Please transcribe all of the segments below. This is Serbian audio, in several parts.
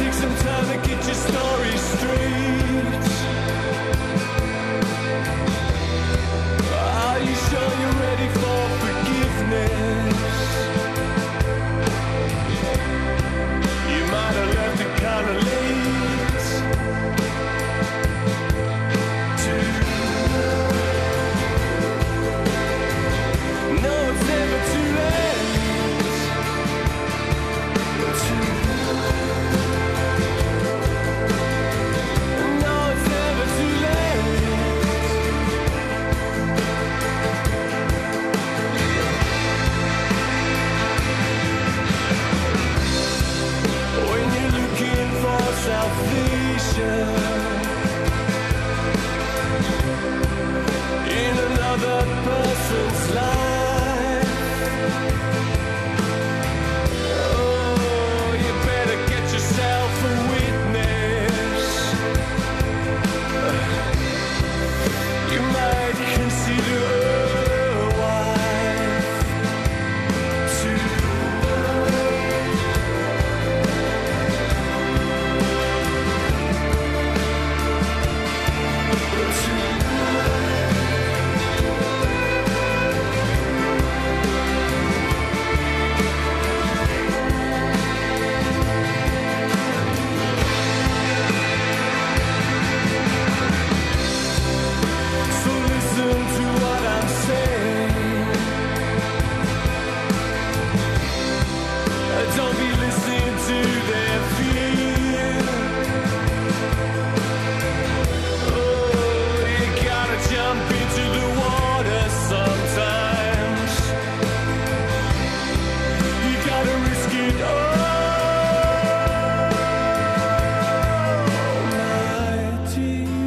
Take some time to get your story straight. Are you sure you're ready for forgiveness? You might have left it kind of late to... No, it's never too late to... No, it's never too late. When you're looking for salvation in another person's life, oh, you better get yourself a witness. You might consider a wife too. So listen to what I'm saying. Don't be listening to their fear. Oh, you gotta jump into the water sometimes. You gotta risk it all, my dear.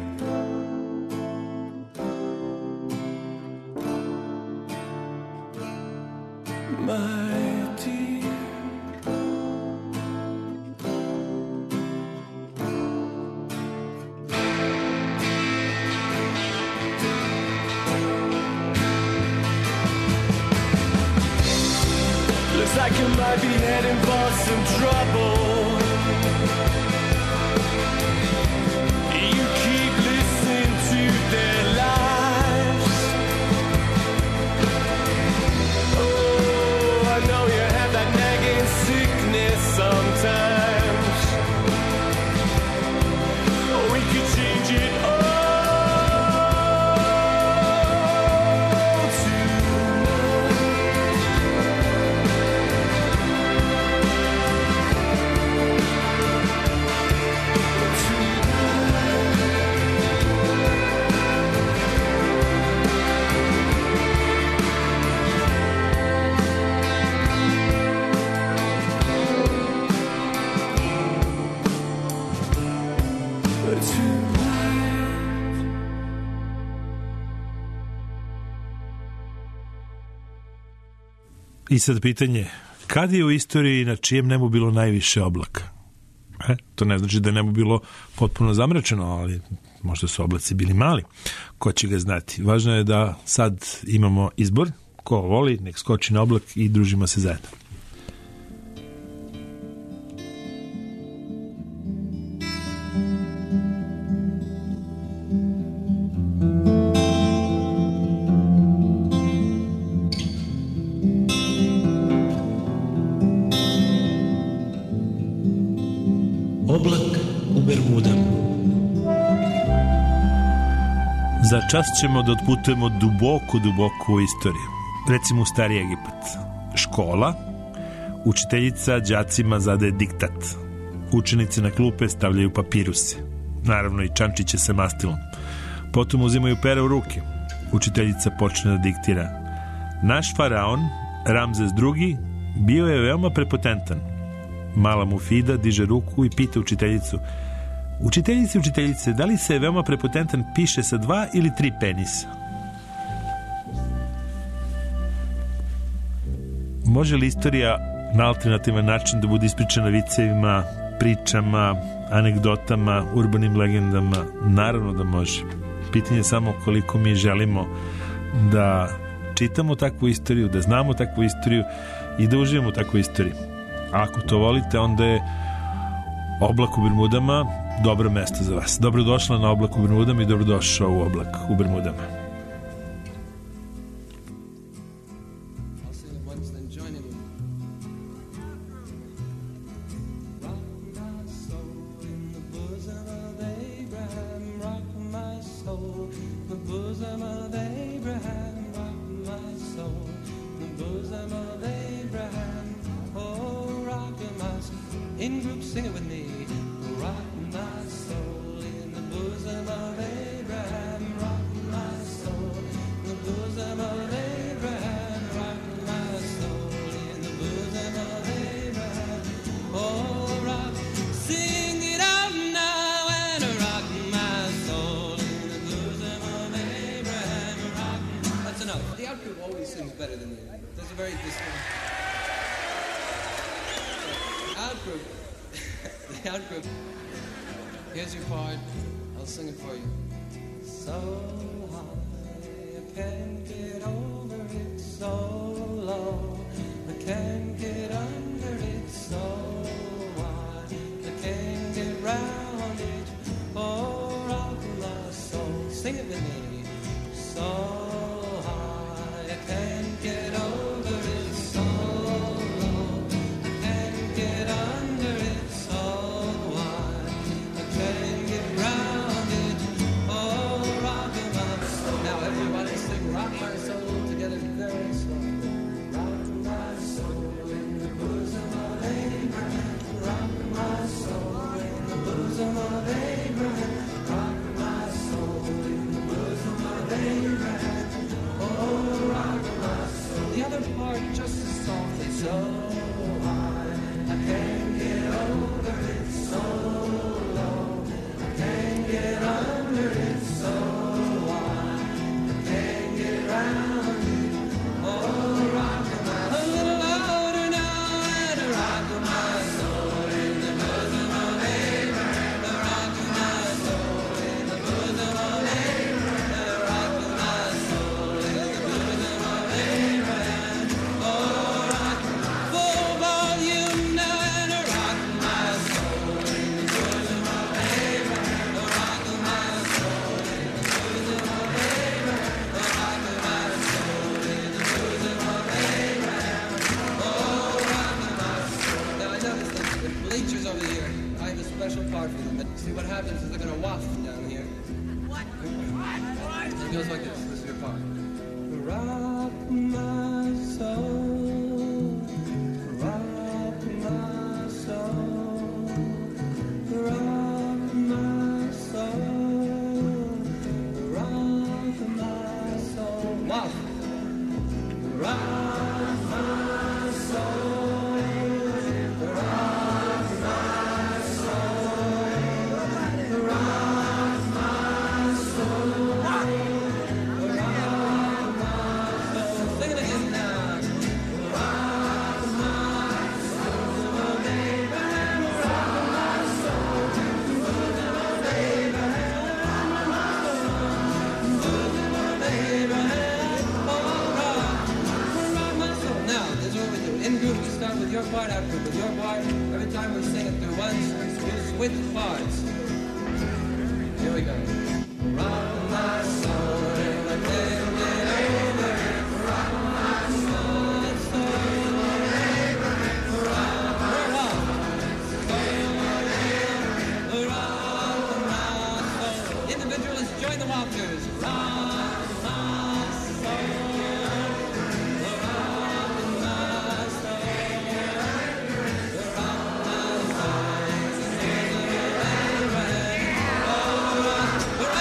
My dear. Looks like you might be heading for some trouble. You keep listening to their lives. Oh, I know you have that nagging sickness sometimes. Oh, we could change it all I sad pitanje, kad je u istoriji na čijem nebu bilo najviše oblaka? To ne znači da je nebo bilo potpuno zamračeno, ali možda su oblaci bili mali. Ko će ga znati? Važno je da sad imamo izbor. Ko voli, nek skoči na oblak i družimo se zajedno. Oblak u Bermudama. Za čas ćemo da otputujemo duboko u istoriju. Recimo u Stari Egipat. Škola, učiteljica đacima zadaje diktat. Učenici na klupe stavljaju papiruse. Naravno i čančiće sa mastilom. Potom uzimaju pere u ruke. Učiteljica počne da diktira. Naš faraon, Ramzes II, bio je veoma prepotentan. Mala Mufida diže ruku i pita učiteljicu: Učiteljice, da li se veoma prepotentan piše sa 2 ili 3 penisa? Može li istorija na alternativan način da bude ispričana vicevima, pričama, anegdotama, urbanim legendama? Naravno da može. Pitanje je samo koliko mi želimo da čitamo takvu istoriju, da znamo takvu istoriju i da uživamo u takvu istoriju. A ako to volite, onda je Oblak u Bermudama, dobro mesto za vas. Dobrodošla na Oblak u Bermudama i dobrodošao u Oblak u Bermudama. In group, sing it with me. Rock my soul in the bosom of Abraham. Rock my soul in the bosom of Abraham. Rock my soul in the bosom of Abraham. Oh, rock, sing it out now and rock my soul in the bosom of Abraham. Rock. That's enough. The out group always sings better than you. There's a very distinct. Out-group. The out-group. Here's your part. I'll sing it for you. So high, I can't get over it. So low, I can't get under it. So wide, I can't get round it. Oh, rock my soul. Sing it with me. So high, I can't get over it. So see what happens is they're going to waft from down here. What? It goes like this. This is your part. Rock my soul. Rock my soul. Rock my soul. Rock my soul. Waft. Rock my soul. Your part after, with your part, every time we sing it through once, we switch parts. Here we go. Rock my soul, and I can't get over it. Rock my soul, rock my soul. Individualists, join the walkers. Rock my soul. We're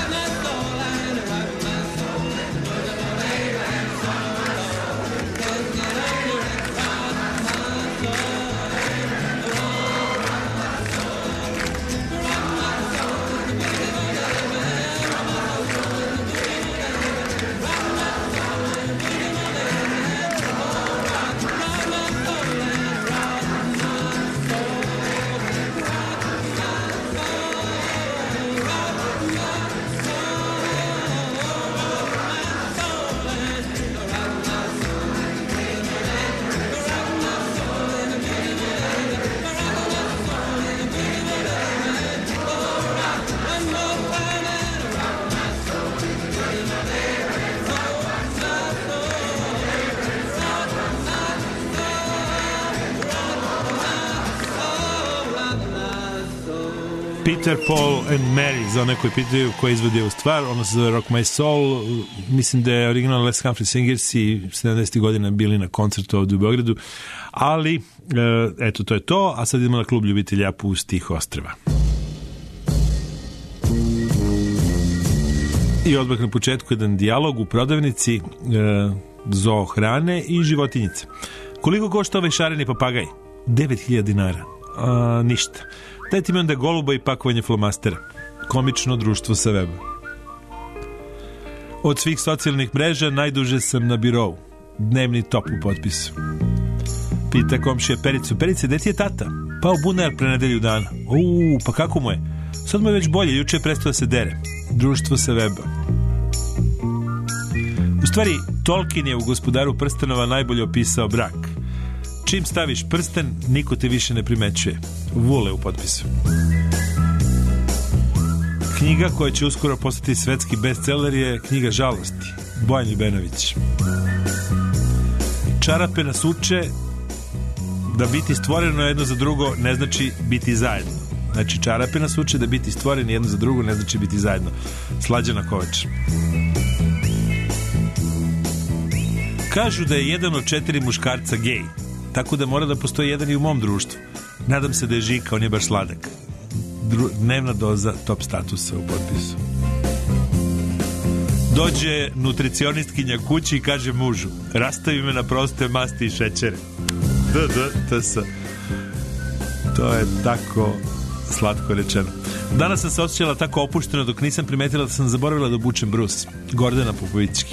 Peter, Paul and Mary, za one koji pitaju ko je izvodio u stvar, ono se zove Rock My Soul. Mislim da je originalno Les Humphrey Singers i 70. godina bili na koncertu ovdje u Beogradu, ali eto, to je to, a sad idemo na klub ljubitelja pustih ostrva. I odmah na početku jedan dijalog u prodavnici zoo hrane i životinjice. Koliko košta ovaj šareni papagaj? 9.000 dinara. Ništa. Dajte mi onda goluba i pakovanje flomastera. Komično društvo sa weba. Od svih socijalnih mreža najduže sam na birou. Dnevni top u potpisu. Pita komšija Pericu. Perice, gde ti je tata? Pa u bunar pre nedelju dana. Pa kako mu je? Sad mu je već bolje, juče je prestao da se dere. Društvo sa weba. U stvari, Tolkien je u Gospodaru prstenova najbolje opisao brak. Čim staviš prsten, niko te više ne primećuje. Vule u potpisu. Knjiga koja će uskoro postati svetski bestseller je knjiga žalosti. Bojan Ljubenović. Čarape nas uče da biti stvoreno jedno za drugo ne znači biti zajedno. Znači, čarape nas uče da biti stvoreni jedno za drugo ne znači biti zajedno. Slađana Kovač. Kažu da je 1 od 4 muškarca gej, tako da mora da postoji jedan i u mom društvu. Nadam se da je Žika, on je baš sladak. Dnevna doza top statusa u potpisu. Dođe nutricionistkinja kući i kaže mužu: rastavi me na proste masti i šećere. TS. To je tako slatko rečeno. Danas sam se osjećala tako opušteno dok nisam primetila da sam zaboravila da obučem brus. Gordana Popovićki.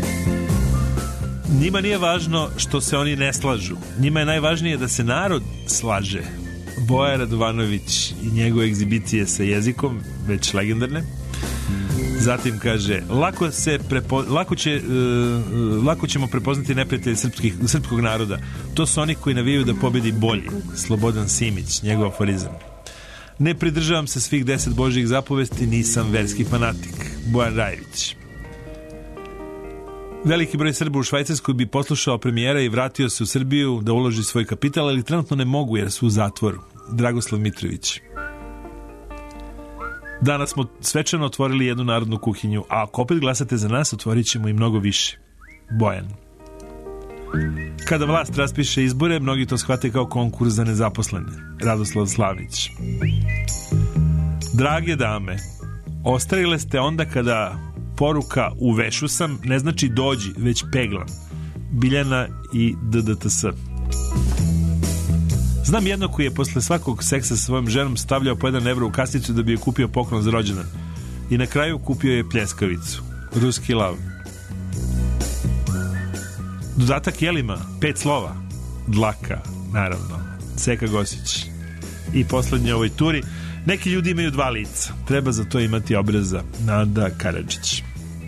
Njima nije važno što se oni ne slažu. Njima je najvažnije da se narod slaže. Boja Radovanović i njegove egzibicije sa jezikom, već legendarne. Zatim kaže: lako ćemo prepoznati neprijatelje srpskog naroda. To su oni koji navijaju da pobedi bolji. Slobodan Simić, njegov aforizam. Ne pridržavam se svih 10 Božjih zapovesti, nisam verski fanatik. Bojan Rajević. Veliki broj Srba u Švajcarskoj bi poslušao premijera i vratio se u Srbiju da uloži svoj kapital, ali trenutno ne mogu jer su u zatvoru. Dragoslav Mitrović. Danas smo svečano otvorili jednu narodnu kuhinju, a ako opet glasate za nas, otvorit ćemo i mnogo više. Bojan. Kada vlast raspiše izbore, mnogi to shvate kao konkurs za nezaposlene. Radoslav Slavnić. Drage dame, ostarile ste onda kada poruka u vešu sam ne znači dođi, već peglam. Biljana i DDTS. Znam jednog koji je posle svakog seksa sa svojom ženom stavljao po 1 evro u kasnicu da bi je kupio poklon za rođendan. I na kraju kupio je pljeskavicu. Ruski lav. Dodatak jelima, 5 slova. Dlaka, naravno. Seka Gosić. I poslednje ovoj turi. Neki ljudi imaju 2 lica. Treba za to imati obraza. Nada Karadžić.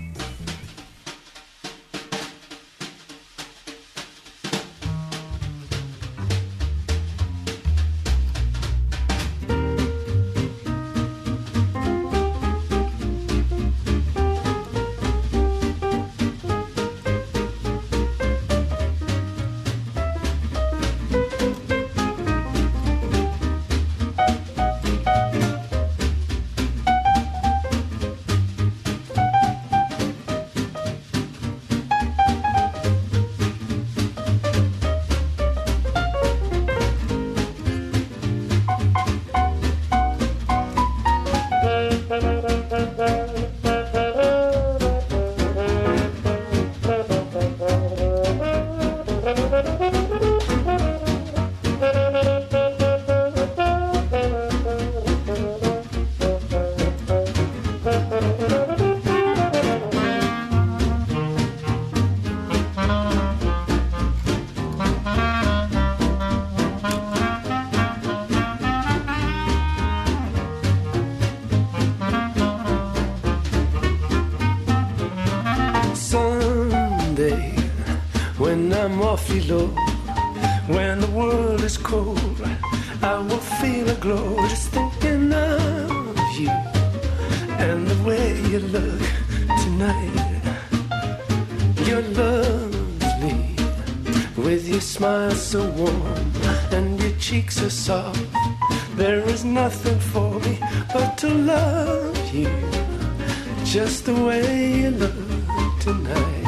Low. When the world is cold, I will feel a glow just thinking of you and the way you look tonight. You're lovely with your smile so warm and your cheeks are soft. There is nothing for me but to love you just the way you look tonight.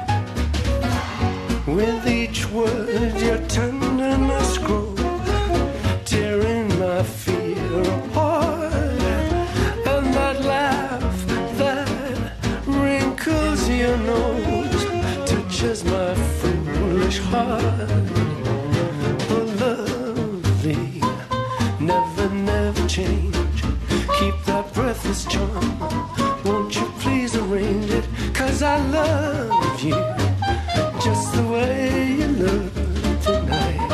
With each word your tenderness grows, tearing my fear apart. And that laugh that wrinkles your nose touches my foolish heart. Oh, lovely, never, never change. Keep that breathless charm. Won't you please arrange it? 'Cause I love you just the way you look tonight.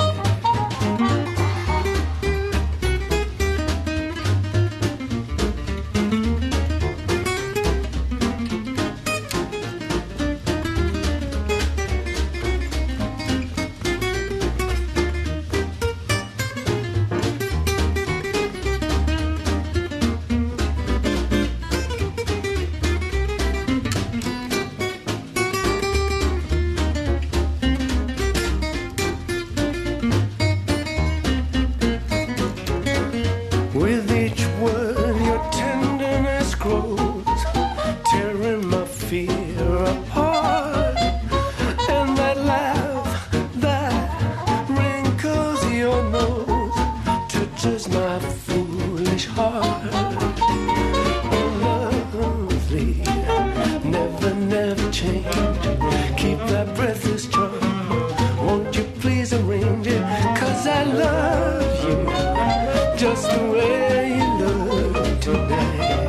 With each word your tenderness grows, tearing my fear apart. And that laugh that wrinkles your nose touches my foolish heart. Oh, lovely, never, never change. Keep that breathless charm. Won't you please arrange it? 'Cause I love you just the way you look tonight.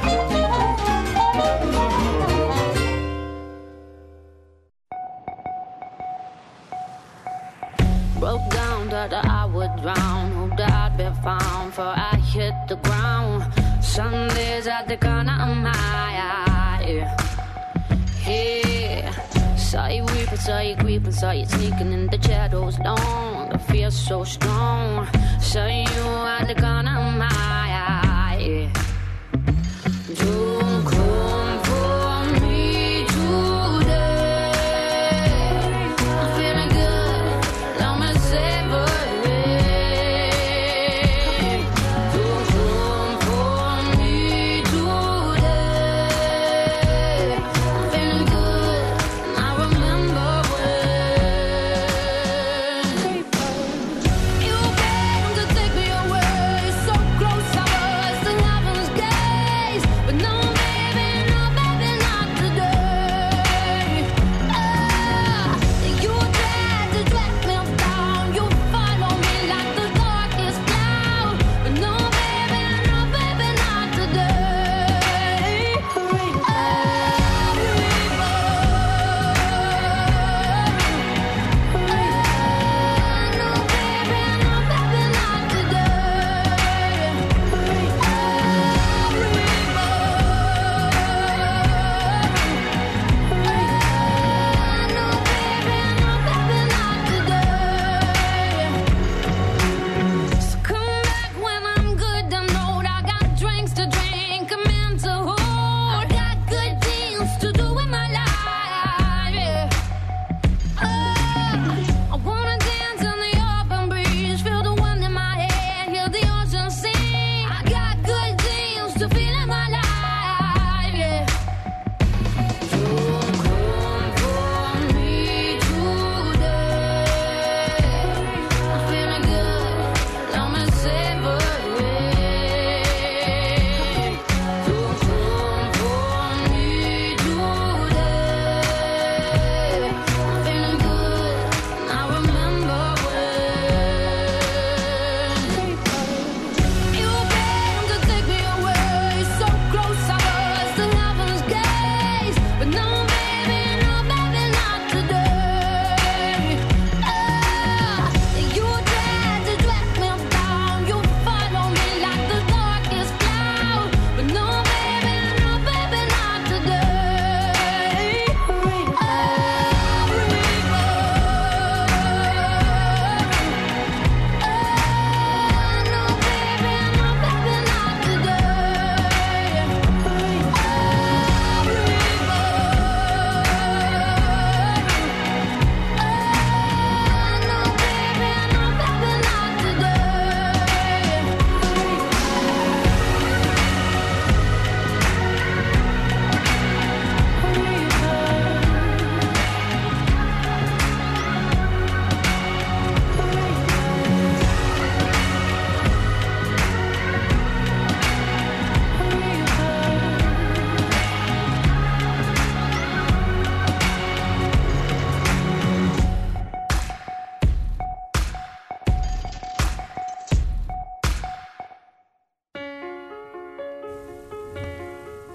Broke down that I would drown. Hoped I'd be found, for I hit the ground. Some days at the corner of my eye. Yeah. Saw you weeping, saw you creeping, saw you sneaking in the shadows long. The fear so strong. Saw you at the corner of my eye. Don't come for me today. I'm feeling good, long as savor it. Don't come for me today. I'm feeling good, and I remember when you came to take me away so close.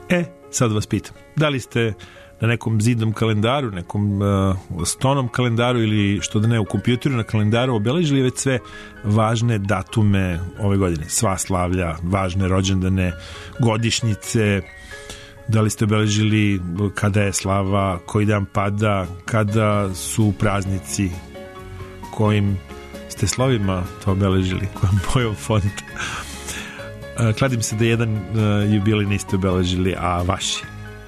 Sad vas pitam, da li ste na nekom zidnom kalendaru, nekom stonom kalendaru ili što da ne u kompjuteru na kalendaru obeležili već sve važne datume ove godine, sva slavlja, važne rođendane, godišnjice, da li ste obeležili kada je slava, koji dan pada, kada su praznici, kojim ste slovima to obeležili, kojom bojom fonta. Kladim se da jedan jubilej niste obeležili, a vaši.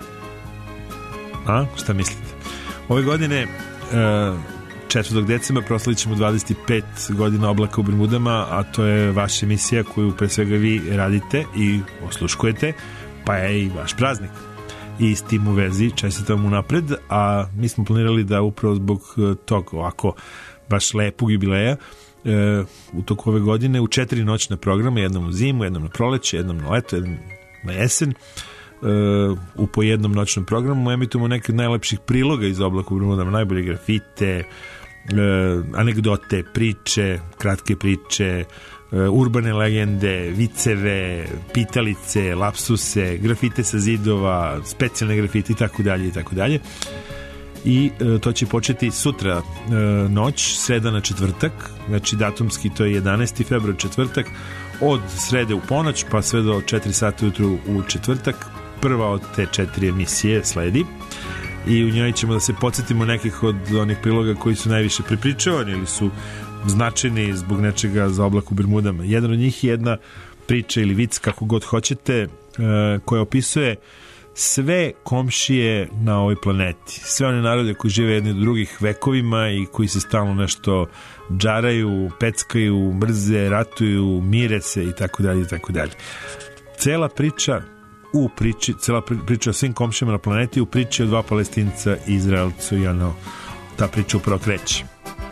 Šta mislite? Ove godine 4. decembra proslavit ćemo 25 godina Oblaka u Bermudama, a to je vaša emisija koju pre svega vi radite i osluškujete, pa je i vaš praznik. I s tim u vezi čestitam unapred, a mi smo planirali da upravo zbog tog ovako baš lepog jubileja u toku ove godine u 4 noćne programe, jednom u zimu, jednom na proleće, jednom na leto, jednom na jesen, u po jednom noćnom programu emitujemo neke od najlepših priloga iz Oblaka u Bermudama, najbolje grafite, anegdote, priče, kratke priče, urbane legende, viceve, pitalice, lapsuse, grafite sa zidova, specijalne grafite i tako dalje. I to će početi sutra noć, sreda na četvrtak, znači datumski to je 11. februar četvrtak, od srede u ponoć pa sve do 4 sata ujutru u četvrtak. Prva od te 4 emisije sledi i u njoj ćemo da se podsjetimo nekih od onih priloga koji su najviše prepričavani ili su značajni zbog nečega za Oblak u Bermudama. Jedan od njih je jedna priča ili vic, kako god hoćete, koja opisuje sve komšije na ovoj planeti, sve one narode koji žive jedni do drugih vekovima i koji se stalno nešto džaraju, peckaju, mrze, ratuju, mire se i tako dalje. Cela priča o svim komšijama na planeti u priči o 2 Palestinca i Izraelcu i ta priča upravo kreće.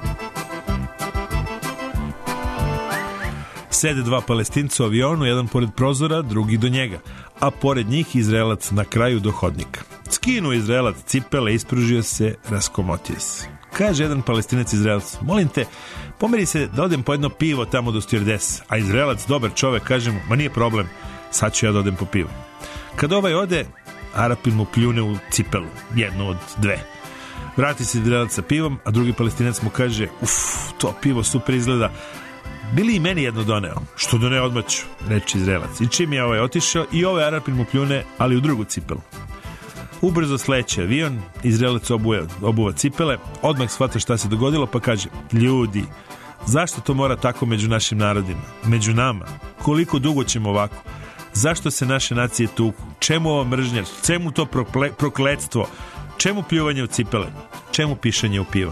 Sede 2 Palestinca u avionu, jedan pored prozora, drugi do njega, a pored njih Izraelac na kraju do hodnika. Skinuo Izraelac cipele, ispružio se, raskomotio se. Kaže jedan Palestinac Izraelcu: molim te, pomeri se da odem po jedno pivo tamo do stjuardesa. A Izraelac, dobar čovek, kaže mu: ma nije problem, sad ću ja da odem po pivo. Kad ovaj ode, Arapin mu pljune u cipelu, jednu od 2. Vrati se Izraelac sa pivom, a drugi Palestinac mu kaže: to pivo super izgleda, bili i meni jedno doneo. Što doneo odmah ću, reče Izraelac. I čim je ovaj otišao, i ovaj Arapin mu pljune, ali u drugu cipelu. Ubrzo sleće avion, Izraelac obuva cipele, odmah shvata šta se dogodilo, pa kaže: ljudi, zašto to mora tako među našim narodima, među nama? Koliko dugo ćemo ovako? Zašto se naše nacije tuku? Čemu ova mržnja? Čemu to prokletstvo? Čemu pljuvanje u cipele? Čemu pišanje u pivo?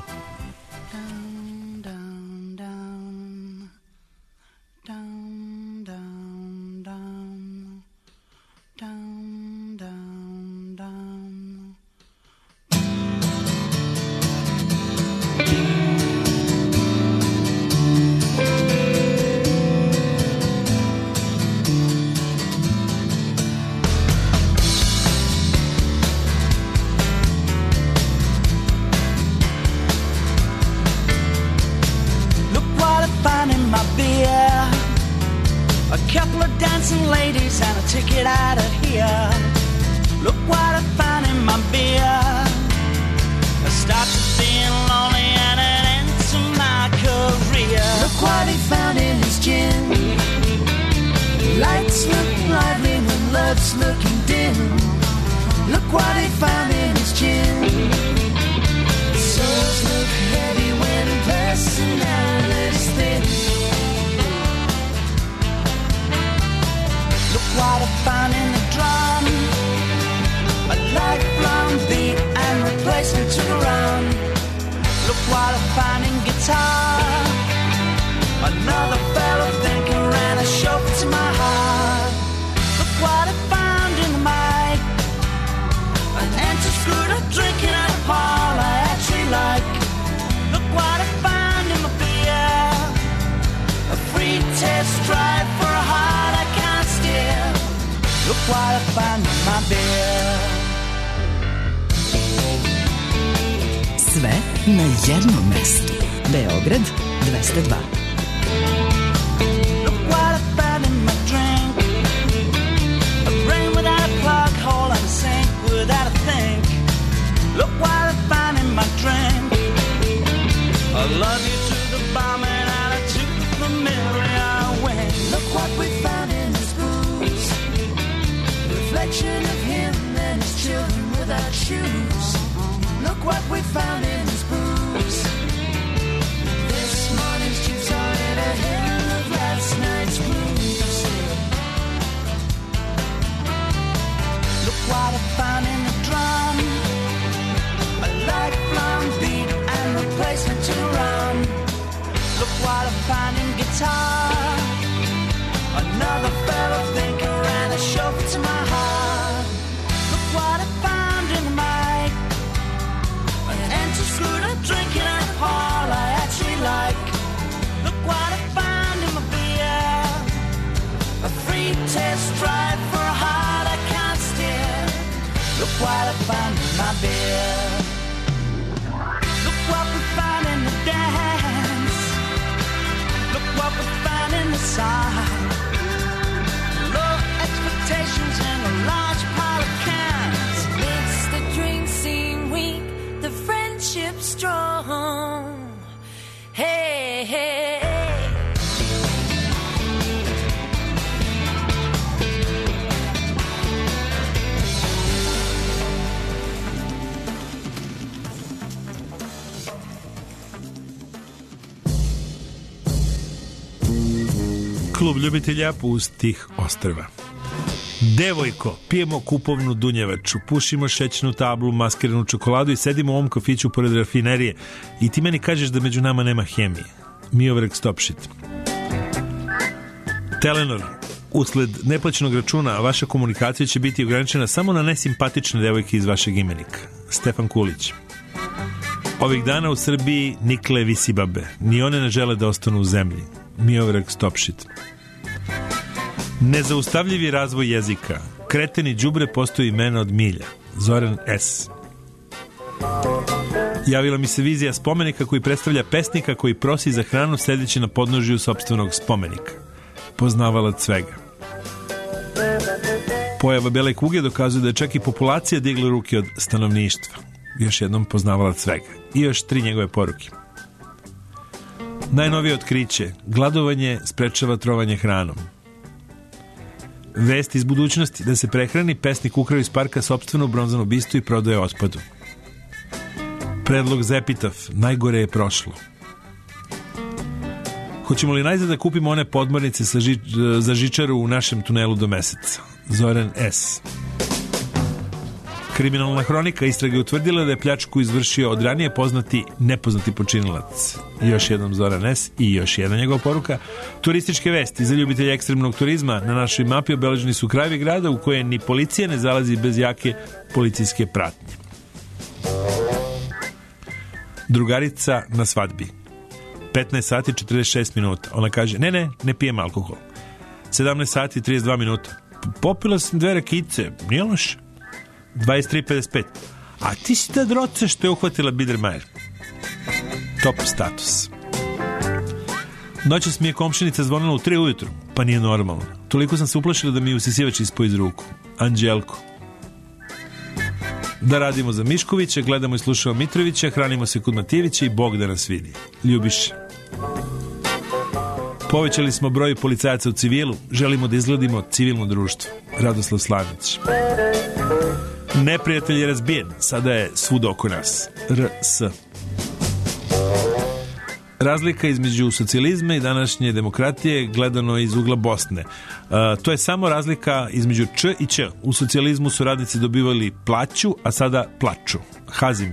Sve na jednom mestu. Beograd 202. Look what I found in my drink. A brain without a plug hole. free test drive for a heart I can't steer. Look what I found in my beer. Look what we found in the dance. Look what we found in the song. Low expectations and a large pile of cans. Makes the drink seem weak, the friendship strong. Hey, hey, hey. Klub ljubitelja pustih ostrva. Devojko, pijemo kupovnu dunjevaču, pušimo šećnu tablu, maskiranu čokoladu i sedimo u ovom kafiću pored rafinerije i ti meni kažeš da među nama nema hemije. Miovrek stop shit. Telenor, usled neplaćenog računa, vaša komunikacija će biti ograničena samo na nesimpatične devojke iz vašeg imenika. Stefan Kulić. Ovih dana u Srbiji nikle visibabe, ni one ne žele da ostanu u zemlji. Miovrek stop shit. Nezaustavljivi razvoj jezika. Kreteni đubre postoji imena od milja. Zoran S. Javila mi se vizija spomenika koji predstavlja pesnika koji prosi za hranu sedeći na podnožju sopstvenog spomenika. Poznavalac svega. Pojava bele kuge dokazuje da je čak i populacija digla ruke od stanovništva. Još jednom poznavalac svega. I još 3 njegove poruke. Najnovije otkriće. Gladovanje sprečava trovanje hranom. Vest iz budućnosti da se prehrani, pesnik ukrao iz parka sopstvenu bronzanu bistu i prodaje otpadu. Predlog za epitaf. Najgore je prošlo. Hoćemo li najzad da kupimo one podmornice za žičaru u našem tunelu do meseca? Zoran S. Kriminalna hronika istraga je utvrdila da je pljačku izvršio od ranije poznati nepoznati počinilac. I još jednom Zoran S. I još jedna njegova poruka. Turističke vesti za ljubitelje ekstremnog turizma na našoj mapi obeleženi su krajevi grada u koje ni policija ne zalazi bez jake policijske pratnje. Drugarica na svadbi. 15 sati 46 minuta. Ona kaže, ne pijem alkohol. 17 sati 32 minuta. Popila sam 2 rakice, nije loše. 23.55. A ti si ta droca što je uhvatila Biedermeier. Top status. Noćas mi je komšinica zvonila u 3 ujutru, pa nije normalno. Toliko sam se uplašila da mi je usisivač ispao iz ruku. Anđelko. Da radimo za Miškovića, gledamo i slušamo Mitrovića, hranimo se kod Matijevića i Bog da nas vidi. Ljubiše. Povećali smo broj policajaca u civilu, želimo da izgledimo civilno društvo. Radoslav Slanić. Neprijatelj je razbijen, sada je svuda oko nas. RS. Razlika između socijalizma i današnje demokratije gledano iz ugla Bosne. To je samo razlika između Č i Ć. U socijalizmu su radnici dobivali plaću, a sada plaču. Hazim.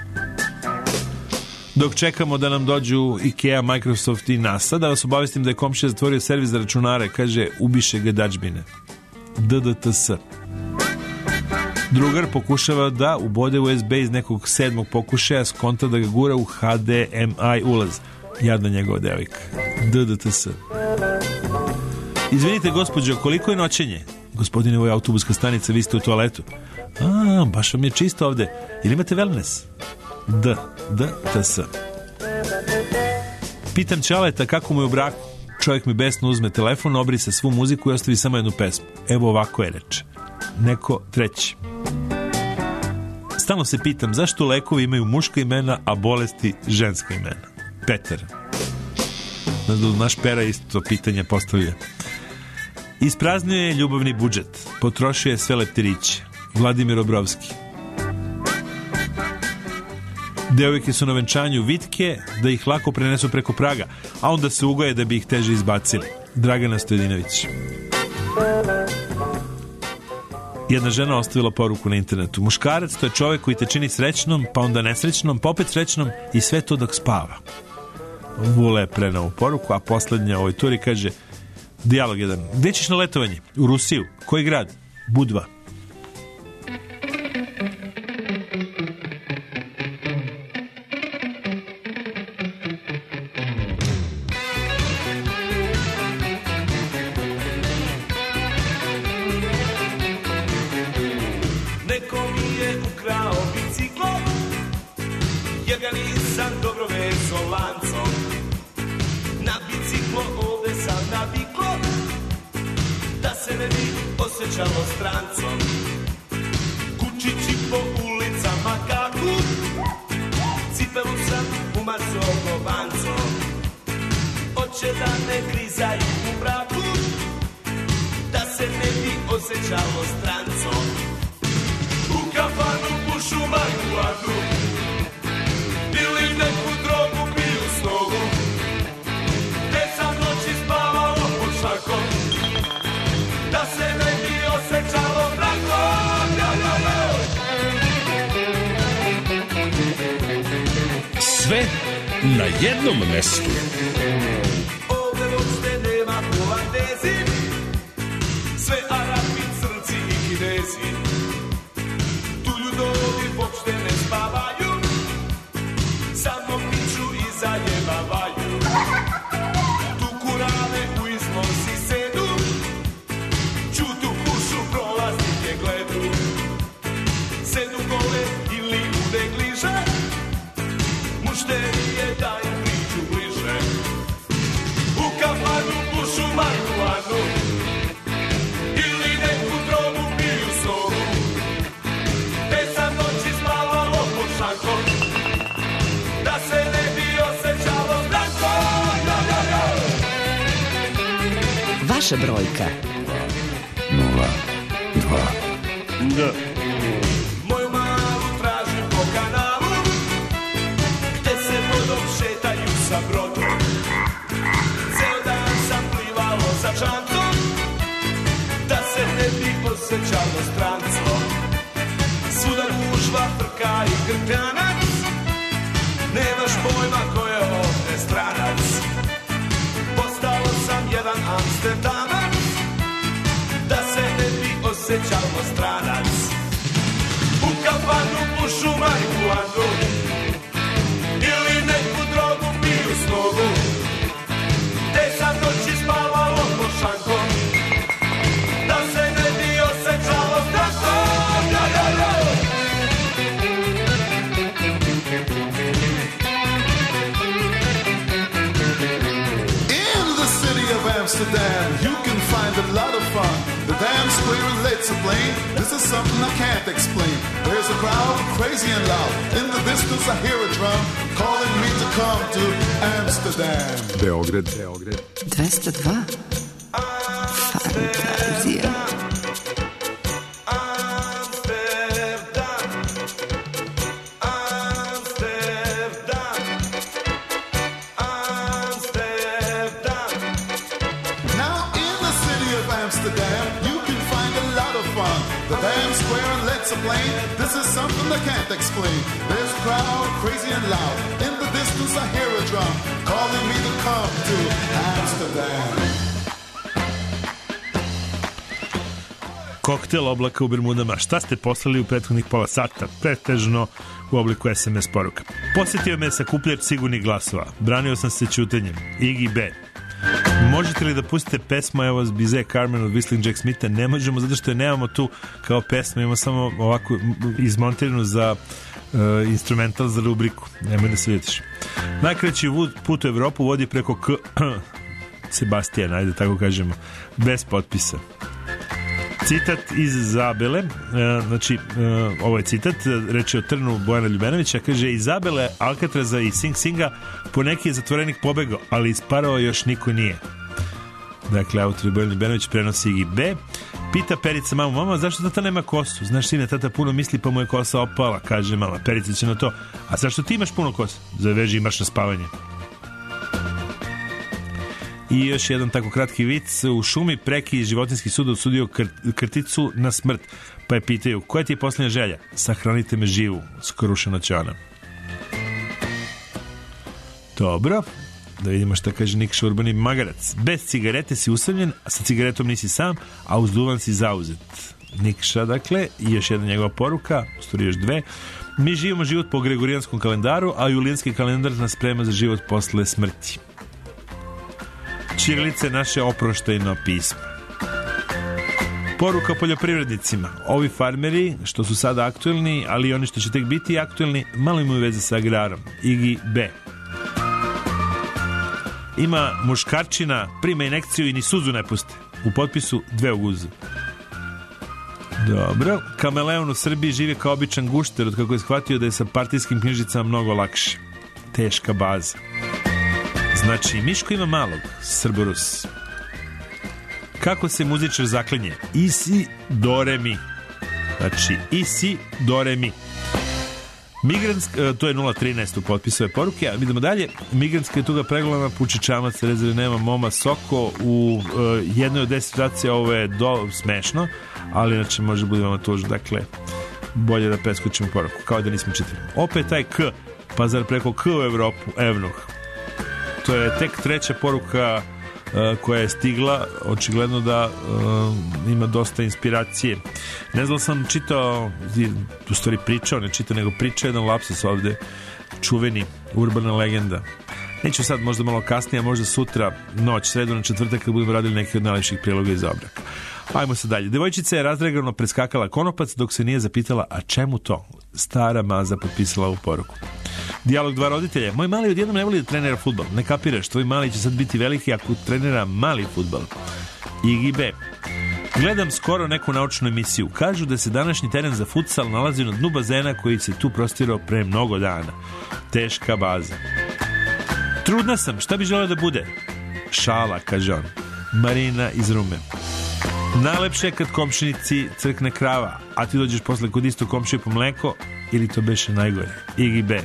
Dok čekamo da nam dođu IKEA, Microsoft i NASA, da vas obavestim da je komšija zatvorio servis za računare, kaže, ubiše ga dačbine. DDTS. Drugar pokušava da ubode USB iz nekog 7. pokušaja, skonta da ga gura u HDMI ulaz. Jadna njegova devojka. DDTS. Izvinite, gospođo, koliko je noćenje? Gospodine, ovo je autobuska stanica, vi ste u toaletu. Baš vam je čisto ovde. Ili imate wellness? DDTS. Pitam Čaleta kako mu je u braku. Čovjek mi besno uzme telefon, obrisa svu muziku i ostavi samo jednu pesmu. Evo ovako je reče. Neko treći. Stalno se pitam zašto lekovi imaju muška imena, a bolesti ženska imena. Peter. Naš Pera isto pitanje postavlja. Ispraznio je ljubavni budžet. Potrošio je sve leptiriće. Vladimir Obrovski. Devojke su na venčanju vitke da ih lako prenesu preko praga, a onda se ugoje da bi ih teže izbacili. Dragana Stojedinović. Jedna žena ostavila poruku na internetu. Muškarac to je čovjek koji te čini srećnom, pa onda nesrećnom, pa opet srećnom i sve to dok spava. Vule je prenao poruku, a poslednja u ovoj turi kaže dijalog jedan. Gde ćeš na letovanje? U Rusiju. Koji grad? Budva. imao biciklo, jer ga nisam dobro vezao lancom. Na biciklo ovde sam naviklo, da se ne bi osjećalo strancom. Kučići po ulicama kaku, cipelu sam umarzao kovancom. Oće da ne grizaju u braku, da se ne bi osjećalo strancom. U kafanu pušu marihuanu, ili neku drogu piju s nogu, gde sam noći spavao pod šakom, da se ne bi osjećalo strancom. Sve na jednom mestu. Ovde uopšte nema Holandezi, sve Arapi, Crnci i Kinezi. Tu ljudovi uopšte ne spavaju, samo piču i zajebavaju. Tu kurave u iznosi sedu, čutu pušu, prolaznike gledu. Sedu gole ili u degliže, mušterije daju priču bliže. U kafanu pušu marihuanu, ili neku drogu piju s nogu, te sam noći spavalo pod šankom, da se ne bi osjećalo stranko. Vaša brojka. 02. Da. Moju malu tražim po kanalu, gde se vodom šetaju sa brodom. Ceo dan sam plivalo sa čantom, da se ne bi osjećalo stranco. Svuda gužva, frka i grkljanac, nemaš pojma ko je ovde stranac. Postao sam jedan Amsterdamac, da se ne bi osjećalo stranac. U kafanu pušu marihuanu, ili neku drogu piju s nogu, te sam noći spavalo pod šankom, da se ne bi osjećalo stranko. In the city of Amsterdam, you can find a lot of fun. The damn square and let's explain. This is something I can't explain. There's a crowd crazy and loud. In the distance I hear a drum calling me to come to Amsterdam. Beograd. 202. Fantazija. Now in the city of Amsterdam, you can find a lot of fun. The damn square and let's explain. This is something I can't explain. There's a crowd crazy and loud. In the distance I hear a drum calling me to come to Amsterdam. Koktel oblaka u Bermudama. Šta ste poslali u prethodnih pola sata? Pretežno u obliku SMS poruka. Posjetio me sakupljač sigurnih glasova. Branio sam se ćutanjem. Iggy B. Možete li da pustite pesmu Evo Bizet Carmen od Whistling Jack Smitha? Ne možemo, zato što je nemamo tu kao pesmu, imamo samo ovako izmontiranu za instrumental za rubriku. Nemoj da se vidiš. Najkraći put u Evropu vodi preko Sebastijana, ajde tako kažemo, bez potpisa. Citat iz Zabele, znači ovo je citat, reč je o trnu Bojana Ljubenovića, kaže: Izabele, Alcatraza i Sing Singa po neki je zatvorenik pobegao, ali isparao još niko nije. Dakle, autor Bojan Ljubenović prenosi Iggy B. Pita Perica mamu: mama, zašto tata nema kosu? Znaš, sine, tata puno misli pa mu je kosa opala, kaže mama. Perica će na to: a zašto ti imaš puno kosa? Zaveži, imaš na spavanje. I još jedan tako kratki vic. U šumi preki životinski sud osudio krticu na smrt, pa je pitaju: koja ti je posljednja želja? Sahranite me živu. Skrušeno će ona. Dobro, da vidimo šta kaže Nikša Urbani Magarac. Bez cigarete si usamljen, a sa cigaretom nisi sam, a uz duvan si zauzet. Nikša, dakle, i još jedna njegova poruka, u stvari još dve. Mi živimo život po gregorijanskom kalendaru, a julijanski kalendar nas sprema za život posle smrti. Ćirilica je naše oproštajno pismo. Poruka poljoprivrednicima. Ovi farmeri što su sada aktuelni, ali i oni što će tek biti aktuelni, malo imaju veze sa agrarom. Igi B. Ima muškarčina, prima injekciju i ni suzu ne puste. U potpisu 2 u guzu. Dobro. Kameleon u Srbiji živi kao običan gušter od kako je shvatio da je sa partijskim knjižicama mnogo lakše. Teška baza. Znači, Miško ima malog, Srborus. Kako se muzičar zaklinje? Isi, do, re, mi. Znači, isi, do, re, mi. To je 013 u potpisu ove poruke, a idemo dalje. Migrantska je tuga preglana, puči čamac, rezerve nema, moma, soko. U jednoj od 10 situacija ovo je smešno, ali inače može bude vama tužno. Dakle, bolje da preskočimo poruku, kao da nismo čitali. Opet taj K, pa zar preko K u Evropu, evnuh. To je tek 3. poruka koja je stigla, očigledno da ima dosta inspiracije. Ne znam, sam čitao, u stvari pričao, ne čitao, nego priča jedan lapsus ovde, čuveni, urbana legenda. Neću sad, možda malo kasnije, a možda sutra, noć, sredu na četvrtak, kad budemo radili neki od najlepših priloga iz Obraka. Ajmo se dalje. Devojčica je razdragano preskakala konopac dok se nije zapitala, a čemu to? Stara maza potpisala ovu poruku. Dijalog 2 roditelja. Moj mali odjednom ne voli da trenira fudbal. Ne kapiraš, tvoj mali će sad biti veliki ako trenira mali fudbal. Igi B. Gledam skoro neku naučnu emisiju. Kažu da se današnji teren za futsal nalazi na dnu bazena koji se tu prostirao pre mnogo dana. Teška baza. Trudna sam, šta bi želeo da bude? Šala, kaže on. Marina iz Rume. Najlepše je kad komšinici crkne krava, a ti dođeš posle kod isto komšije po mleko, ili to beše najgore. Igi B.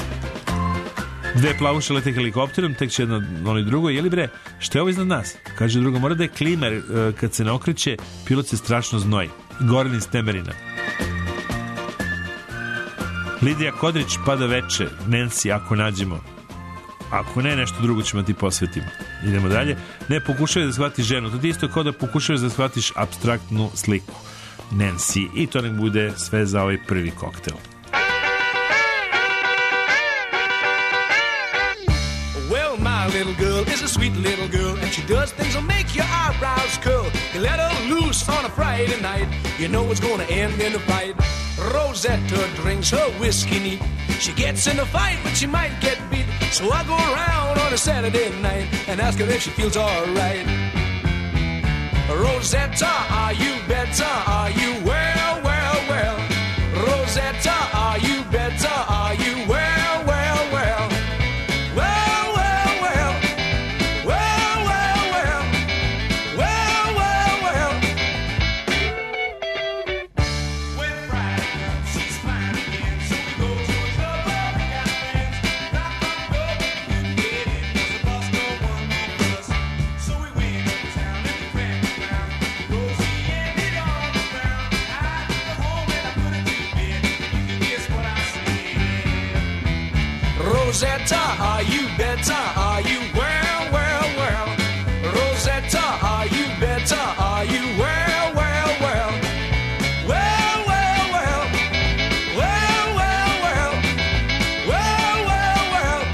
2 plavuše lete helikopterom, tek će jedno ono drugo. Jeli bre, što je ovo iznad nas? Kaže druga, mora da je klimer, kad se ne okreće, pilot se strašno znoji. Goran iz Temerina. Lidija Kodrić, pada veče. Nancy, ako nađemo. Ako ne, nešto drugo ćemo ti posvetimo. Idemo dalje. Ne pokušaj da shvatiš ženu. To ti isto kao da pokušaš da shvatiš apstraktnu sliku. Nancy. I to nek bude sve za ovaj prvi koktel. Well, my little girl is a sweet little girl, and she does things that'll make your eyebrows curl. You let her loose on a Friday night, you know it's gonna end in a fight. Rosetta drinks her whiskey neat. She gets in a fight, but she might get beat. So I go around on a Saturday night and ask her if she feels alright. Rosetta, are you better? Are you well, well, well? Rosetta, are you better? Are you well, well, well? Well, well, well. Well, well, well. Well, well, well. When Friday comes, she's fine again. So we go to a club where we got friends. Knock on the door, but we couldn't get in. 'Cause the boss don't want no fuss. So we went uptown and we cracked the ground. Rosie ended on the ground. I took her home and I put her to bed. You can guess what I said. Rosetta, are you better? Are you well, well, well? Rosetta, are you better? Are you well, well, well? Well, well, well. Well, well, well. Well, well, well.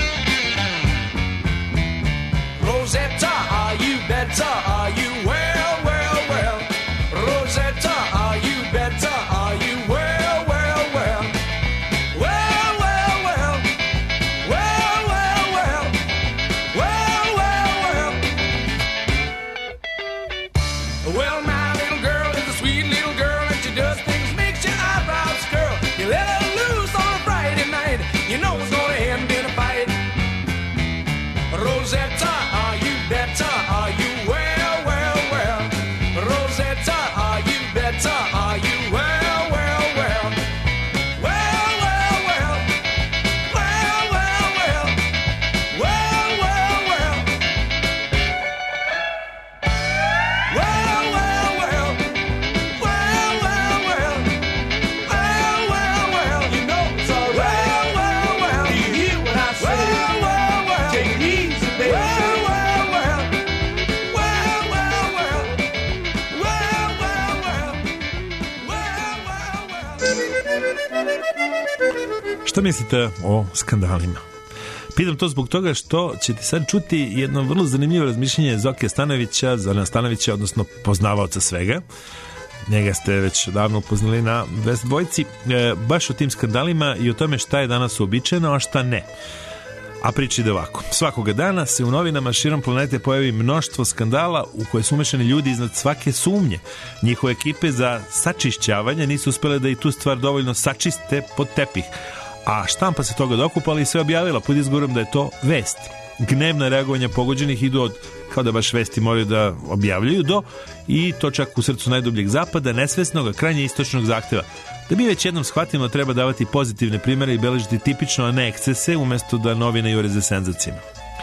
Rosetta, are you better? Are you well, Šta mislite o skandalima? Pitam to zbog toga što ćete sad čuti jedno vrlo zanimljivo razmišljenje Zoke Stanojevića, Zorana Stanojevića, odnosno poznavaoca svega. Njega ste već davno upoznali na West Dvojci, baš o tim skandalima i o tome šta je danas uobičajeno, a šta ne. A priča ide ovako. Svakoga dana se u novinama širom planete pojavi mnoštvo skandala u koje su umešani ljudi iznad svake sumnje. Njihove ekipe za sačišćavanje nisu uspjele da i tu stvar dovoljno sačiste pod tepih. A štampa se toga dokupala i sve objavila pod izgovorom da je to vest. Gnevna reagovanja pogođenih idu od, kao da baš vesti moraju da objavljaju, do, i to čak u srcu najdubljeg zapada, nesvesnog, a krajnje istočnog zahteva. Da mi već jednom shvatimo, treba davati pozitivne primere i beležiti tipično, a ne ekscese, umjesto da novine jure za senzacijama.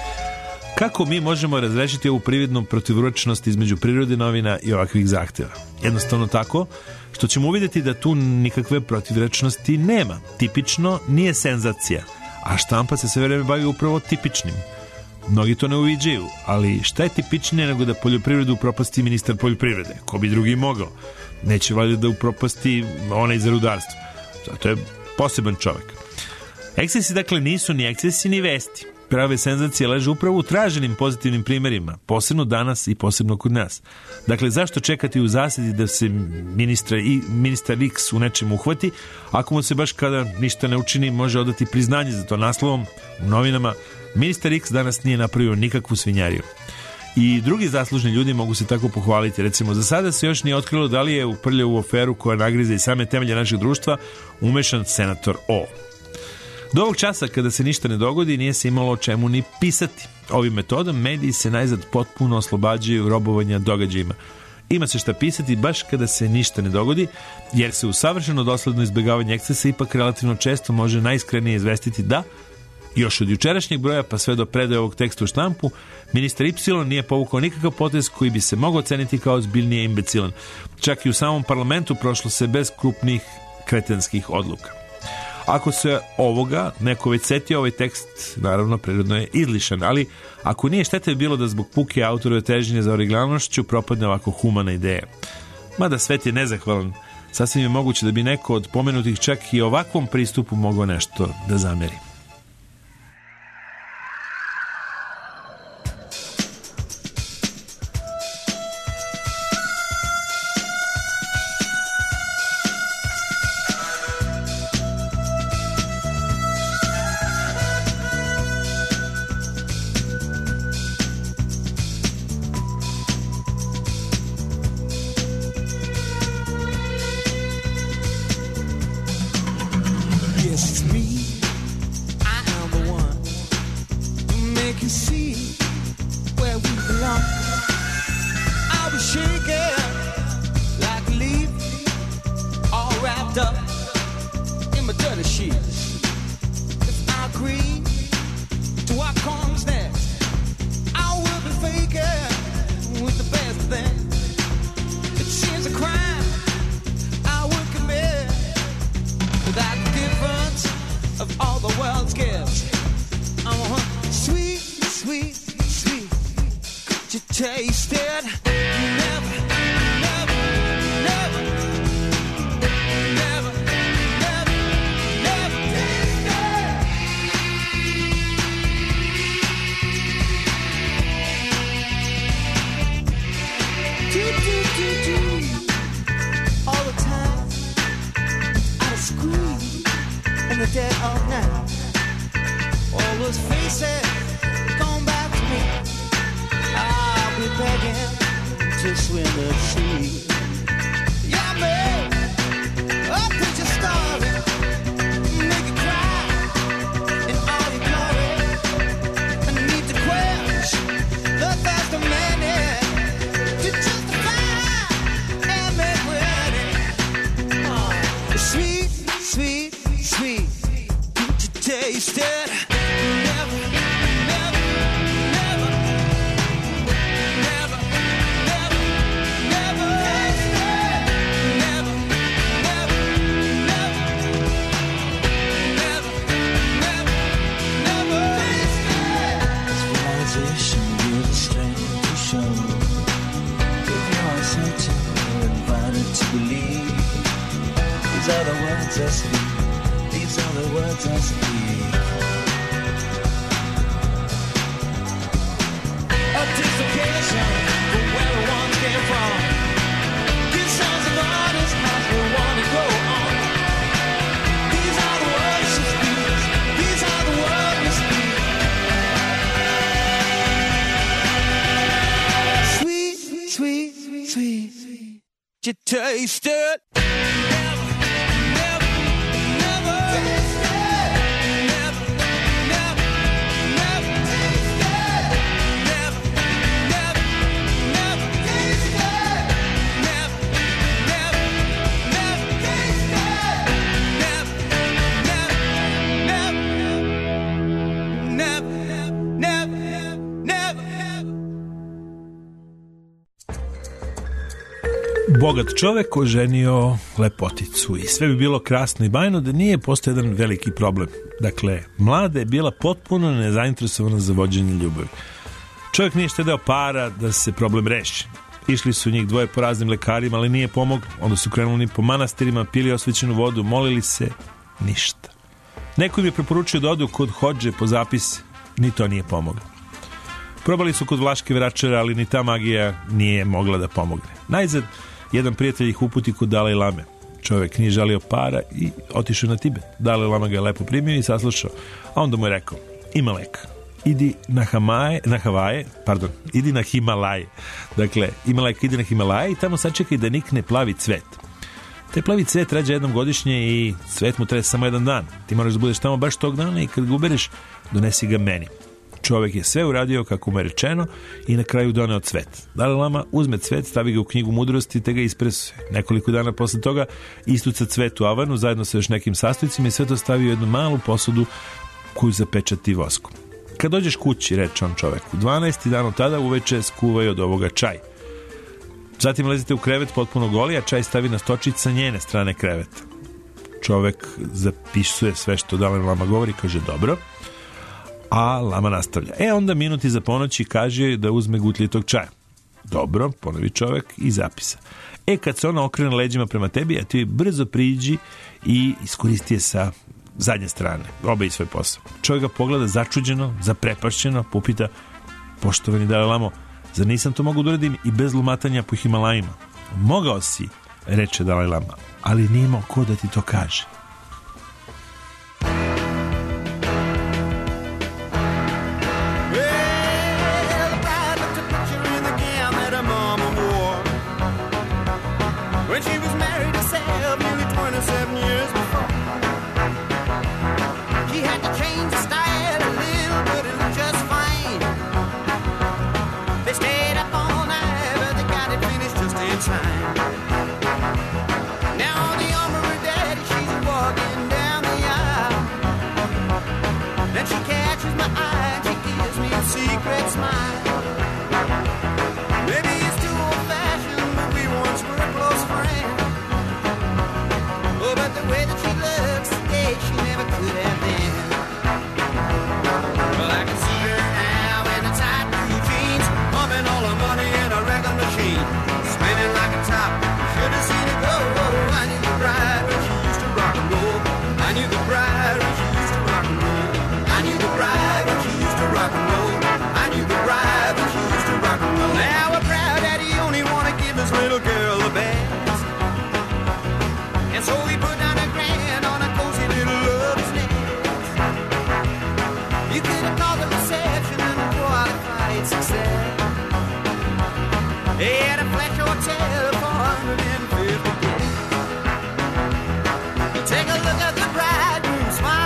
Kako mi možemo razrešiti ovu prividnu protivurečnost između prirode novina i ovakvih zahteva? Jednostavno tako što ćemo uvidjeti da tu nikakve protivrečnosti nema. Tipično nije senzacija, a štampa se sve vreme bavi upravo tipičnim. Mnogi to ne uviđaju, ali šta je tipičnije nego da poljoprivredu upropasti ministar poljoprivrede? Ko bi drugi mogao? Neće valjda da upropasti onaj za rudarstvo. Zato je poseban čovjek. Ekscesi dakle nisu ni ekscesi ni vesti. Prave senzacije leže upravo u traženim pozitivnim primjerima, posebno danas i posebno kod nas. Dakle, zašto čekati u zasedi da se ministar X u nečem uhvati, ako mu se baš kada ništa ne učini može odati priznanje za to naslovom u novinama: ministar X danas nije napravio nikakvu svinjariju. I drugi zaslužni ljudi mogu se tako pohvaliti. Recimo, za sada se još nije otkrilo da li je u prljavu aferu koja nagriza i same temelje našeg društva umešan senator O. Do ovog časa, kada se ništa ne dogodi, nije se imalo o čemu ni pisati. Ovim metodom mediji se najzad potpuno oslobađaju robovanja događajima. Ima se šta pisati baš kada se ništa ne dogodi, jer se u savršeno dosledno izbjegavanje ekscesa ipak relativno često može najiskrenije izvestiti da, još od jučerašnjeg broja pa sve do predaje ovog teksta u štampu, ministar Y nije povukao nikakav potez koji bi se mogao oceniti kao ozbiljnije imbecilan. Čak i u samom parlamentu prošlo se bez krupnih kretenskih odluka. Ako se ovoga neko već setio, ovaj tekst naravno prirodno je izlišan, ali ako nije, šteta je bilo da zbog puke autorove težnje za originalnošću propadne ovako humana ideja. Mada svet je nezahvalan, sasvim je moguće da bi neko od pomenutih čak i ovakvom pristupu mogao nešto da zameri. These are the words I speak. These are the words I speak. Anticipation for where we once came from. These songs of honest as we want to go on. These are the words she speaks. These are the words we speak. Sweet, sweet, sweet, sweet. You taste it. Bogat čovek oženio lepoticu i sve bi bilo krasno i bajno da nije postao jedan veliki problem. Dakle, mlada je bila potpuno nezainteresovana za vođenje ljubavi. Čovjek nije štedeo para da se problem reši. Išli su njih dvoje po raznim lekarima, ali nije pomoglo. Onda su krenuli po manastirima, pili osvećenu vodu, molili se, ništa. Neko im je preporučio da odu kod hodže po zapise, ni to nije pomoglo. Probali su kod Vlaške vračara, ali ni ta magija nije mogla da pomogne. Najzad, jedan prijatelj ih uputi kod Dalaj Lame. Čovjek nije žalio para i otišao na Tibet. Dalaj Lama ga je lepo primio i saslušao. A onda mu je rekao, ima lek. Idi na Himalaje. Dakle, ima lek, idi na Himalaje i tamo sačekaj da nikne plavi cvet. Taj plavi cvet rađa jednom godišnje i cvet mu treba samo jedan dan. Ti moraš da budeš tamo baš tog dana i kad ga ubereš, donesi ga meni. Čovjek je sve uradio kako mu je rečeno i na kraju doneo cvet. Dalaj Lama uzme cvet, stavi ga u knjigu mudrosti te ga ispresuje. Nekoliko dana posle toga istuca cvet u avanu zajedno sa još nekim sastojcima i sve to stavi u jednu malu posudu koju zapečati voskom. Kad dođeš kući, reče on čoveku, 12. dan od tada uveče skuvaj od ovoga čaj. Zatim lezite u krevet potpuno goli, a čaj stavi na stočić sa njene strane kreveta. Čovek zapisuje sve što Dalaj Lama govori, kaže dobro. A Lama nastavlja. Onda minuti za ponoći kaže da uzme gutlje tog čaja. Dobro, ponovi čovjek i zapisa. Kad se ona okrene leđima prema tebi, a ti brzo priđi i iskoristi je sa zadnje strane. Obavi svoj posao. Čovjek ga pogleda začuđeno, zaprepašćeno, popita, poštovani Dalaj Lamo, zar nisam to mogu da uradim i bez lumatanja po Himalajima? Mogao si, reče Dalaj Lama, ali nije imao ko da ti to kaže. Take a look at the bridegroom smile.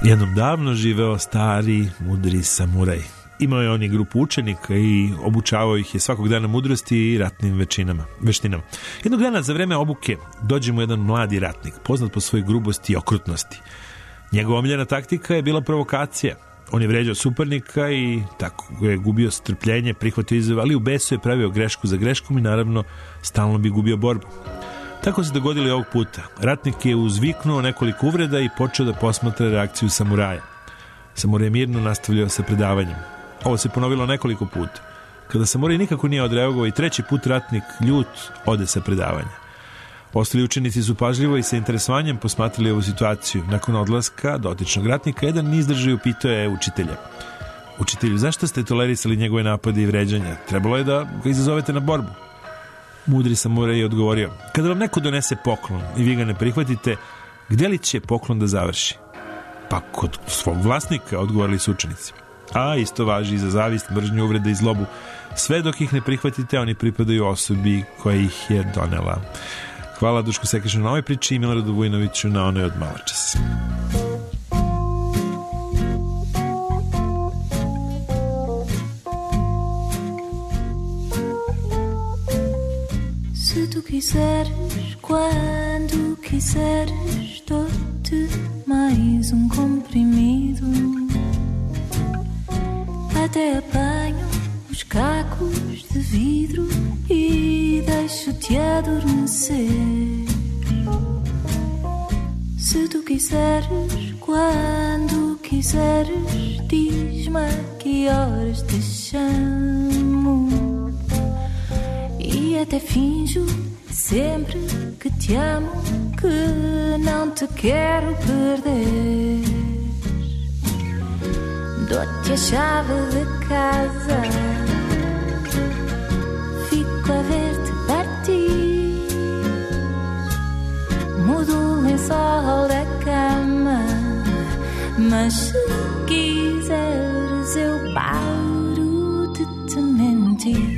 Jednom davno živeo stari, mudri samuraj. Imao je on i grupu učenika i obučavao ih je svakog dana mudrosti i ratnim veštinama. Jednog dana za vreme obuke dođe mu jedan mladi ratnik, poznat po svojoj grubosti i okrutnosti. Njegova omiljena taktika je bila provokacija. On je vređao suparnika i tako je gubio strpljenje, prihvatio izazov, ali u besu je pravio grešku za greškom i naravno stalno bi gubio borbu. Tako se dogodilo i ovog puta. Ratnik je uzviknuo nekoliko uvreda i počeo da posmatra reakciju samuraja. Samuraj je mirno nastavljao sa predavanjem. Ovo se ponovilo nekoliko puta. Kada samuraj nikako nije odreagovao i treći put ratnik ljut ode sa predavanja. Ostali učenici su pažljivo i sa interesovanjem posmatrali ovu situaciju. Nakon odlaska dotičnog ratnika, jedan izdržaju pitao je učitelja: učitelju, zašto ste tolerisali njegove napade i vređanja? Trebalo je da ga izazovete na borbu. Mudri samuraj je odgovorio: kada vam neko donese poklon i vi ga ne prihvatite, gde li će poklon da završi? Pa kod svog vlasnika, odgovorili su učenici. A isto važi i za zavist, mržnju, uvrede i zlobu. Sve dok ih ne prihvatite, oni pripadaju osobi koja ih je donela. Hvala Dušku Sekešu na ovoj priči i Miloradu Vujnoviću na onoj od maločas. Se tu quiseres, quando quiseres, dou-te mais comprimido. Até apanho os cacos de vidro e deixo-te adormecer. Se tu quiseres, quando quiseres, diz-me a que horas te chamo. E até finjo sempre que te amo, que não te quero perder. Dou-te a chave de casa, fico a ver-te partir. Mudo o lençol da cama, mas se quiseres eu paro de te mentir.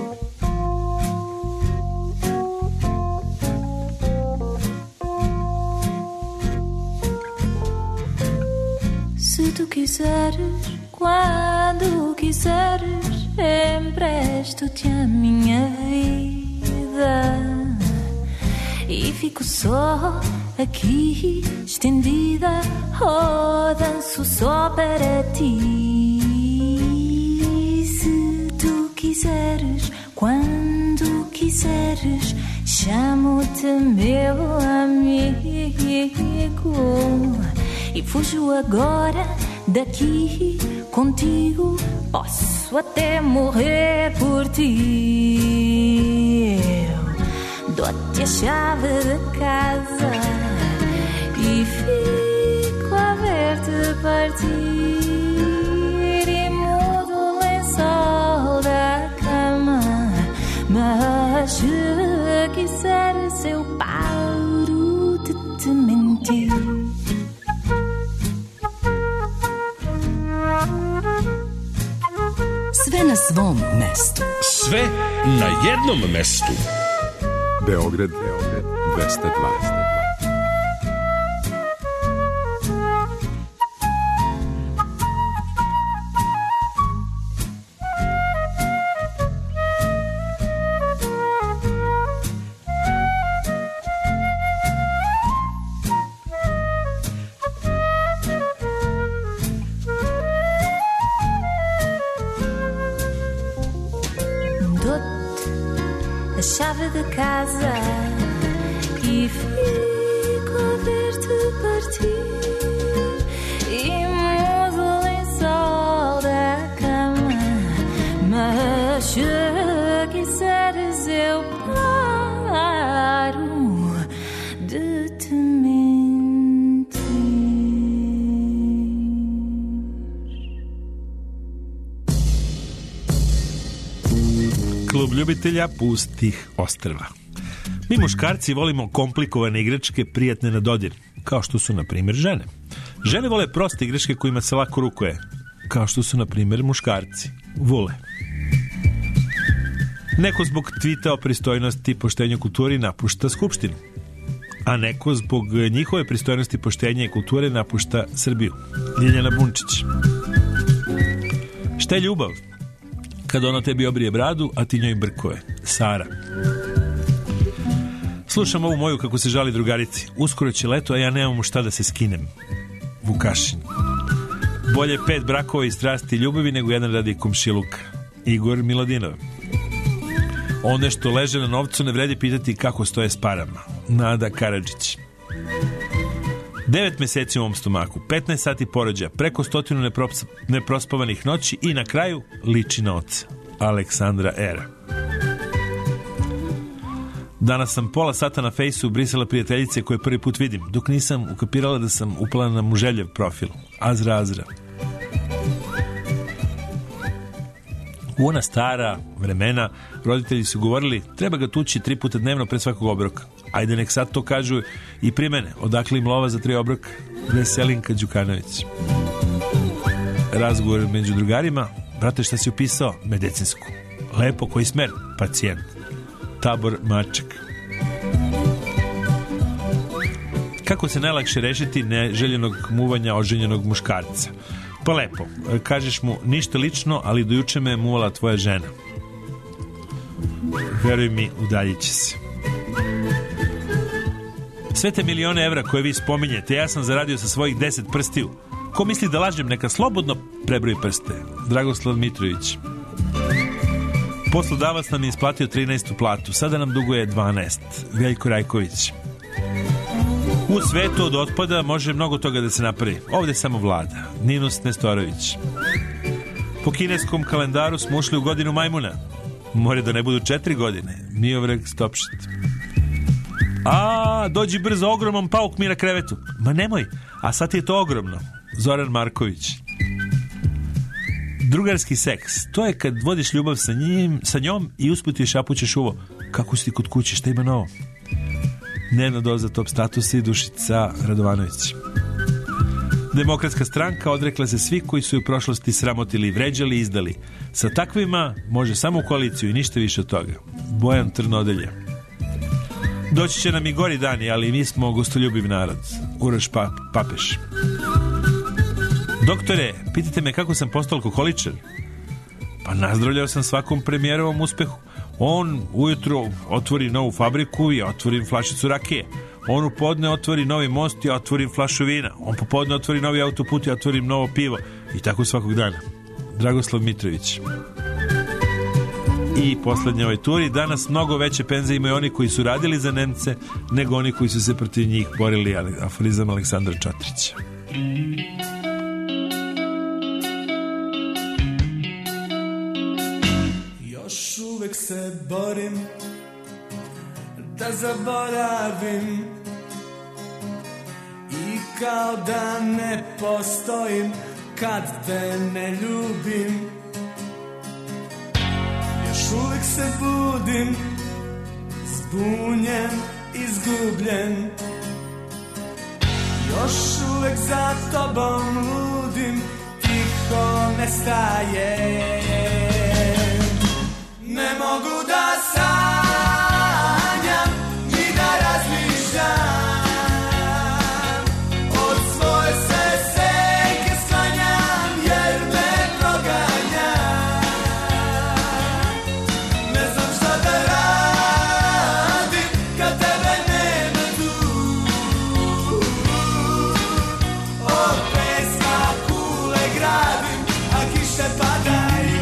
Se tu quiseres, quando quiseres, empresto-te a minha vida e fico só aqui estendida, oh, danço só para ti. Se tu quiseres, quando quiseres, chamo-te meu amigo e fujo agora daqui contigo, posso até morrer por ti. Eu dou-te a chave de casa e fico a ver-te partir. E mudo o lençol da cama, mas se quiseres eu paro de te mentir. Sve na svom mestu. Sve na jednom mestu. Beograd 202. A chave de casa e fico a ver-te partir. E mudo o lençol da cama, mas se quiseres eu paro de te mentir. Klub ljubitelja pustih ostrva. Mi muškarci volimo komplikovane igračke prijatne na dodir, kao što su, na primjer, žene. Žene vole proste igračke kojima se lako rukuje, kao što su, na primjer, muškarci. Vule. Neko zbog tvita o pristojnosti i poštenju kulturi napušta skupštinu. a neko zbog njihove pristojnosti, poštenja i kulture napušta Srbiju. Ljiljana Bunčić. Šta je ljubav? Kad ona tebi obrije bradu, a ti njoj brkove. Sara. Slušam ovu moju kako se žali drugarici. Uskoro će leto, a ja nemam u šta da se skinem. Vukašin. Bolje 5 brakova i strasti i ljubavi nego jedan radi komšiluka. Igor Miladinov. One što leže na novcu ne vredi pitati kako stoje s parama. Nada Karadžić. 9 meseci u ovom stomaku, 15 sati porođaja, preko 100 neprospavanih noći i na kraju liči na oca. Aleksandra Era. Danas sam pola sata na fejsu brisala prijateljice koje prvi put vidim, dok nisam ukapirala da sam upala na muželjev profil. Azra. U ona stara vremena roditelji su govorili treba ga tući 3 puta dnevno pre svakog obroka. Ajde nek sad to kažu i pri mene. Odakle im lova za 3 obroka? Veselinka Đukanović. Razgovor među drugarima. Brate, šta si upisao? Medicinsku. Lepo, koji smer? Pacijent. Tabor Maček. Kako se najlakše rešiti neželjenog muvanja oženjenog muškarca? Pa lepo, kažeš mu ništa lično, ali do juče me je muvala tvoja žena. Veruj mi, udaljit će se. Sve te milione evra koje vi spominjete, ja sam zaradio sa svojih 10 prstiju. Ko misli da lažem, neka slobodno prebroji prste. Dragoslav Mitrović. Poslodavac nam je isplatio 13. platu, sada nam duguje 12. Veljko Rajković. U svetu od otpada može mnogo toga da se napravi. Ovde samo vlada. Ninus Nestorović. Po kineskom kalendaru smo ušli u godinu majmuna. More da ne budu 4 godine. Miovreg Stopšit. Dođi brzo, ogroman pauk mi na krevetu. Ma nemoj, a sad je to ogromno. Zoran Marković. Drugarski seks. To je kad vodiš ljubav sa njom i usput joj šapućeš uvo. Kako si ti kod kuće, šta ima novo? Dnevna doza top statusa i Dušica Radovanović. Demokratska stranka odrekla se svi koji su ju u prošlosti sramotili, vređali i izdali. Sa takvima može samo u koaliciju i ništa više od toga. Bojan Trnodelja. Doći će nam i gori dani, ali mi smo gostoljubiv narod. Uroš Papeš. Doktore, pitate me kako sam postao alkoholičar? Pa nazdravljao sam svakom premijerovom uspehu. On ujutro otvori novu fabriku i otvorim flašicu rakije. On u podne otvori novi most i otvorim flašu vina. On popodne otvori novi autoput i otvorim novo pivo. I tako svakog dana. Dragoslav Mitrović. I poslednje ovoj turi. Danas mnogo veće penzije imaju oni koji su radili za Nemce nego oni koji su se protiv njih borili. Aforizam Aleksandra Čatrića. Još uvek se borim da zaboravim i kao da ne postojim kad te ne ljubim. Još uvek se budim zbunjen, izgubljen. Još uvek za tobom ludim, tiho nestajem. Ne mogu da sanjam ni da razmišljam. Od svoje se senke sklanjam jer me proganja. Ne znam šta da radim kad tebe nema tu. Od peska kule gradim, a kiše padaju.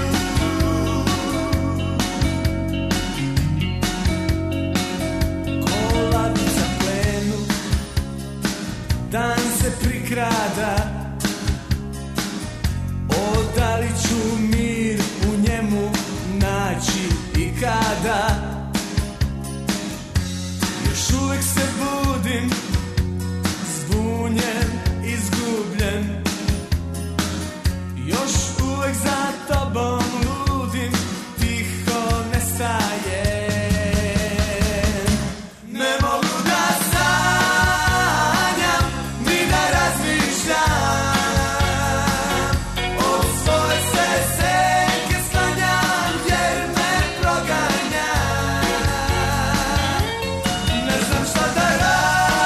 Dan se prikrada, da li ću mir u njemu naći i kada. Još uvek se budim zbunjen, izgubljen. Još uvek za tobom ludim, tiho nestajem. Ne mogu da sanjam ni da razmišljam. Od svoje se senke sklanjam jer me proganja. Ne znam šta da radim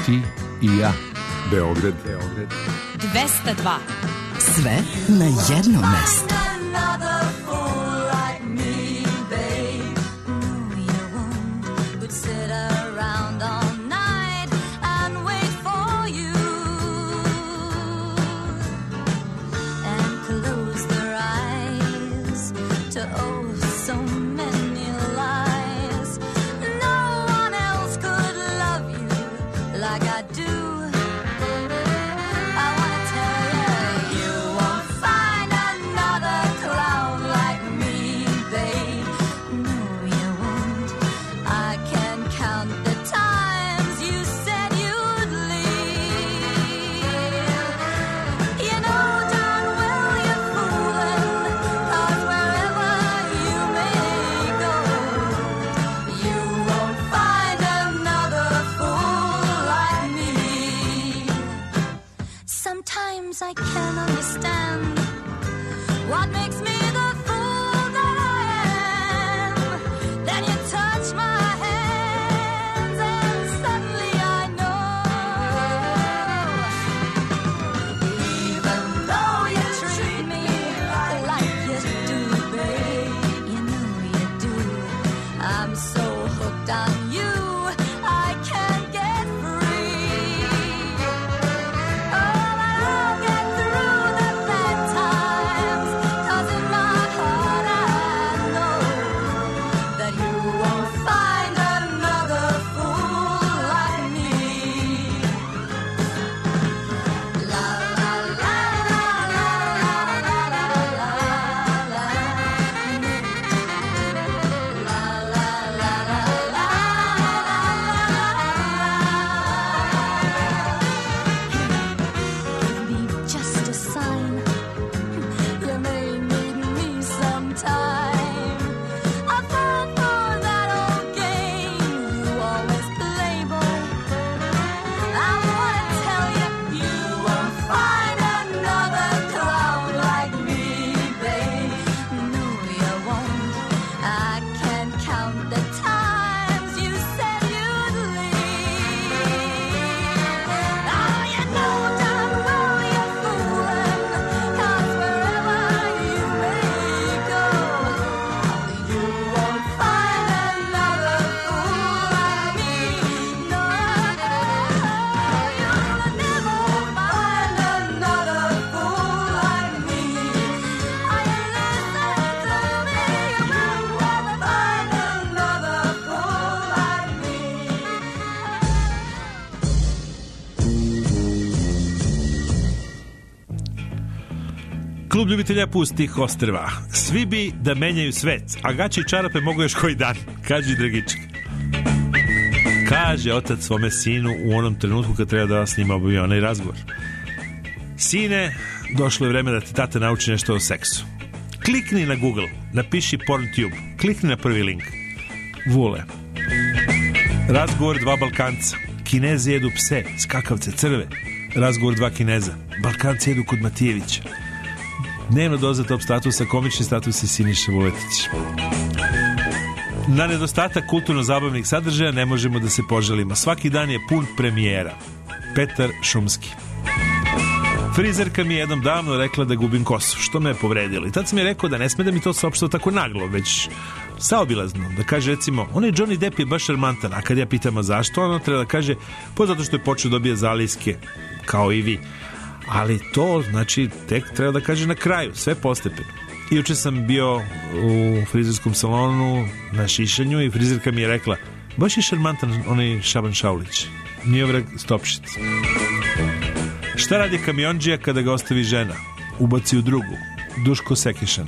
Ti i ja. Beograd 202. Sve na jednom mestu. I can't understand what makes me the fool that I am. Then you touch my hands and suddenly I know. Even though you treat me like you do, babe, you know you do. I'm so hooked on you, I can't get free. Oh, but I'll get through the bad times, 'cause in my heart I know that you won't find another fool like me. La la la la la la la la la. La la la la la Give me just a sign. You may need me sometime. I fall for that old game you always play, boy. I wanna tll you, you won't find another clown like me, babe. No, you won't. I can't count the times you said you'd leave. Oh, you know damn well you're fooling, 'cause wherever you may go, you won't find another fool like me. No, you'll never find another fool like me. Are you listening to me? You won't ever find another fool like me. Klub ljubitelja pustih ostrva. Svi bi da menjaju svet, a gaće i čarape mogu još koji dan, kaže Dragička. Kaže otac svome sinu u onom trenutku kad treba da s njima obavi onaj razgovor. Sine, došlo je vreme da ti tata nauči nešto o seksu. Klikni na Google, napiši PornTube, klikni na prvi link. Vule. Razgovor dva Balkanca. Kinezi jedu pse, skakavce, crve. Razgovor dva Kineza. Balkanci jedu kod Matijevića. Dnevno doza top statusa, komični status i Siniša Vuletić. Na nedostatak kulturno-zabavnih sadržaja ne možemo da se poželimo. Svaki dan je pun premijera. Petar Šumski. Frizerka mi je jednom davno rekla da gubim kosu, što me je povredilo. I tad sam je rekao da ne sme da mi to saopštava tako naglo, već saobilazno. Da kaže recimo, onaj Johnny Depp je baš šarmantan, a kad ja pitam a zašto, ono treba da kaže, pa zato što je počeo dobija zaliske, kao i vi. Ali to, znači, tek treba da kaže na kraju, sve postepeno. I juče sam bio u frizerskom salonu na šišanju i frizerka mi je rekla, baš je šarmantan onaj Šaban Šaulić. Miodrag Stopšić. Šta radi kamionđija kada ga ostavi žena? Ubaci u drugu. Duško Sekišan.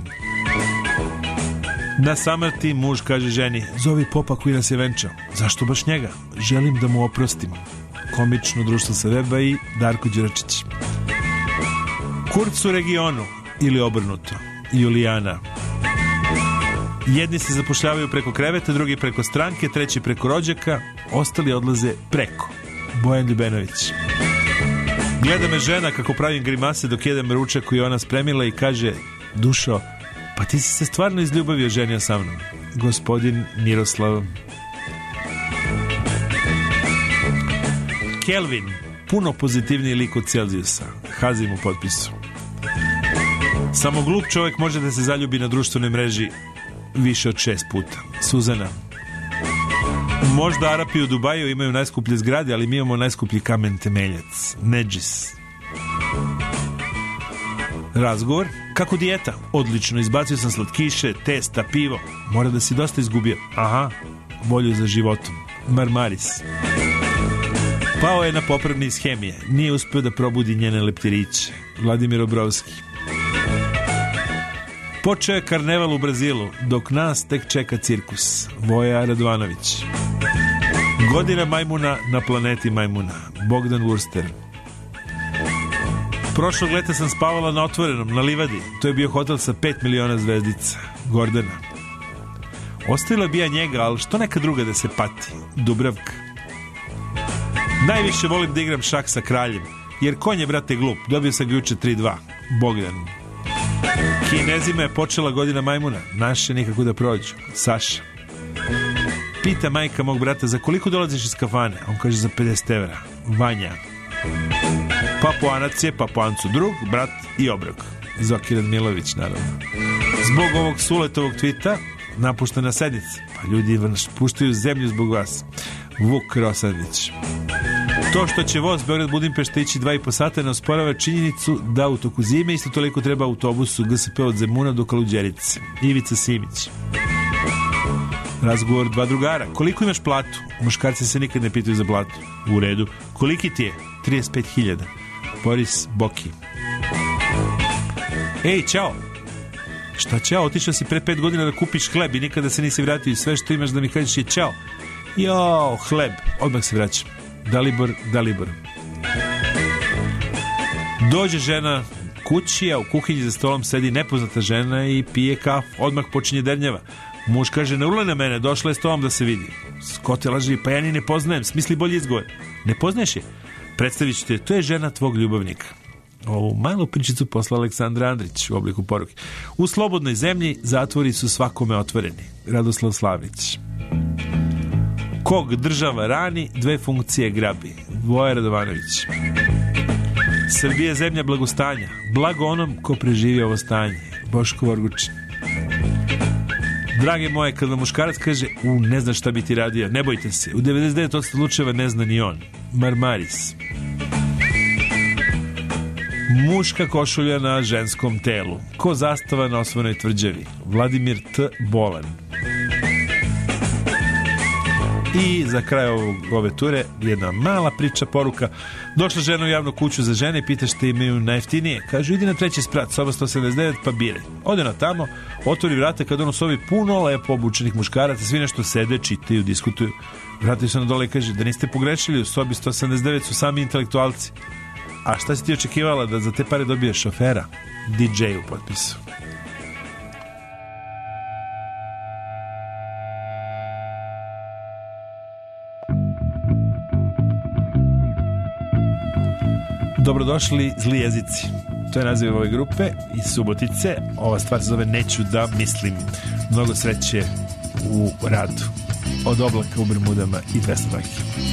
Na samrti muž kaže ženi, zovi popa koji nas je venčao. Zašto baš njega? Želim da mu oprostim. Komično društvo sa weba i Darko Đuračić. Kurc u regionu ili obrnuto. Julijana. Jedni se zapošljavaju preko kreveta, drugi preko stranke, treći preko rođaka, ostali odlaze preko. Bojan Ljubenović. Gleda me žena kako pravim grimase dok jedem ručak koji je ona spremila i kaže, Dušo, pa ti si se stvarno izljubavio ženio sa mnom. Gospodin Miroslav. Kelvin, puno pozitivniji lik od Celzijusa. Hazim u potpisu. Samo glup čovjek može da se zaljubi na društvenoj mreži više od 6 puta. Suzana. Možda Arapi u Dubaju imaju najskuplje zgrade, ali mi imamo najskuplji kamen temeljac. Nedžis. Razgovor. Kako dijeta? Odlično, izbacio sam slatkiše, testa, pivo. Mora da si dosta izgubio. Aha, volju za životom. Marmaris. Pao je na popravni iz hemije. Nije uspio da probudi njene leptiriće. Vladimir Obrovski. Počeo je karneval u Brazilu, dok nas tek čeka cirkus. Voja Radovanović. Godina majmuna na planeti majmuna. Bogdan Wurster. Prošlog leta sam spavala na otvorenom, na livadi. To je bio hotel sa 5 miliona zvezdica. Gordana. Ostavila bi ja njega, ali što neka druga da se pati? Dubravka. Najviše volim da igram šah sa kraljem, jer konj je, brate, glup. Dobio sam ga juče 3-2. Bogdan. Kinezima je počela godina majmuna. Naše nikako da prođu. Saša. Pita majka mog brata za koliko dolaziš iz kafane. On kaže za 50 evra. Vanja. Papuanac je Papuancu drug, brat i obrok. Zokiran Milović, naravno. Zbog ovog suletovog tvita napuštena sednica. Pa ljudi puštaju zemlju zbog vas. Vuk Rosanić. To što će voz Beograd-Budimpešta ići 2,5 sata ne osporava činjenicu da u toku zime isto toliko treba autobusu GSP od Zemuna do Kaluđerice. Ivica Simić. Razgovor dva drugara. Koliko imaš platu? Muškarci se nikad ne pitaju za platu. U redu. Koliki ti je? 35.000. Boris Boki. Ej, čao. Šta čao? Otišao si pre 5 godina da kupiš hleb i nikada se nisi vratio i sve što imaš da mi kažeš je čao. Jo, hleb. Odmah se vraćam. Dalibor. Dođe žena kući, a u kuhinji za stolom sedi nepoznata žena i pije kafu. Odmah počinje dernjava. Muž kaže, ne urlaj na mene, došla je s tobom da se vidi. Skote laži, pa ja ni ne poznajem, smisli bolji izgovor. Ne poznaješ je? Predstavit ću te, to je žena tvog ljubavnika. Ovu malu pričicu posla Aleksandra Andrić u obliku poruke. U slobodnoj zemlji zatvori su svakome otvoreni. Radoslav Slavnić. Kog država rani, 2 funkcije grabi. Voja Radovanović. Srbija je zemlja blagostanja. Blago onom ko preživi ovo stanje. Boško Vorgučin. Drage moje, kad vam muškarac kaže ne zna šta bi ti radio, ne bojte se. U 99% slučajeva ne zna ni on. Marmaris. Muška košulja na ženskom telu. Ko zastava na osvojnoj tvrđavi. Vladimir T. Bolan. I za kraj ove ture jedna mala priča, poruka. Došla žena u javnu kuću za žene i pita šta imaju najjeftinije. Kažu, idi na 3. sprat, soba 179, pa biraj. Ode na tamo, otvori vrata, kad on u sobi puno lepo obučenih muškaraca, svi nešto sede, čitaju, diskutuju. Vrataju se na dole i kaže, da niste pogrešili, u sobi 179 su sami intelektualci. A šta si ti očekivala, da za te pare dobiješ šofera? DJ u potpisu. Dobrodošli Zli jezici. To je naziv ove grupe iz Subotice. Ova stvar se zove Neću da mislim. Mnogo sreće u radu. Od oblaka u Bermudama i 200 baki.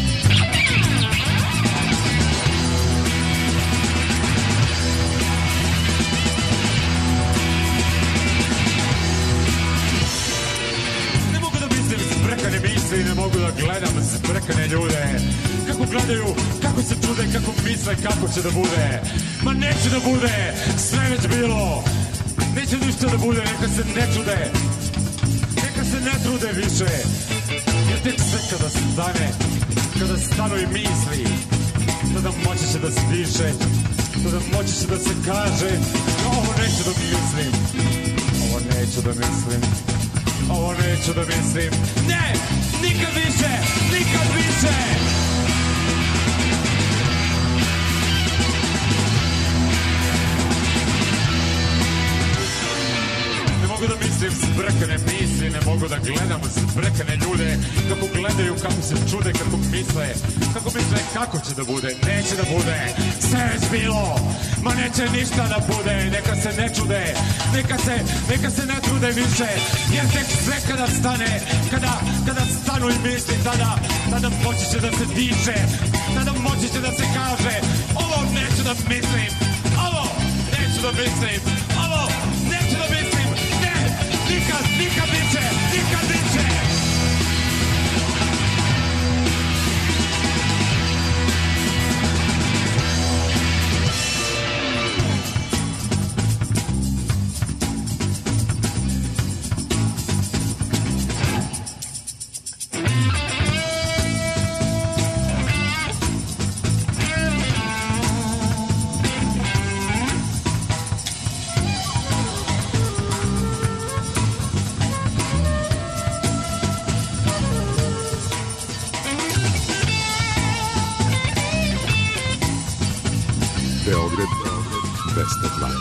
Ne mogu da mislim zbrekane misli i ne mogu da gledam zbrekane ljude. Kako gledaju, kako se čude, kako misle, kako će da bude. Ma neće da bude, sve već bilo. Neće ništa da bude, neka se ne čude. Neka se ne trude više. Jer tek sve kada stane, kada stanu i misli, tada moći će da se diše, tada moći će da se kaže, ovo neću da mislim, ovo neću da mislim, ovo neću da mislim. Ne, nikad više, nikad više. Da mislim zbrekane misli, ne mogu da gledam zbrekane ljude, kako gledaju, kako se čude, kako misle. misle, kako će da bude, neće da bude, sve je bilo, ma neće ništa da bude, neka se ne čude, neka se ne trude više, jer tek sve kada stane, kada stanu i misli, tada moći će da se diše, tada moći će da se kaže, ovo neću da mislim, ovo neću da mislim, ovo neću da mislim, ne, nikad više, nikad više. Beograd 220.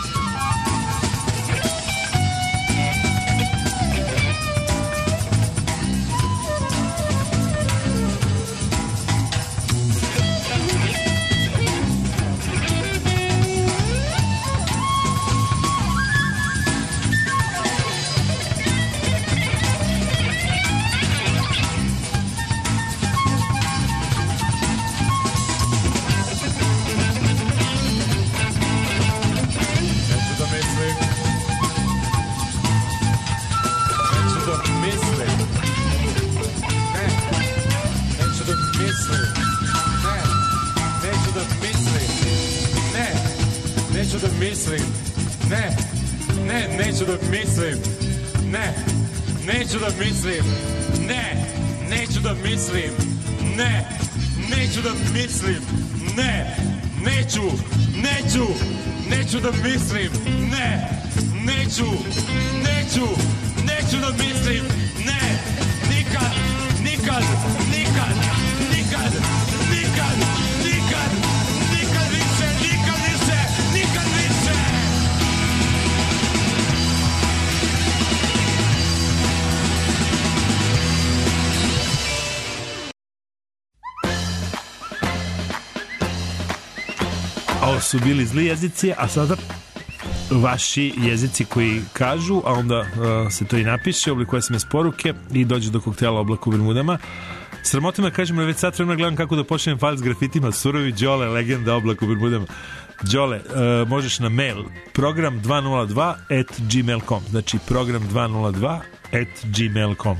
Su bili zli jezici, a sada vaši jezici koji kažu, a onda se to i napiše, oblikuje SMS poruke i dođe do koktela Oblak u Bermudama. Sramota me, kažem, već sad vremena gledam kako da počnem falt s grafitima. Surovi Đole, legenda Oblak u Bermudama. Đole, možeš na mail program202@gmail.com, znači program202@gmail.com.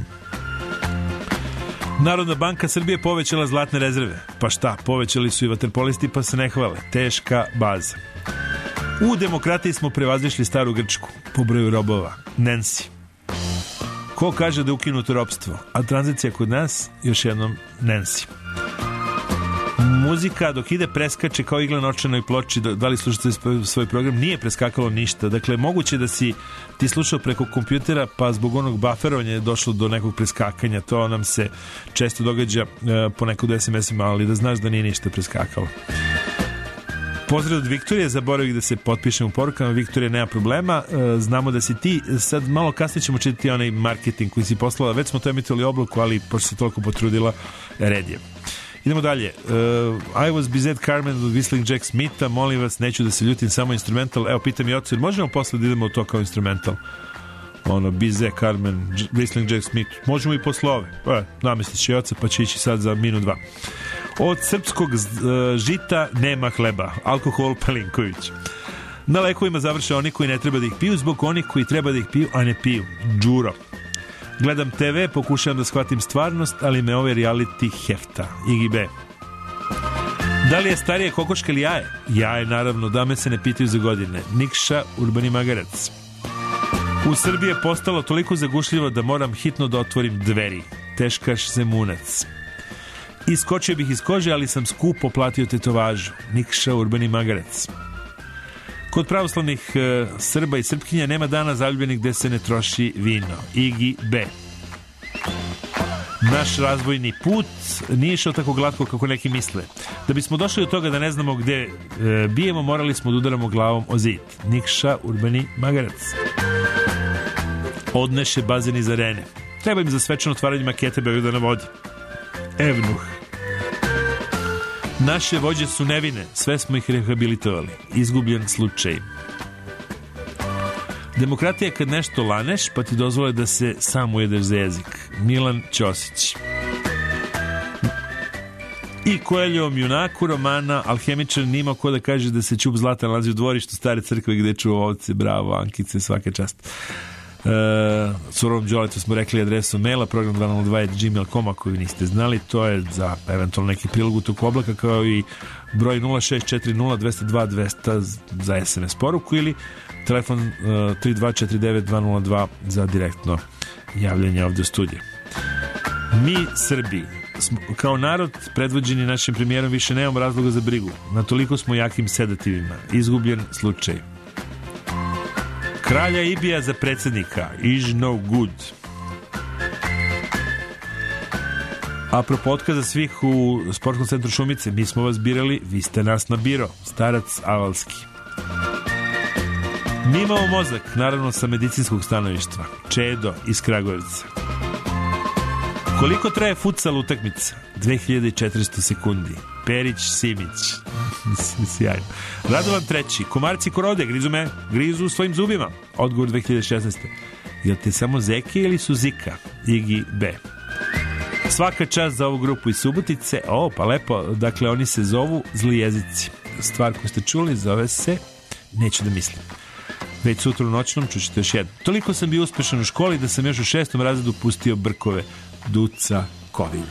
Narodna banka Srbije povećala zlatne rezerve. Pa šta, povećali su i vaterpolisti pa se ne hvale. Teška baza. U demokratiji smo prevazišli staru Grčku po broju robova. Nancy. Ko kaže da je ukinuto ropstvo? A tranzicija kod nas, još jednom Nancy. Muzika dok ide preskače kao igla na očanoj ploči. Da li slušate svoj program? Nije preskakalo ništa. Dakle, moguće da si ti slušao preko kompjutera pa zbog onog bufferovanja je došlo do nekog preskakanja. To nam se često događa ponekad u SMS-ima, ali da znaš da nije ništa preskakalo. Pozdrav od Viktorije, zaboravih da se potpišem u porukama. Viktorije, nema problema. Znamo da si ti, sad malo kasnije ćemo čitati onaj marketing koji si poslala. Već smo to emitovali Oblaku, ali pošto se toliko potrudila, red je. Idemo dalje. I was Bizet Carmen od Whistling Jack Smitha. Molim vas, neću da se ljutim, samo instrumental. Evo, pitam i ocu, možemo posle da idemo u to kao instrumental? Bizet Carmen, Whistling Jack Smith. Možemo i posle ove. Namestit će i oca, pa će ići sad za minut 2. Od srpskog žita nema hleba. Alkohol Palinković. Na lekovima završe oni koji ne treba da ih piju zbog onih koji treba da ih piju, a ne piju. Đuro. Gledam TV, pokušavam da shvatim stvarnost, ali me ove reality hefta. Igi B. Da li je starije kokoška ili jaje? Jaje, naravno, dame se ne pitaju za godine. Nikša, Urbani Magarac. U Srbiji je postalo toliko zagušljivo da moram hitno da otvorim dveri. Teškaš Zemunac. Iskočio bih iz kože, ali sam skupo platio tetovažu. Nikša, Urbani Magarac. Kod pravoslavnih Srba i Srpkinja nema dana zaljubljenih gde se ne troši vino. Igi B. Naš razvojni put nije išao tako glatko kako neki misle. Da bismo došli do toga da ne znamo gde bijemo, morali smo da udaramo glavom o zid. Nikša, Urbani Magarac. Odneše bazen iz arene. Treba im za svečano otvaranje makete Beograda na vodi. Evnuh. Naše vođe su nevine, sve smo ih rehabilitovali. Izgubljen slučaj. Demokratija je kad nešto laneš, pa ti dozvole da se sam ujedeš za jezik. Milan Ćosić. I Koeljovom junaku romana Alhemičar nima ko da kaže da se ćup zlata nalazi u dvorištu stare crkve gde čuva ovce. Bravo, Ankice, svaka čast. Surovom Đoletu smo rekli adresu maila program 202@gmail.com ako vi niste znali, to je za eventualno neki prilog u toku oblaka, kao i broj 0640 202 200 za SMS poruku ili telefon 3249 za direktno javljanje ovde u studiju. Mi Srbi kao narod predvođeni našim premijerom više nemamo razloga za brigu, na toliko smo jakim sedativima. Izgubljen slučaj. Kralja Ibija za predsjednika is no good. Apropo otkaza svih u sportskom centru Šumice, mi smo vas birali, vi ste nas na biro. Starac Avalski. Mi imamo mozak, naravno sa medicinskog stanovištva. Čedo iz Kragujevca. Koliko traje futsal utakmica? 2400 sekundi. Perić Simić. Sjajno. Radovan treći. Komarci korode, grizu svojim zubima. Odgovor 2016. Jel te samo zeke ili su zika? Igi B. Svaka čast za ovu grupu iz Subotice. O, pa lepo. Dakle, oni se zovu Zli jezici. Stvar koju ste čuli zove se Neću da mislim. Već sutra u noćnom čućete još jedno. Toliko sam bio uspešan u školi da sam još u 6. razredu pustio brkove. Duca Kovilj.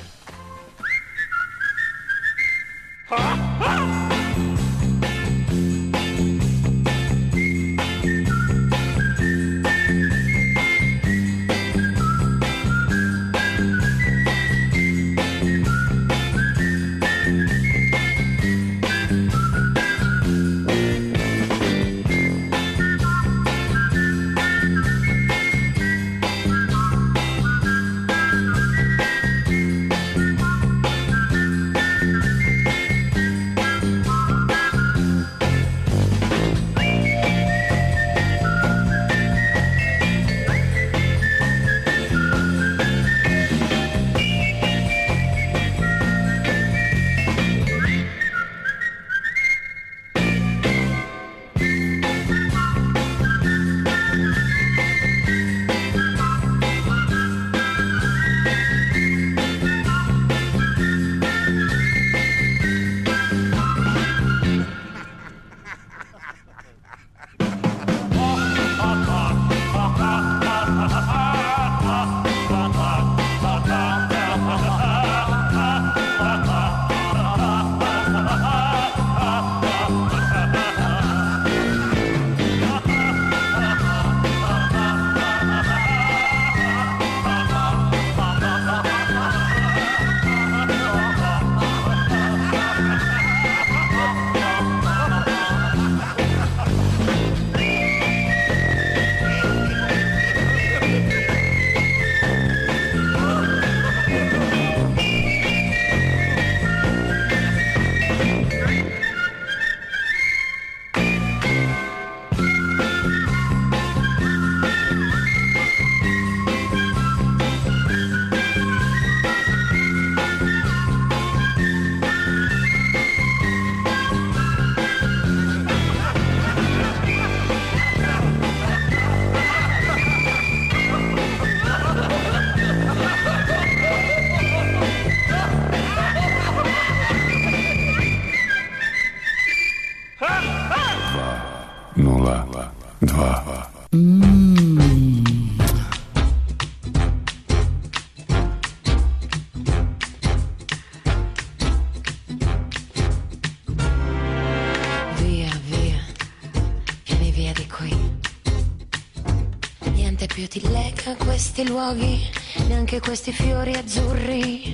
Questi luoghi, neanche questi fiori azzurri.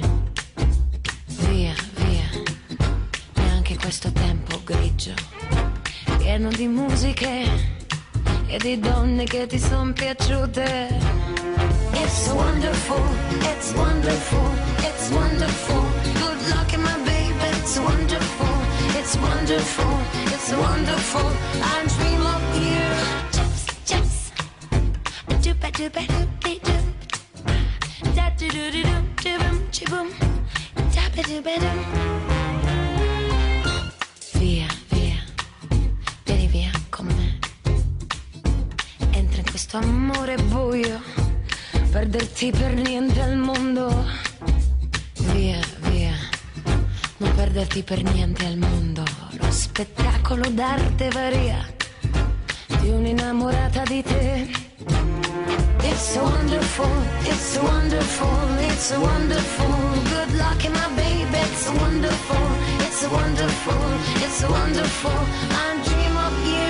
Via, via, neanche questo tempo grigio, pieno di musiche e di donne che ti son piaciute. It's wonderful, it's wonderful, it's wonderful. Good luck in my baby, it's wonderful, it's wonderful, it's wonderful. I dream of you. Chips, doop-a-doop-a-doop-de-doop. Da-do-do-do-doop-de-boom-chi-boom. Da-ba-doop-a-doop. questo amore buio, perderti per niente al mondo. Via, via, non perderti per niente al mondo. Lo spettacolo d'arte varia di un'innamorata di te. It's so wonderful, it's so wonderful, it's so wonderful. Good luck in my baby, it's so wonderful, it's so wonderful, it's so wonderful. I dream of you.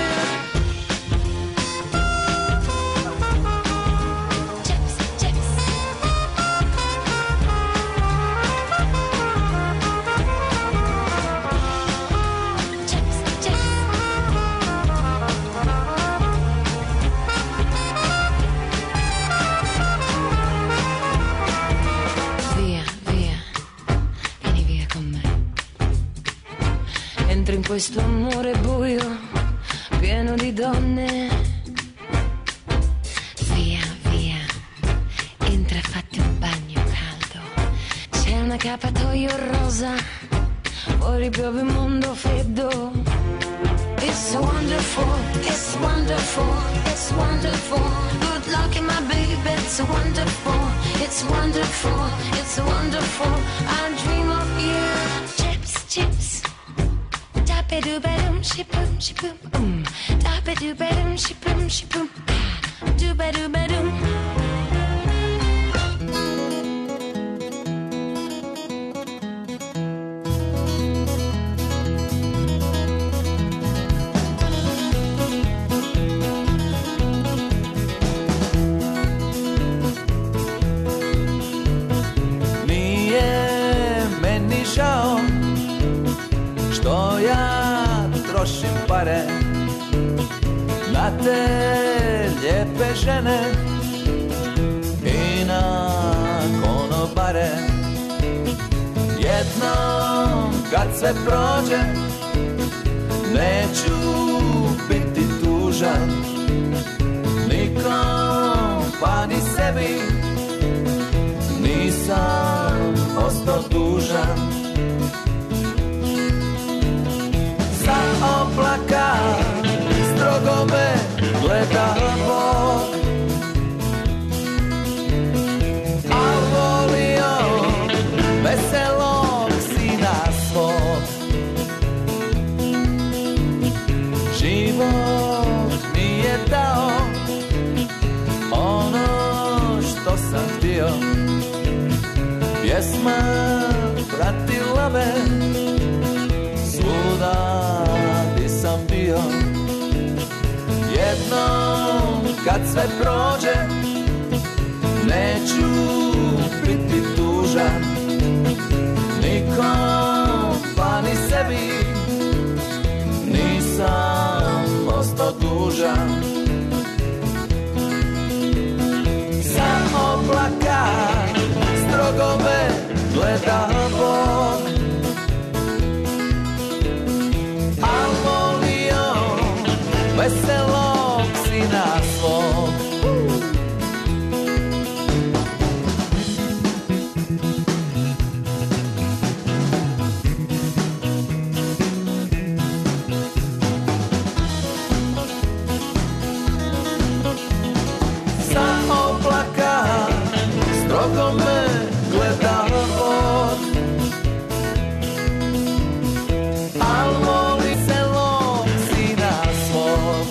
In questo amore buio, pieno di donne. Via, via, entra e fatti un bagno caldo. C'è un accappatoio rosa, fuori piove un mondo freddo. It's so wonderful, it's wonderful, it's wonderful. Good luck in my baby, it's so wonderful, it's wonderful, it's so wonderful. I dream of you. Chips, chips. Ba-doo-ba-doom, she-boom, she-boom, Da-ba-doo-ba-doom, she-boom, she-boom, Do-ba-doo-ba-doom. Nije meni žao što ja trošim pare na te lijepe žene i na konobare. Jednom kad sve prođe neću biti tužan nikom pa ni sebi, nisam ostao dužan. Sa oblaka strogo me gleda Bog, a volio veselog sina svog. Život mi je dao ono što sam htio, pjesma pratila me svuda gdje sam bio. Jednom kad sve prođe neću biti tužan nikom pa ni sebi, nisam ostao dužan. Sa oblaka strogo me gleda Bog, al volio veselog sina svog. Sa oblaka strogo me gleda Bog, al voli selog sina svog.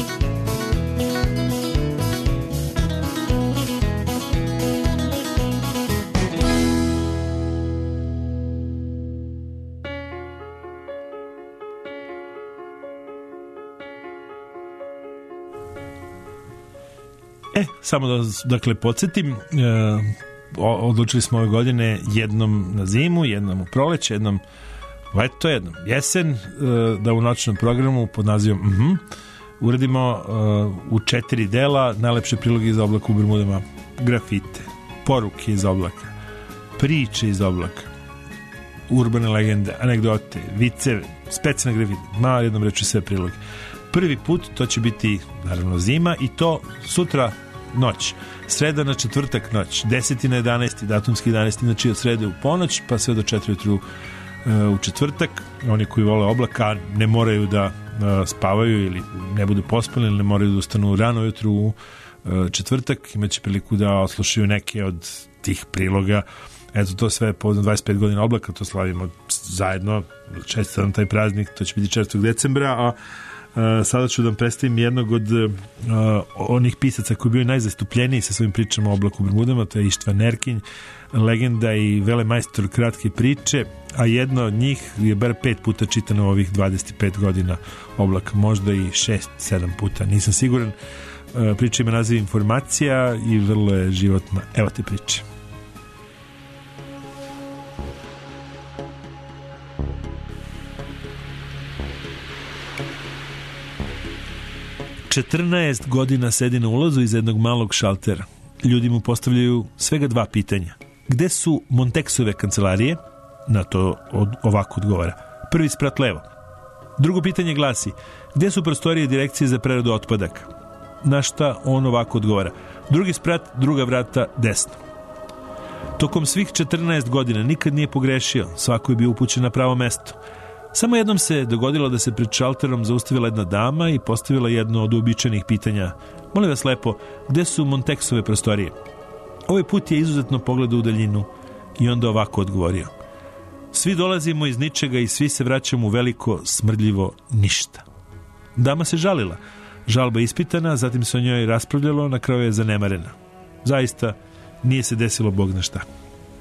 Samo da dakle podsjetim, odlučili smo ove godine jednom na zimu, jednom u proleće, jednom leto, jednom jesen, da u noćnom programu pod nazivom uradimo u 4 dela najlepše priloge iz oblaka u Bermudama, grafite, poruke iz oblaka, priče iz oblaka, urbane legende, anegdote, viceve, specijalne grafite, malo jednom reći sve priloge. Prvi put to će biti naravno zima i to sutra noć, sreda na četvrtak noć, 10. na 11. datumski 11. znači od srede u ponoć pa sve do 4 jutru u četvrtak. Oni koji vole oblaka ne moraju da spavaju ili ne budu pospani ili ne moraju da ustanu rano jutru u četvrtak. Imaće priliku da oslušaju neke od tih priloga. Eto, to sve povodom 25 godina Oblaka, to slavimo zajedno, čestitam taj praznik, to će biti 4. decembra, a sada ću da vam predstavim jednog od onih pisaca koji je bio najzastupljeniji sa svojim pričama o Oblaku u Bermudama, to je Ištvan Erkinj, legenda i velemajstor kratke priče, a jedno od njih je bar 5 puta čitano u ovih 25 godina Oblaka, možda i 6-7 puta, nisam siguran. Priča ima naziv Informacija i vrlo je životna. Evo te priče. "14 godina sedi na ulazu iz jednog malog šaltera. Ljudi mu postavljaju svega 2 pitanja. Gde su Montexove kancelarije? Na to ovako odgovara. Prvi sprat levo. Drugo pitanje glasi, gde su prostorije direkcije za preradu otpadaka? Na šta on ovako odgovara. Drugi sprat, druga vrata, desno. Tokom svih 14 godina nikad nije pogrešio, svako je bio upućen na pravo mesto. Samo jednom se dogodilo da se pred šalterom zaustavila jedna dama i postavila jedno od uobičajenih pitanja. Molim vas lepo, gde su Montexove prostorije? Ovaj put je izuzetno pogledao u daljinu i onda ovako odgovorio. Svi dolazimo iz ničega i svi se vraćamo u veliko, smrdljivo ništa. Dama se žalila. Žalba ispitana, zatim se o njoj raspravljalo, na kraju je zanemarena. Zaista, nije se desilo Bog na šta.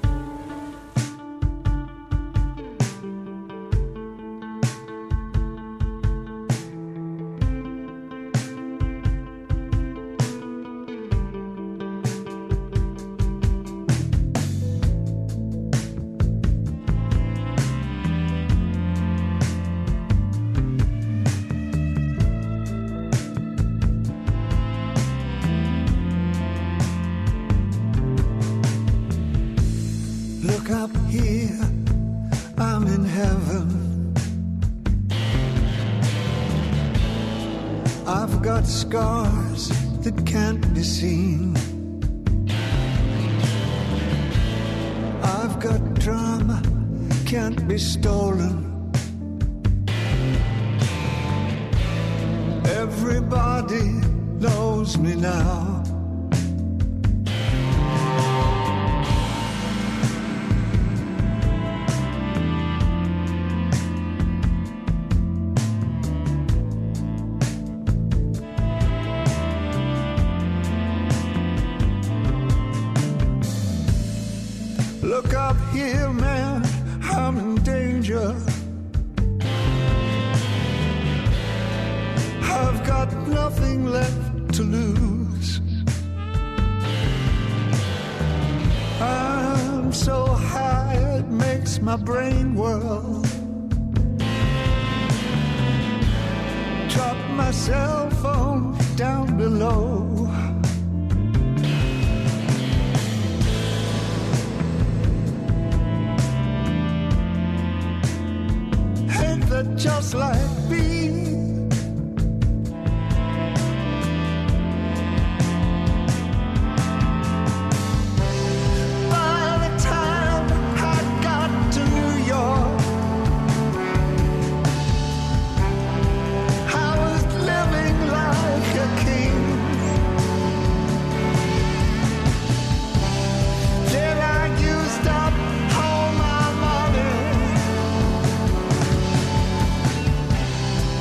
Scars that can't be seen. I've got drama, can't be stolen. Everybody knows me now. Look up here, man, I'm in danger. I've got nothing left to lose. I'm so high it makes my brain whirl. Drop my cell phone down below. Just like me. By the time I got to New York, I was living like a king. Then I used up all my money.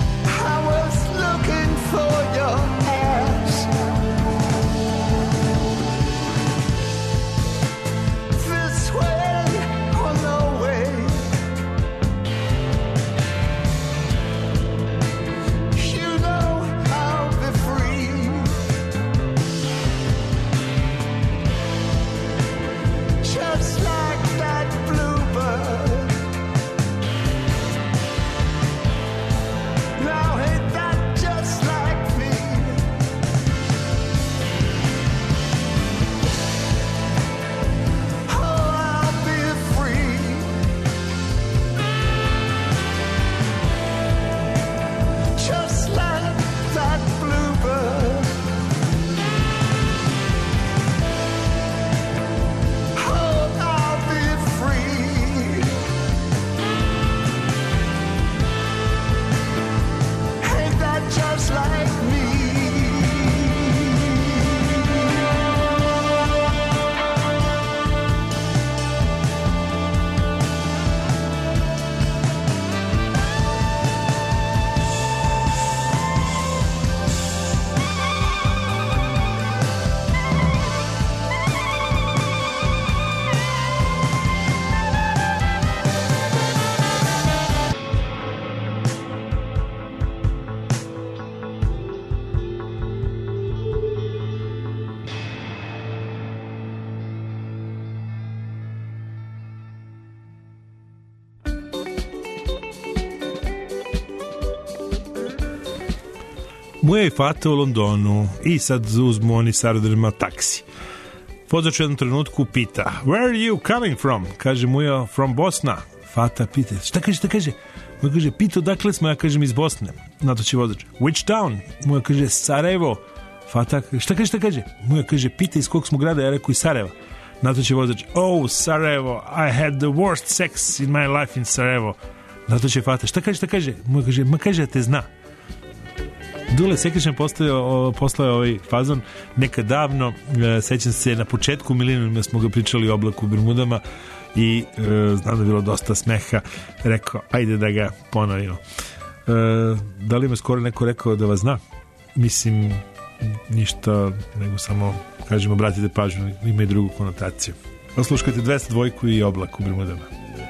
Muja i Fata u Londonu i sad uzmu oni s aerodroma taksi. Vozač u jednom trenutku pita Where are you coming from? Kaže Muja, from Bosna. Fata pita, šta kaže? Muja kaže, pita odakle smo, ja kažem iz Bosne. Na to će vozač, which town? Muja kaže, Sarajevo. Fata, šta kaže? Muja kaže, pita iz kog smo grada, ja rekao iz Sarajeva. Na to će vozač, oh, Sarajevo, I had the worst sex in my life in Sarajevo. Na to će Fata, šta kaže? Muja kaže, ma kaže da te zna. Dule Sekričan poslao ovaj fazon nekad davno, sećam se na početku milenijuma smo ga pričali o oblaku u Bermudama i znam da je bilo dosta smeha, rekao ajde da ga ponovimo. Da li me skoro neko rekao da vas zna? Mislim ništa, nego samo kažemo obratite pažnju, ima i drugu konotaciju. Osluškajte 202 i oblak u Bermudama.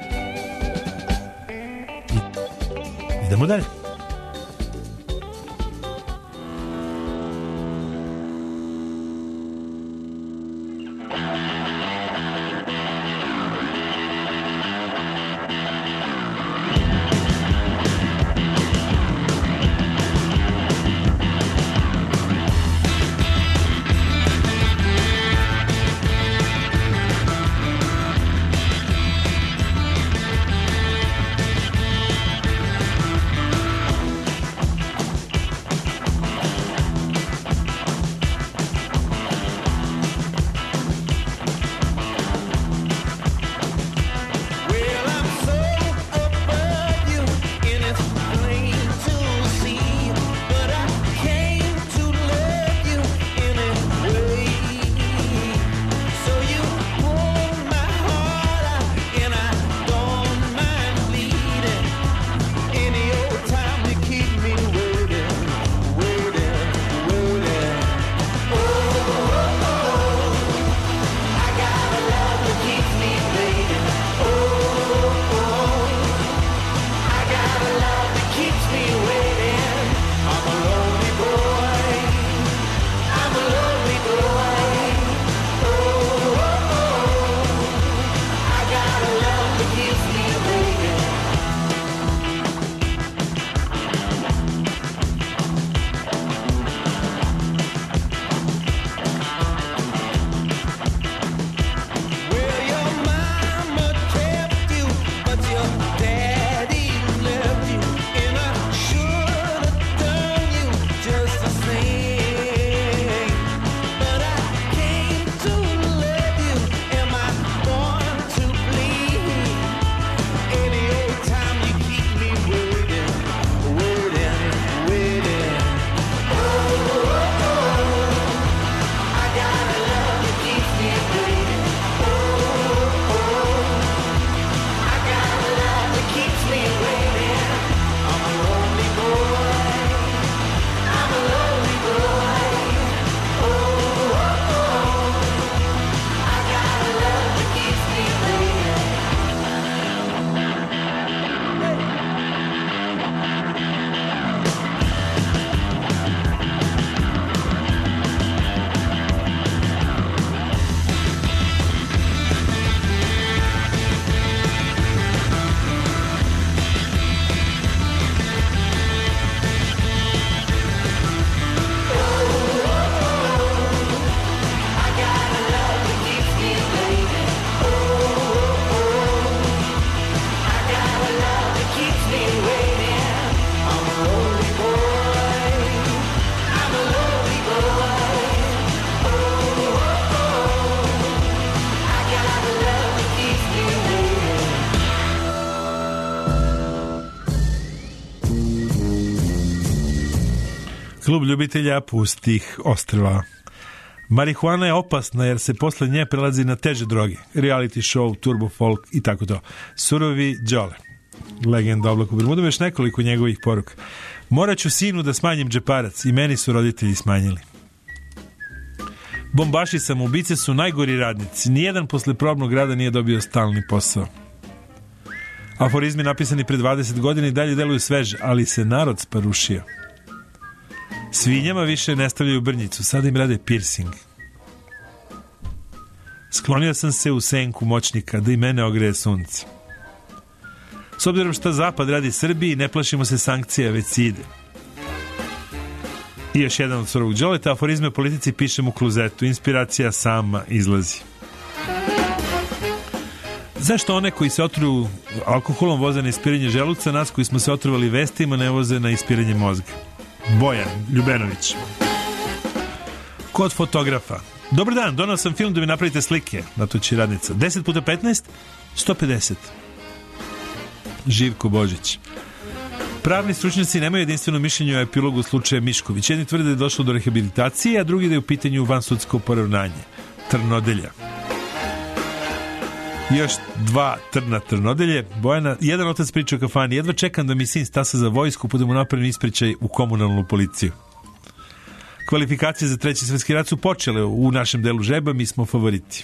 Idemo dalje. Klub ljubitelja pustih ostrva. Marihuana je opasna jer se posle nje prelazi na teže droge. Reality show, turbo folk i tako to. Surovi Đole. Legenda Oblaku Bermudama, još nekoliko njegovih poruka. Moraću sinu da smanjim džeparac i meni su roditelji smanjili. Bombaši samoubice su najgori radnici. Nijedan posle probnog rada nije dobio stalni posao. Aforizmi napisani pre 20 godina i dalje deluju sveže, ali se narod sparušio. Svinjama više ne stavljaju brnjicu, sada im rade piercing. Sklonio sam se u senku moćnika da i mene ogreje sunce. S obzirom šta Zapad radi Srbiji, ne plašimo se sankcija, već se ide. I još jedan od surovog đoleta, aforizme o politici pišem u klozetu, inspiracija sama izlazi. Zašto one koji se otruju alkoholom voze na ispiranje želuca, nas koji smo se otruvali vestima ne voze na ispiranje mozga? Bojan Ljubenović. Kod fotografa. Dobar dan, donao sam film da mi napravite slike. Natoči radnica. 10 puta 15? 150. Živko Božić. Pravni stručnjaci nemaju jedinstveno mišljenje o epilogu slučaja Mišković. Jedni tvrde da je došlo do rehabilitacije, a drugi da je u pitanju vansudsko poravnanje. Trnodelja. Još 2 trna Trnodelje. Bojana, jedan otac priča o kafani. Jedva čekam da mi sin stasa za vojsku, pa da mu napravim ispričaj u komunalnu policiju. Kvalifikacije za 3. svetski rat su počele u našem delu žeba, mi smo favoriti.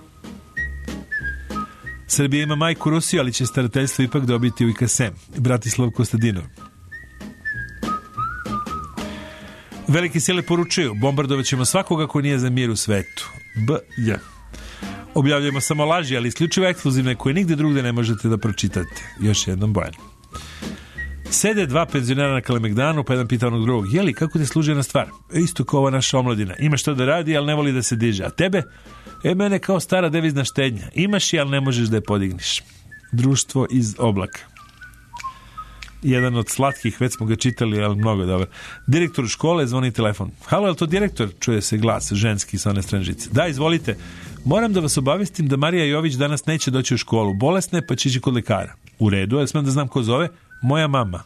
Srbija ima majku Rusiju, ali će starateljstvo ipak dobiti u IKSM. Bratislav Kostadinov. Velike sile poručuju, bombardovat ćemo svakoga ko nije za mir u svetu. Objavljujemo samo laži, ali isključivo ekskluzivne koje nigde drugde ne možete da pročitate. Još jednom Bojan. Sede 2 penzionera na Kalemegdanu, pa jedan pita onog drugog, jeli, kako ti služi jedna stvar? Isto kao ova naša omladina. Ima što da radi, ali ne voli da se diže. A tebe? Mene kao stara devizna štednja. Imaš je, ali ne možeš da je podigniš. Društvo iz oblaka. Jedan od slatkih, već smo ga čitali, ali mnogo dobro. Direktor škole zvoni telefon. Halo, je li to direktor? Čuje se glas, ženski sa one stranžice. Da, izvolite. Moram da vas obavestim da Marija Jović danas neće doći u školu. Bolesna je, pa će ići kod lekara. U redu, ali smem da znam ko zove? Moja mama.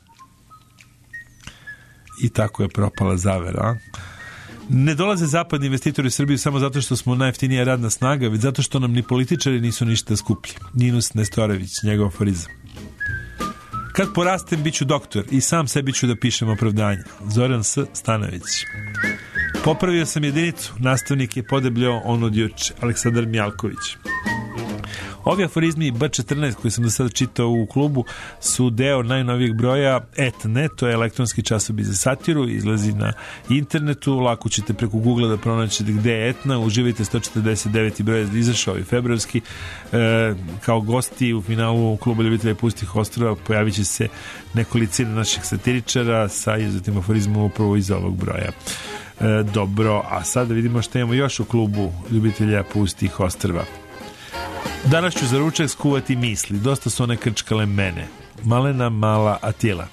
I tako je propala zavera, a? Ne dolaze zapadni investitori u Srbiju samo zato što smo najjeftinija radna snaga, već zato što nam ni političari nisu ništa skuplji. Ninus Nestorović, njegov aforizam. Kad porastem, bit ću doktor i sam sebi ću da pišem opravdanje. Zoran S. Stanović. Popravio sam jedinicu, nastavnik je podebljao on od juče. Aleksandar Mjalković. Ovi aforizmi B14 koji sam do sada čitao u klubu su deo najnovijeg broja Etne, to je elektronski časopis za satiru, izlazi na internetu, lako ćete preko Google da pronaćete gde je Etna, uživajte 149. broj, izašao i februarski, kao gosti u finalu kluba ljubitelja pustih ostrva pojavit će se nekolicina naših satiričara sa izuzetnim aforizmom upravo iz ovog broja. Dobro, a sad da vidimo što imamo još u klubu ljubitelja pustih ostrva. Danas ću za ručak skuvati misli, dosta su one krčkale mene. Malena mala Atila.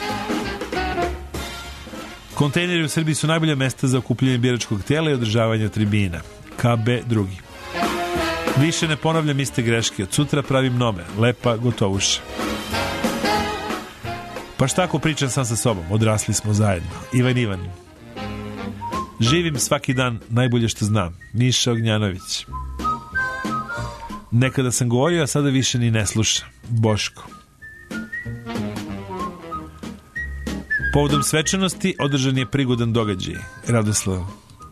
Kontejneri u Srbiji su najbolja mesta za okupljanje biračkog tela i održavanje tribina. KB drugi. Više ne ponavljam iste greške, od sutra pravim nove. Lepa Gotovuša. Pa šta ako pričam sam sa sobom, odrasli smo zajedno. Ivan Ivan. Živim svaki dan najbolje što znam. Miša Ognjanović. Nekada sam govorio, a sada više ni ne sluša. Boško. Povodom svečanosti održan je prigodan događaj. Radoslav.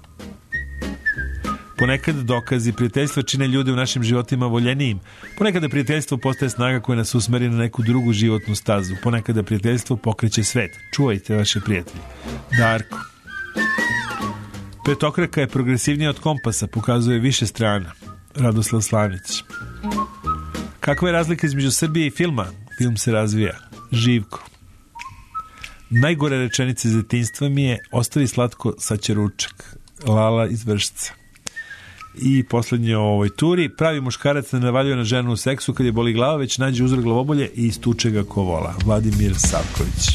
Ponekad dokazi prijateljstva čine ljude u našim životima voljenijim. Ponekada prijateljstvo postaje snaga koja nas usmeri na neku drugu životnu stazu. Ponekada prijateljstvo pokreće svet. Čuvajte vaše prijatelje. Darko. Petokraka je progresivnija od kompasa, pokazuje više strana. Radoslav Slavnić. Kakva je razlika između Srbije i filma? Film se razvija. Živko. Najgore rečenice iz detinjstva mi je ostavi slatko, sad će ručak. Lala iz Vršca. I poslednje o ovoj turi. Pravi muškarac ne navaljuje na ženu u seksu kad je boli glava, već nađe uzrok glavobolje i istuče ga ko vola. Vladimir Savković.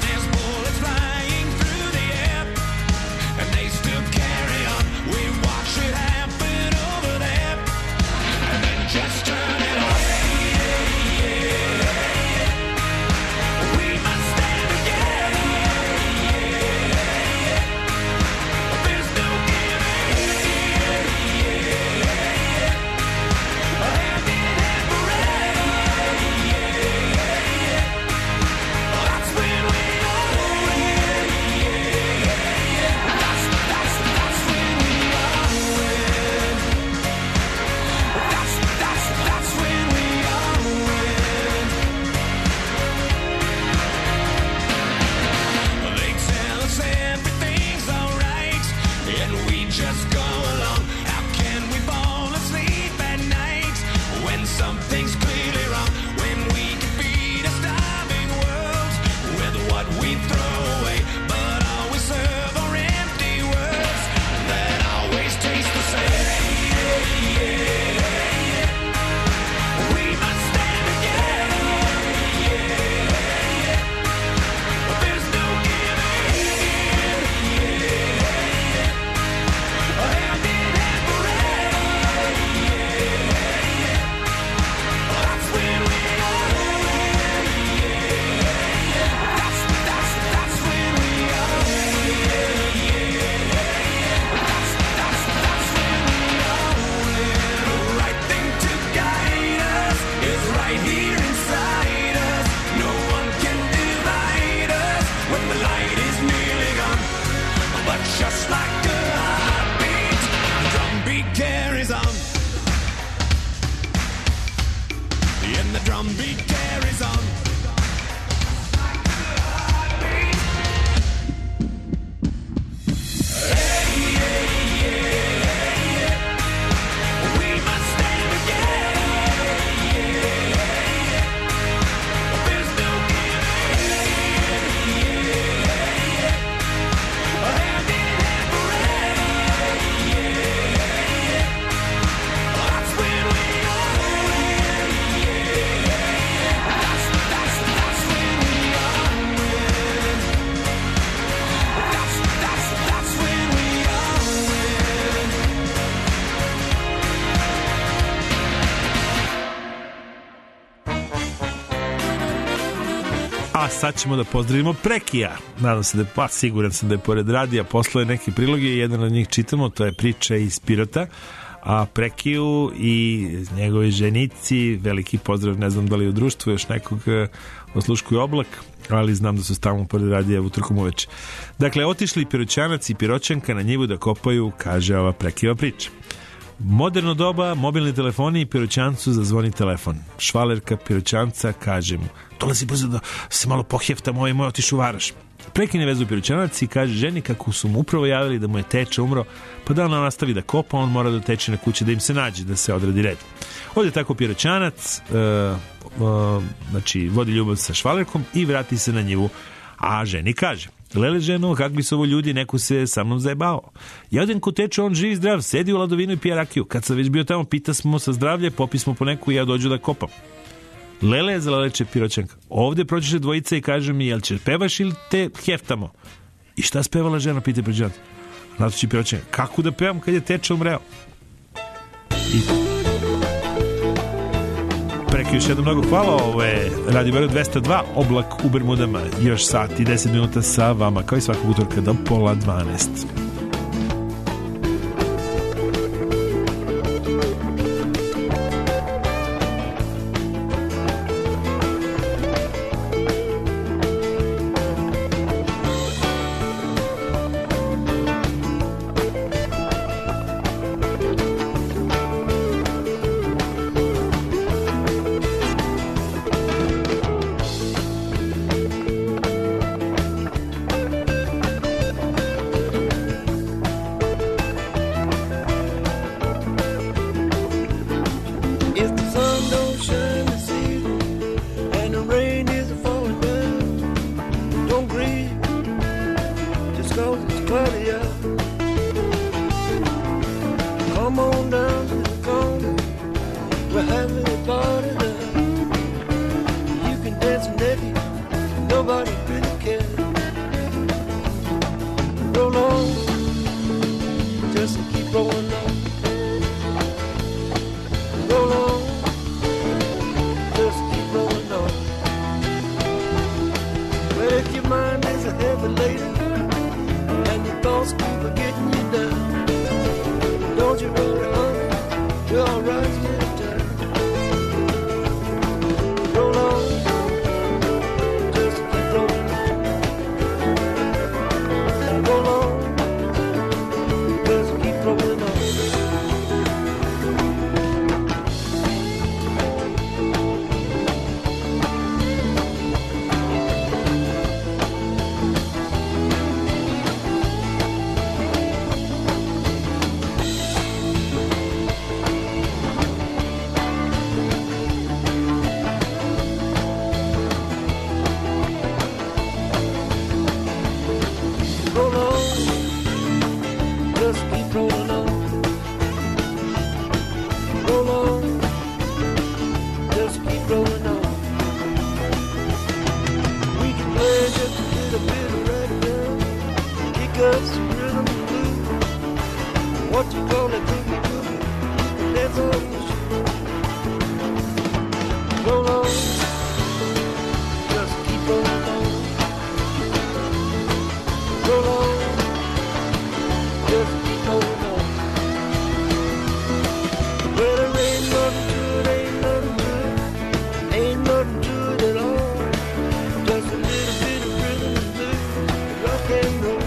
Watch and we just go along. How can we fall asleep at night when something's clearly wrong? When we can feed a starving world with what we throw away, but all we serve are empty words that always taste the same. We must stand together. There's no giving in. Hand in hand forever. That's when we are. That's when we are. That's when we are. The right thing to guide us is right here inside us. No one can divide us when the light is nearly gone. But just like a heartbeat, the drumbeat carries on. And the drumbeat carries on. We must stand together. There's no giving in. Hand in hand forever. That's when we are. That's when we are. That's when we are. A sad ćemo da pozdravimo Prekija. Nadam se da je, pa siguran sam da je pored radija poslao je neki prilog i jedan od njih čitamo, to je priča iz Pirota. A Prekiju i njegove ženici, veliki pozdrav, ne znam da li u društvu još nekog osluškuju oblak, ali znam da su stalno pored radija utorkom uveče. Dakle, otišli Piroćanac i Piroćanka na njivu da kopaju, kaže ova Prekijeva priča. Moderno doba, mobilni telefoni i Piroćancu zazvoni telefon. Švalerka Piroćanca kaže mu: dolazi brzo da se malo pohjeftam, ovaj moj otišu u Varaš. Prekine vezu Piroćanac i kaže ženi kako su mu upravo javili da mu je teča umro, pa da ona nastavi da kopa, on mora da teče na kuće da im se nađe, da se odradi red. Ode tako Piroćanac, znači vodi ljubav sa Švalerkom i vrati se na njivu, a ženi kaže: lele ženo, kakvi su ovo ljudi, neko se sa mnom zajebao. Ja odem kod teča, on živ i zdrav, sedi u ladovinu i pije rakiju. Kad sam već bio tamo, pita smo sa zdravlje, popismo po neku i ja dođu da kopam. Lele, zaleleče Piroćanka, ovde prođeše dvojica i kaže mi: jel će pevaš ili te heftamo? I šta spevala žena, pita Piroćanac. Natoči Piroćanka: kako da pevam kad je teča umreo? I Preko još jedno mnogo hvala. Ovo je Radio Beograd 202, Oblak u Bermudama. Još sat i 10 minuta sa vama, kao i svakog utorka do 11:30. Don't you run on just keep rolling on. Roll on, just keep rolling on. We can play just a little bit of ragtime, kick up some rhythm and blues. What you call it, boogie boogie, that's all for sure. Roll on, just keep rolling on. Roll on, just keep rolling on. Well, there ain't nothing to it, ain't nothing to it, ain't nothing to it at all. Just a little bit of rhythm and blues, rock and roll.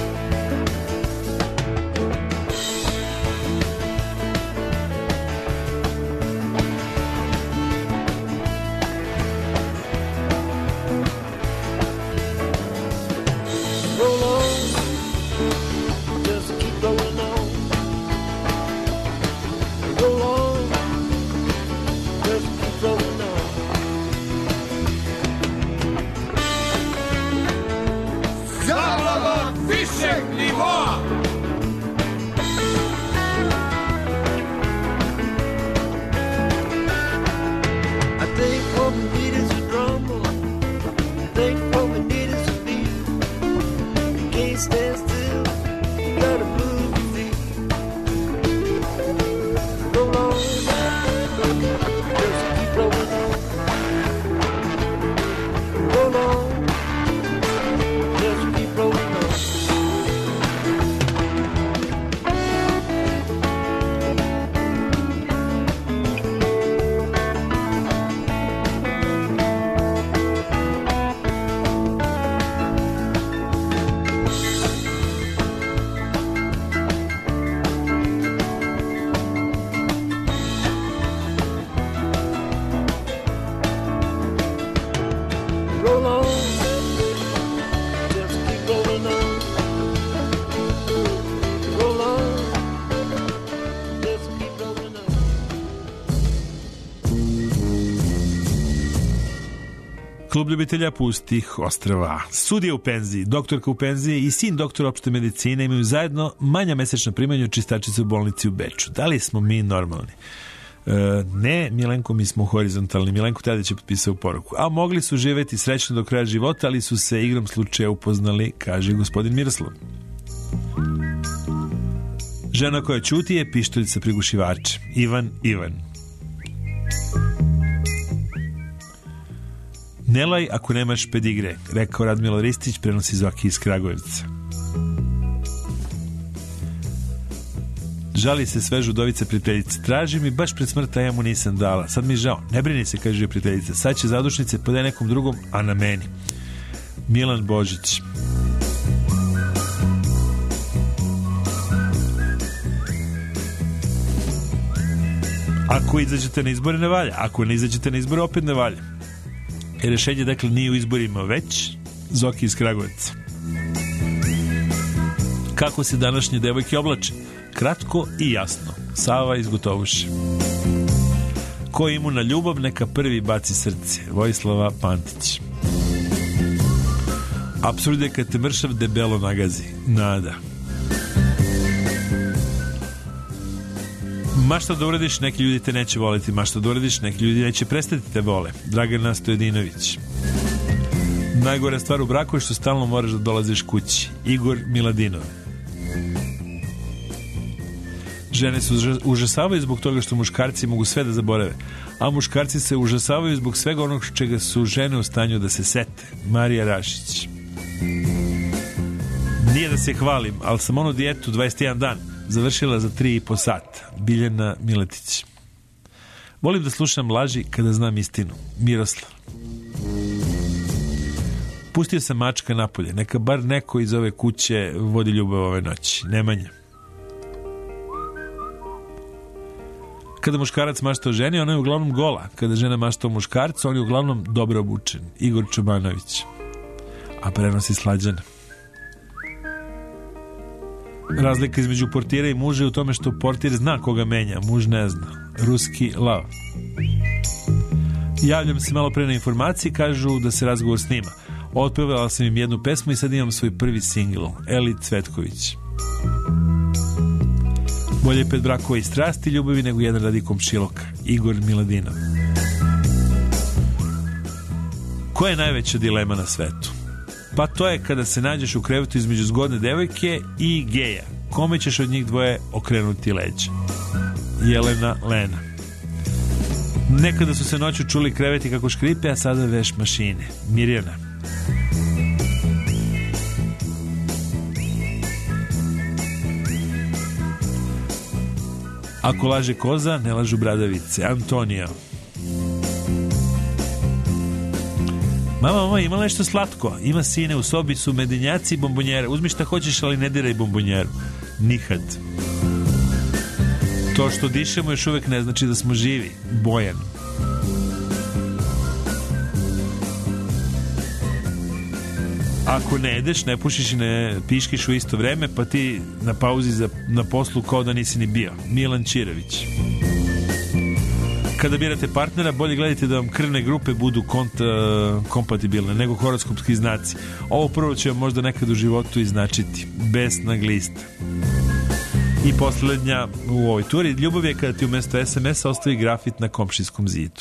Roll on, just keep rolling on. Roll on, just keep rolling on. Zablava višeg nivoa. I think what we need is a drum roll. I think what we need is a beat. You can't stand still, you gotta move your feet. Roll on, just keep rolling on. Roll on, just keep rolling on. Roll on, just keep rolling on. Roll on, just keep rolling on. Klub ljubitelja pustih ostrava. Sudija u penziji, doktorka u penziji i sin doktora opšte medicine imaju zajedno manja mesečna primanja od čistačice u bolnici u Beču. Da li smo mi normalni? Ne, Milenko, mi smo horizontalni. Milenko Tadić je potpisao poruku. A mogli su živeti srećno do kraja života, ali su se igrom slučaja upoznali, kaže gospodin Miroslav. Žena koja ćuti je pištolj sa prigušivačem. Ivan. Ne laj ako nemaš pedigre, rekao Radmilo Ristić, prenosi Zoki iz Kragujevca. Žali se svežu udovica prijateljice. Traži mi baš pred smrt, a ja mu nisam dala. Sad mi žao. Ne brini se, kaže prijateljica. Sad će zadušnice podaj nekom drugom, a na meni. Milan Božić. Ako izađete na izbore, ne valja. Ako ne izađete na izbore, opet ne valja. Rešenje, dakle, nije u izborima već. Zoki iz Kragujevca. Kako se današnje devojke oblače? Kratko i jasno. Sava iz Gotovuše. Ko imu na ljubav, neka prvi baci srce. Vojislava Pantić. Apsurd je kad te mršav debelo nagazi. Nada. Mašta da uradiš, neki ljudi te neće voliti. Mašta da uradiš, neki ljudi neće prestati te vole. Dragana Stojedinović. Najgora stvar u braku je što stalno moraš da dolaziš kući. Igor Miladinov. Žene se užasavaju zbog toga što muškarci mogu sve da zaborave, a muškarci se užasavaju zbog svega onog čega su žene u stanju da se sete. Marija Rašić. Nije da se hvalim, ali sam onu dijetu 21 dan završila za 3,5 sata. Biljana Miletić. Volim da slušam laži kada znam istinu. Miroslav. Pustio sam mačka napolje. Neka bar neko iz ove kuće vodi ljubav ove noći. Nemanja. Kada muškarac mašta o ženi, ona je uglavnom gola. Kada žena mašta o muškarcu, on je uglavnom dobro obučen. Igor Čobanović. A prenosi Slađana. Razlika između portira i muža je u tome što portir zna koga menja, muž ne zna. Ruski lav. Javljam se malo pre na informaciji, kažu da se razgovor snima. Otpevala sam im jednu pesmu i sad imam svoj prvi singl. Eli Cvetković. Bolje 5 brakova i strasti ljubavi nego jedan radi komšiluka. Igor Miladinov. Koja je najveća dilema na svetu? Pa to je kada se nađeš u krevetu između zgodne devojke i geja. Kome ćeš od njih dvoje okrenuti leđa? Jelena Lena. Nekada su se noću čuli kreveti kako škripe, a sada veš mašine. Mirjana. Ako laže koza, ne lažu bradavice. Antonio. Mama, ima nešto slatko. Ima sine, u sobi su medenjaci i bombonjere. Uzmi šta hoćeš, ali ne diraj bombonjeru. Nihad. To što dišemo još uvek ne znači da smo živi. Bojan. Ako ne jedeš, ne pušiš i ne piškiš u isto vreme, pa ti na pauzi na poslu kao da nisi ni bio. Milan Čirović. Kada birate partnera, bolje gledajte da vam krvne grupe budu kompatibilne nego horoskopski znaci. Ovo prvo će vam možda nekad u životu iznačiti. Besna glista. I poslednja u ovoj turi. Ljubav je kada ti umjesto SMS-a ostavi grafit na komšijskom zidu.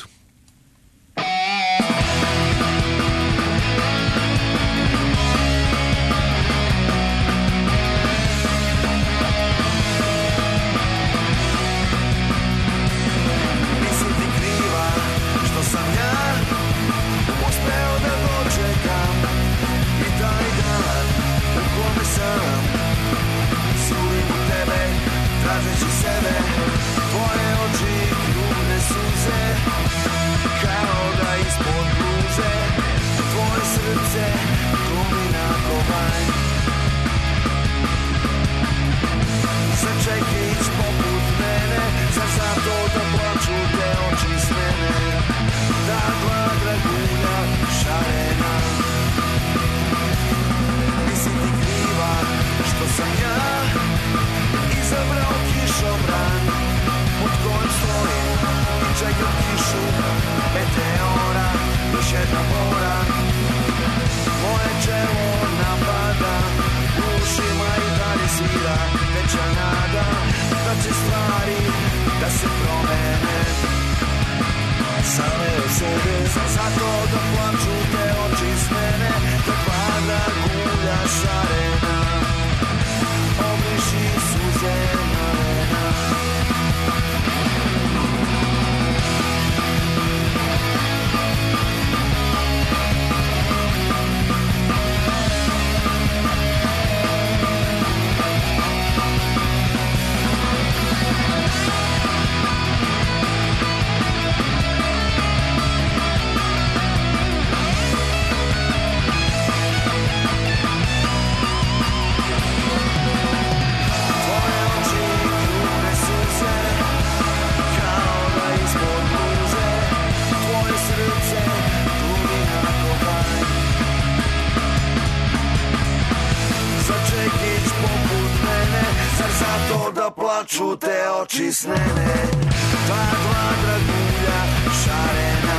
plaču te oči snene, dva dragulja šarena,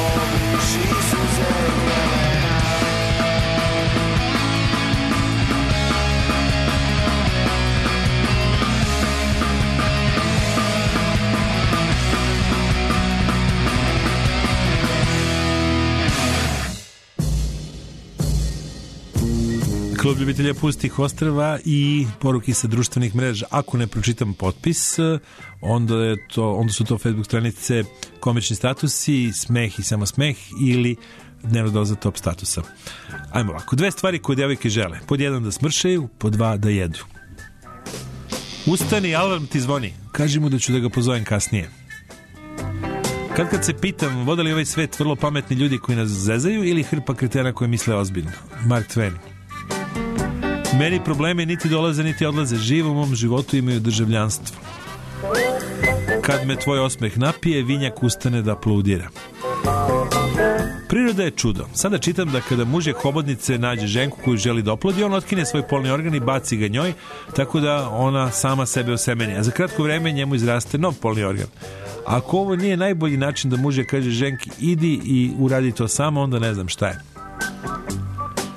obriši suze jelena. Klub ljubitelja pustih ostrva i poruki sa društvenih mreža. Ako ne pročitam potpis, onda su to Facebook stranice Komični statusi, Smeh i samo smeh ili Dnevna doza top statusa. Ajmo ovako. 2 stvari koje djevojke žele. Pod 1 da smršaju, pod 2 da jedu. Ustani, alarm ti zvoni. Kaži mu da ću da ga pozovem kasnije. Kad se pitam, vode li ovaj svet vrlo pametni ljudi koji nas zezaju ili hrpa kretena koji misle ozbiljno? Mark Twain. Meni probleme niti dolaze niti odlaze. Živo u mom životu imaju državljanstvo. Kad me tvoj osmeh napije, vinjak ustane da aplaudira. Priroda je čudo. Sada čitam da kada mužjak hobotnice nađe ženku koju želi da oplodi, on otkine svoj polni organ i baci ga njoj, tako da ona sama sebe osemeni. A za kratko vreme njemu izraste nov polni organ. Ako ovo nije najbolji način da mužjak kaže ženki idi i uradi to sama, onda ne znam šta je.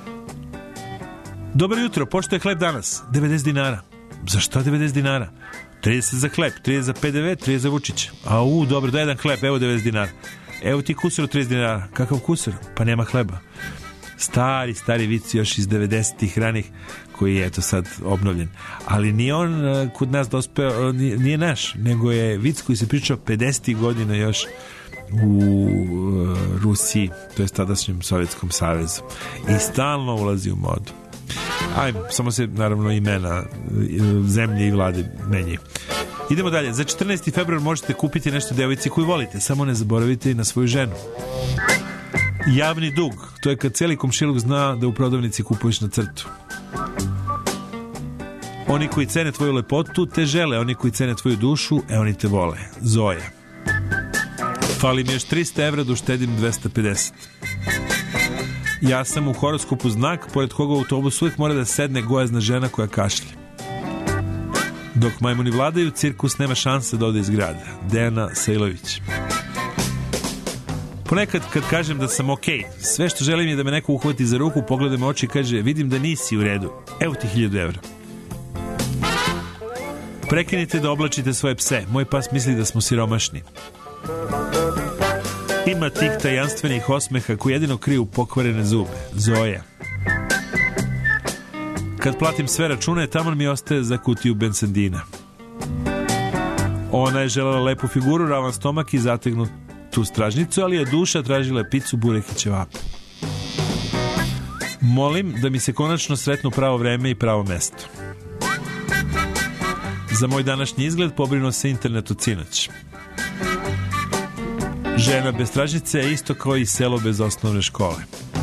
Dobro jutro, pošto je hleb danas? 90 dinara. Za šta 90 dinara? 30 za hleb, 30 za PDV, 30 za Vučića. Dobro, daj jedan hleb, evo 90 dinara. Evo ti kusur od 30 dinara. Kakav kusur? Pa nema hleba. Stari vic još iz 90-ih ranih, koji je eto sad obnovljen. Ali nije on kod nas dospeo, nije naš, nego je vic koji se pričao 50-ih godina još u Rusiji, to je tadašnjem Sovjetskom savezu. I stalno ulazi u modu. Samo se naravno imena zemlje i vlade menjaju. Idemo dalje. Za 14. februar možete kupiti nešto devojci koju volite. Samo ne zaboravite i na svoju ženu. Javni dug. To je kad cijeli komšiluk zna da u prodavnici kupuješ na crtu. Oni koji cene tvoju lepotu te žele. Oni koji cene tvoju dušu, oni te vole. Zoja. Fali mi još 300 evra da uštedim 250. Ja sam u horoskopu znak pored koga u autobusu uvijek mora da sedne gojazna žena koja kašlje. Dok majmuni vladaju, cirkus nema šanse da ode iz grada. Dejana Sajlović. Ponekad kad kažem da sam okej, sve što želim je da me neko uhvati za ruku, pogleda me oči i kaže vidim da nisi u redu. Evo ti 1000 evra. Prekinite da oblačite svoje pse. Moj pas misli da smo siromašni. Ima tih tajanstvenih osmeha koji jedino kriju pokvarene zube. Zoja. Kad platim sve račune, tamo mi ostaje za kutiju benzendina. Ona je želela lepu figuru, ravan stomak i zategnutu stražnicu, ali je duša tražila picu, burek i ćevape. Molim da mi se konačno sretnu pravo vreme i pravo mesto. Za moj današnji izgled pobrinuo se internet od sinoć. Žena bez stražnice je isto kao i selo bez osnovne škole.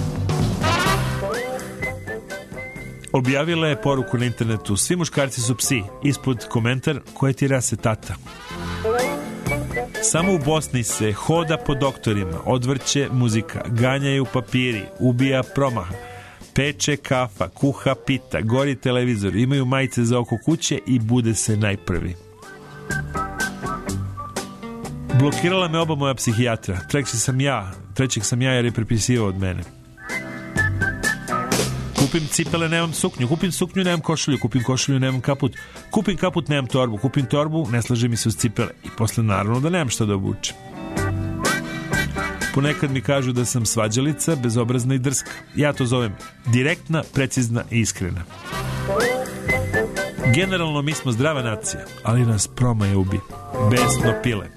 Objavila je poruku na internetu: svi muškarci su psi. Ispod komentar: koje ti rase tata? Samo u Bosni se hoda po doktorima, odvrće muzika, ganjaju papiri, ubija promaha, peče kafa, kuha pita, gori televizor, imaju majice za oko kuće i bude se najprvi. Blokirala me oba moja psihijatra. Trećeg sam ja jer je prepisivao od mene. Kupim cipele, nemam suknju. Kupim suknju, nemam košulju. Kupim košulju, nemam kaput. Kupim kaput, nemam torbu. Kupim torbu, ne slaže mi se uz cipele. I posle naravno da nemam što da obučem. Ponekad mi kažu da sam svađalica, bezobrazna i drska. Ja to zovem direktna, precizna i iskrena. Generalno mi smo zdrava nacija, ali nas promaje ubi. Besno pile.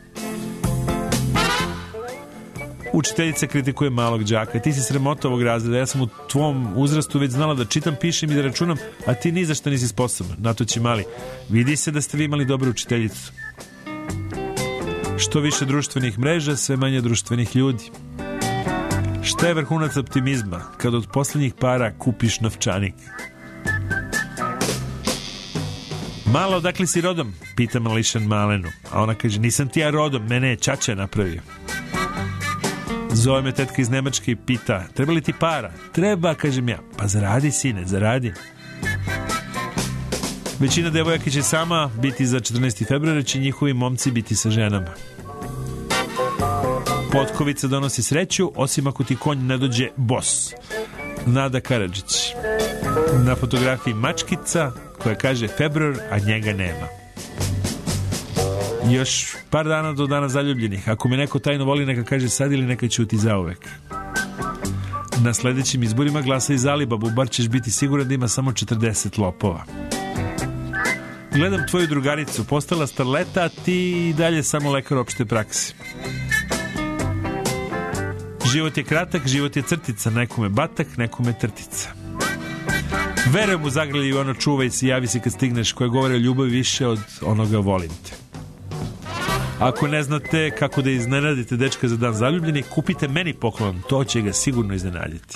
Učiteljica kritikuje malog đaka. Ti si sramota ovog razreda. Ja sam u tvom uzrastu već znala da čitam, pišem i da računam, a ti ni za što nisi sposoban. Na to će mali. Vidi se da ste vi imali dobru učiteljicu. Što više društvenih mreža, sve manje društvenih ljudi. Šta je vrhunac optimizma? Kad od posljednjih para kupiš novčanik. Mala, odakle si rodom? Pita mališan Malenu. A ona kaže, nisam ti ja rodom, mene je ćaća napravio. Zove me tetka iz Nemačke i pita, treba li ti para? Treba, kažem ja. Pa zaradi, sine, zaradi. Većina devojaka će sama biti za 14. februara, će njihovi momci biti sa ženama. Potkovica donosi sreću, osim ako ti konj ne dođe bos. Nada Karadžić. Na fotografiji mačkica koja kaže februar, a njega nema. Još par dana do dana zaljubljenih. Ako me neko tajno voli, neka kaže sad ili neka ćuti zauvek. Na sledećim izborima glasa i za Alibabu, bar ćeš biti siguran da ima samo 40 lopova. Gledam tvoju drugaricu, postala starleta, a ti i dalje samo lekar opšte prakse. Život je kratak, život je crtica, nekome batak, nekome trtica. Verujem u zagrlji ono čuvaj se, javi se kad stigneš, koje govore o ljubavi više od onoga volim te. Ako ne znate kako da iznenadite dečka za dan zaljubljenih, kupite meni poklon, to će ga sigurno iznenaditi.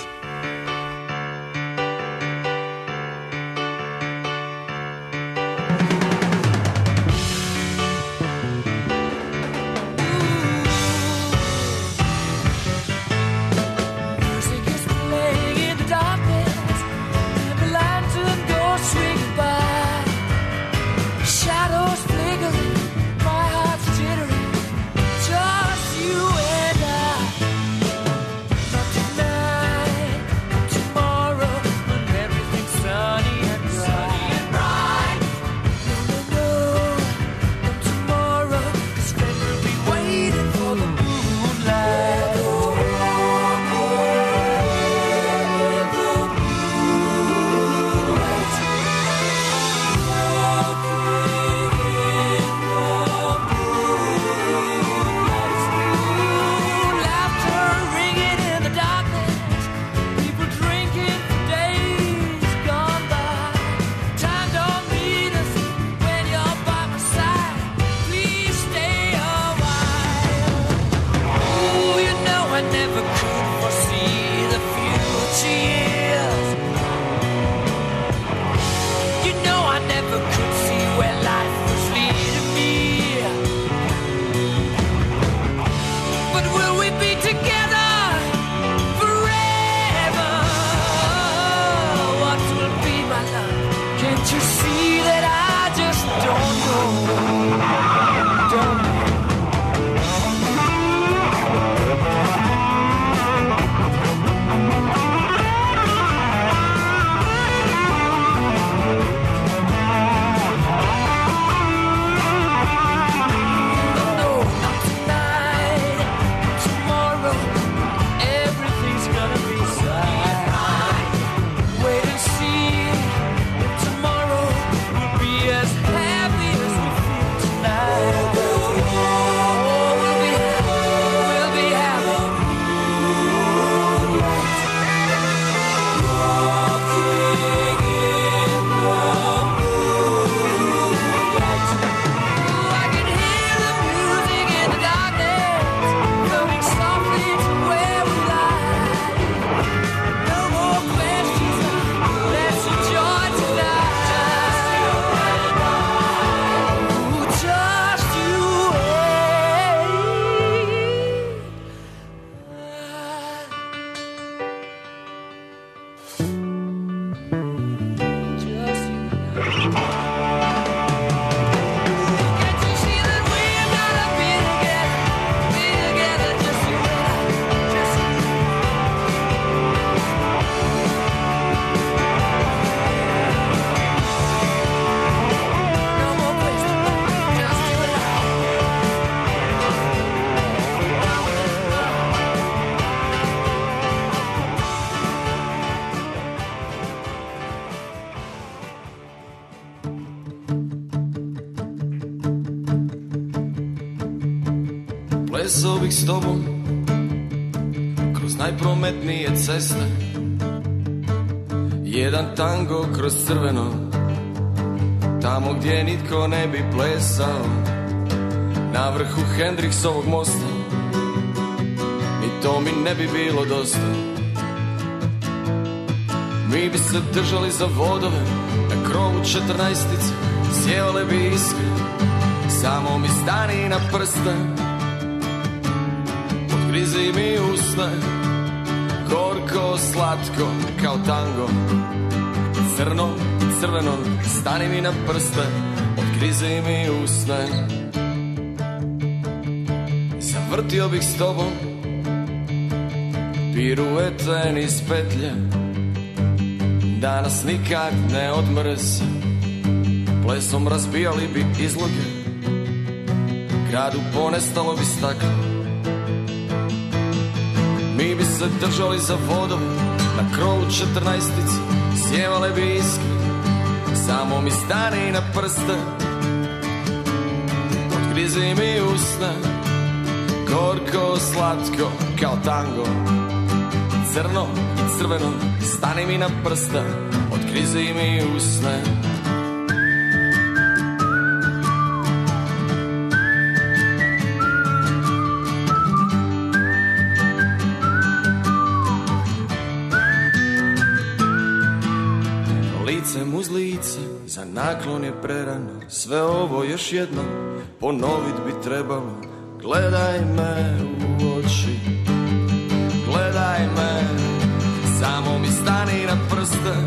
Plesao bih s tobom kroz najprometnije ceste, jedan tango kroz crveno, tamo gdje nitko ne bi plesao, na vrhu Hendriksovog mosta, i to mi ne bi bilo dosta. Mi bi se držali za vodove, na krovu 14-ice sjevale bi iskre, samo mi stani na prste, odgrizi mi usne, gorko, slatko, kao tango, crno, crveno, stani mi na prste, odgrizi mi usne. Zavrtio bih s tobom piruete niz petlje, da nas nikad ne odmrse, plesom razbijali bi izloge, gradu ponestalo bi staklo. Mi bi se držali za vodove, na krovu 14-ice sjevale bi iskre, samo mi stani na prste, odgrizi mi usne, gorko, slatko, kao tango, crno i crveno, stani mi na prste, odgrizi mi usne. Licem uz lice, za naklon je prerano, sve ovo još jednom ponovit bi trebalo. Gledaj me u oči, gledaj me, samo mi stani na prste,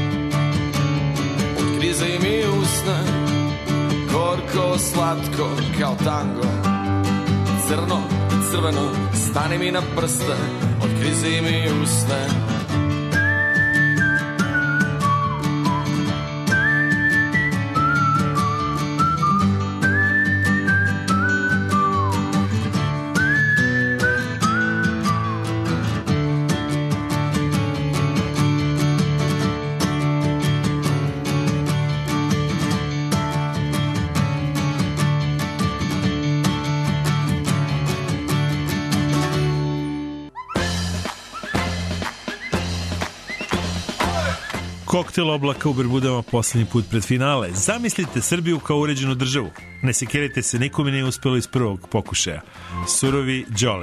odgrizi mi usne, gorko, slatko, kao tango, crno i crveno, stani mi na prste, odgrizi mi usne. Koktel oblaka u Bermudama poslednji put pred finale. Zamislite Srbiju kao uređenu državu. Ne sekirajte se, nikome nije uspelo iz prvog pokušaja. Surovi Đole.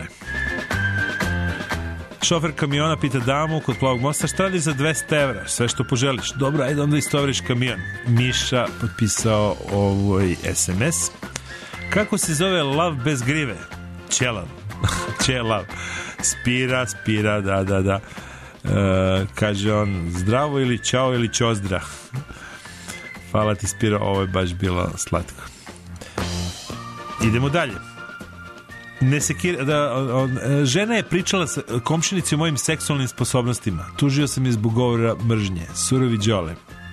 Šofer kamiona pita damu kod Plavog mosta šta radiš za 200 evra, sve što poželiš. Dobro, ajde onda istovariš kamion. Miša potpisao ovoj SMS. Kako se zove lav bez grive? Ćelav. Ćelav. Spira, da. Kaže on, zdravo ili čao ili čozdra. Hvala ti, Spiro, ovo je baš bilo slatko. Idemo dalje. Žena je pričala sa komšinici o mojim seksualnim sposobnostima. Tužio sam je zbog govora mržnje. Surovi Đole.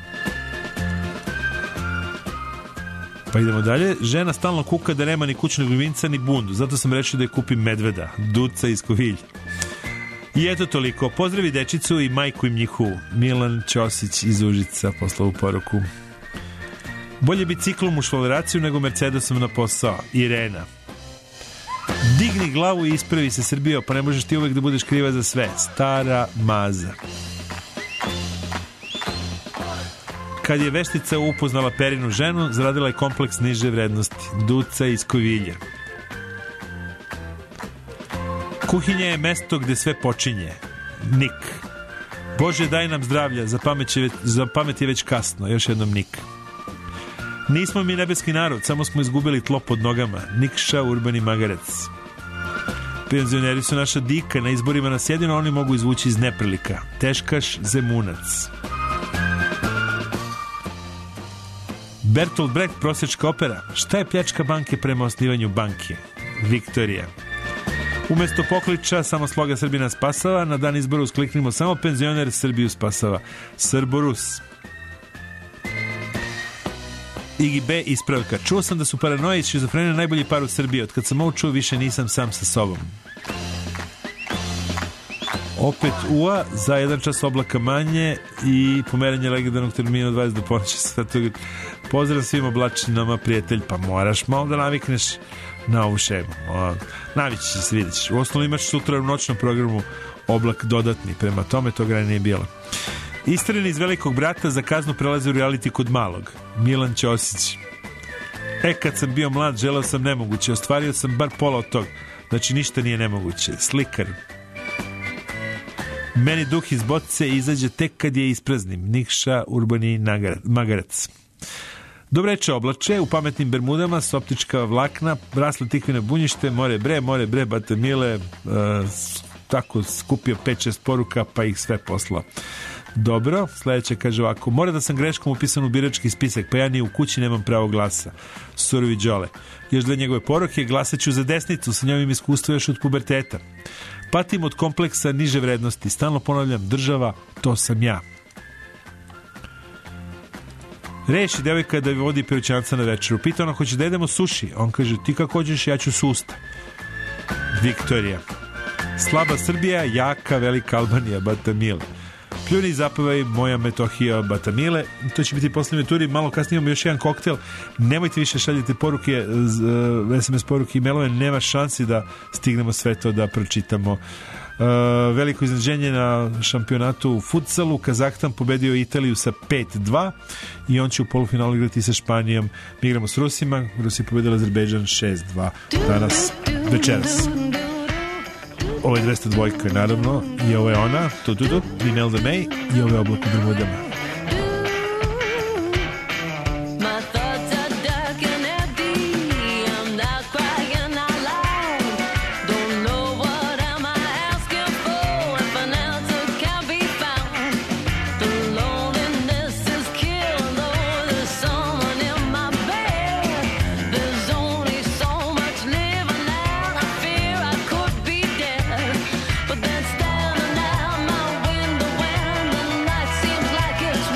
Pa idemo dalje. Žena stalno kuka da nema ni kućnog ljubimca ni bundu, zato sam rešio da je kupim medveda. Duca iz Kovilja. I eto toliko. Pozdravi dečicu i majku im njihovu. Milan Ćosić iz Užica poslao u poruku. Bolje biciklom u švaleraciju nego Mercedesom na posao. Irena. Digni glavu i ispravi se, Srbijo, pa ne možeš ti uvek da budeš kriva za sve. Stara Maza. Kad je veštica upoznala Perinu ženu, zaradila je kompleks niže vrednosti. Duca iz Kovilja. Kuhinja je mesto gde sve počinje. Nik. Bože, daj nam zdravlja, za pamet je već kasno. Još jednom Nik. Nismo mi nebeski narod, samo smo izgubili tlo pod nogama. Nikša, Urbani Magarec. Penzioneri su naša dika, na izborima nas jedino oni mogu izvući iz neprilika. Teškaš, Zemunac. Bertolt Brecht, prosječka opera. Šta je pljačka banke prema osnivanju banke? Viktorija. Umesto pokliča samo sloga Srbina spasava, na dan izbora uskliknimo samo penzioner Srbiju spasava. Srborus. Igi B, ispravka. Čuo sam da su paranoja i šizofrenija najbolji par u Srbiji. Od kad sam ovo čuo, više nisam sam sa sobom. Opet UA za 1 čas oblaka manje i pomeranje legendarnog termina od 20 do ponoći. Pozdrav svim oblačinama, prijatelj. Pa moraš malo da navikneš na ovu šemu. Navići će se, vidjet ćeš. U osnovu imaš sutra u noćnom programu oblak dodatni, prema tome toga nije bilo. Istreni iz Velikog brata za kaznu prelaze u reality kod malog. Milan Ćosić. Kad sam bio mlad, želeo sam nemoguće. Ostvario sam bar pola od toga. Znači, ništa nije nemoguće. Slikar. Meni duh iz boce izađe tek kad je ispraznim. Nikša Urbani Magarac. Dobreče oblače, u pametnim bermudama, optička vlakna, rasle tikvine bunjište, more bre, bate mile, tako skupio 5-6 poruka, pa ih sve poslao. Dobro, sledeće kaže ovako: mora da sam greškom upisan u birački spisak, pa ja ni u kući nemam pravo glasa. Surovi Đole. Još dve njegove poruke: glasaću za desnicu, sa njom im iskustvo još od puberteta. Patim od kompleksa niže vrednosti, stalno ponavljam, država, to sam ja. Reši devojka da vodi Piroćanca na večeru. Pita ona, hoće da jedemo suši? On kaže, ti kako hoćeš, ja ću susta. Viktorija. Slaba Srbija, jaka velika Albanija, Batamile. Pljuni i zapevaj moja Metohija, Batamile. To će biti posljednje turi. Malo kasnije imamo još jedan koktel. Nemojte više šaljati poruke, SMS poruke i mailove. Nema šansi da stignemo sve to da pročitamo. Veliko iznenađenje na šampionatu u futsalu. Kazahstan pobedio Italiju sa 5-2 i on će u polufinalu igrati sa Španijom. Mi igramo s Rusima. Rusi pobedila Azerbejdžan 6-2 danas, večeras. Ovo je 202, naravno, i ovo je ona, Imelda May, i ovo je Oblak u Bermudama. But then standing out my window when the night seems like it's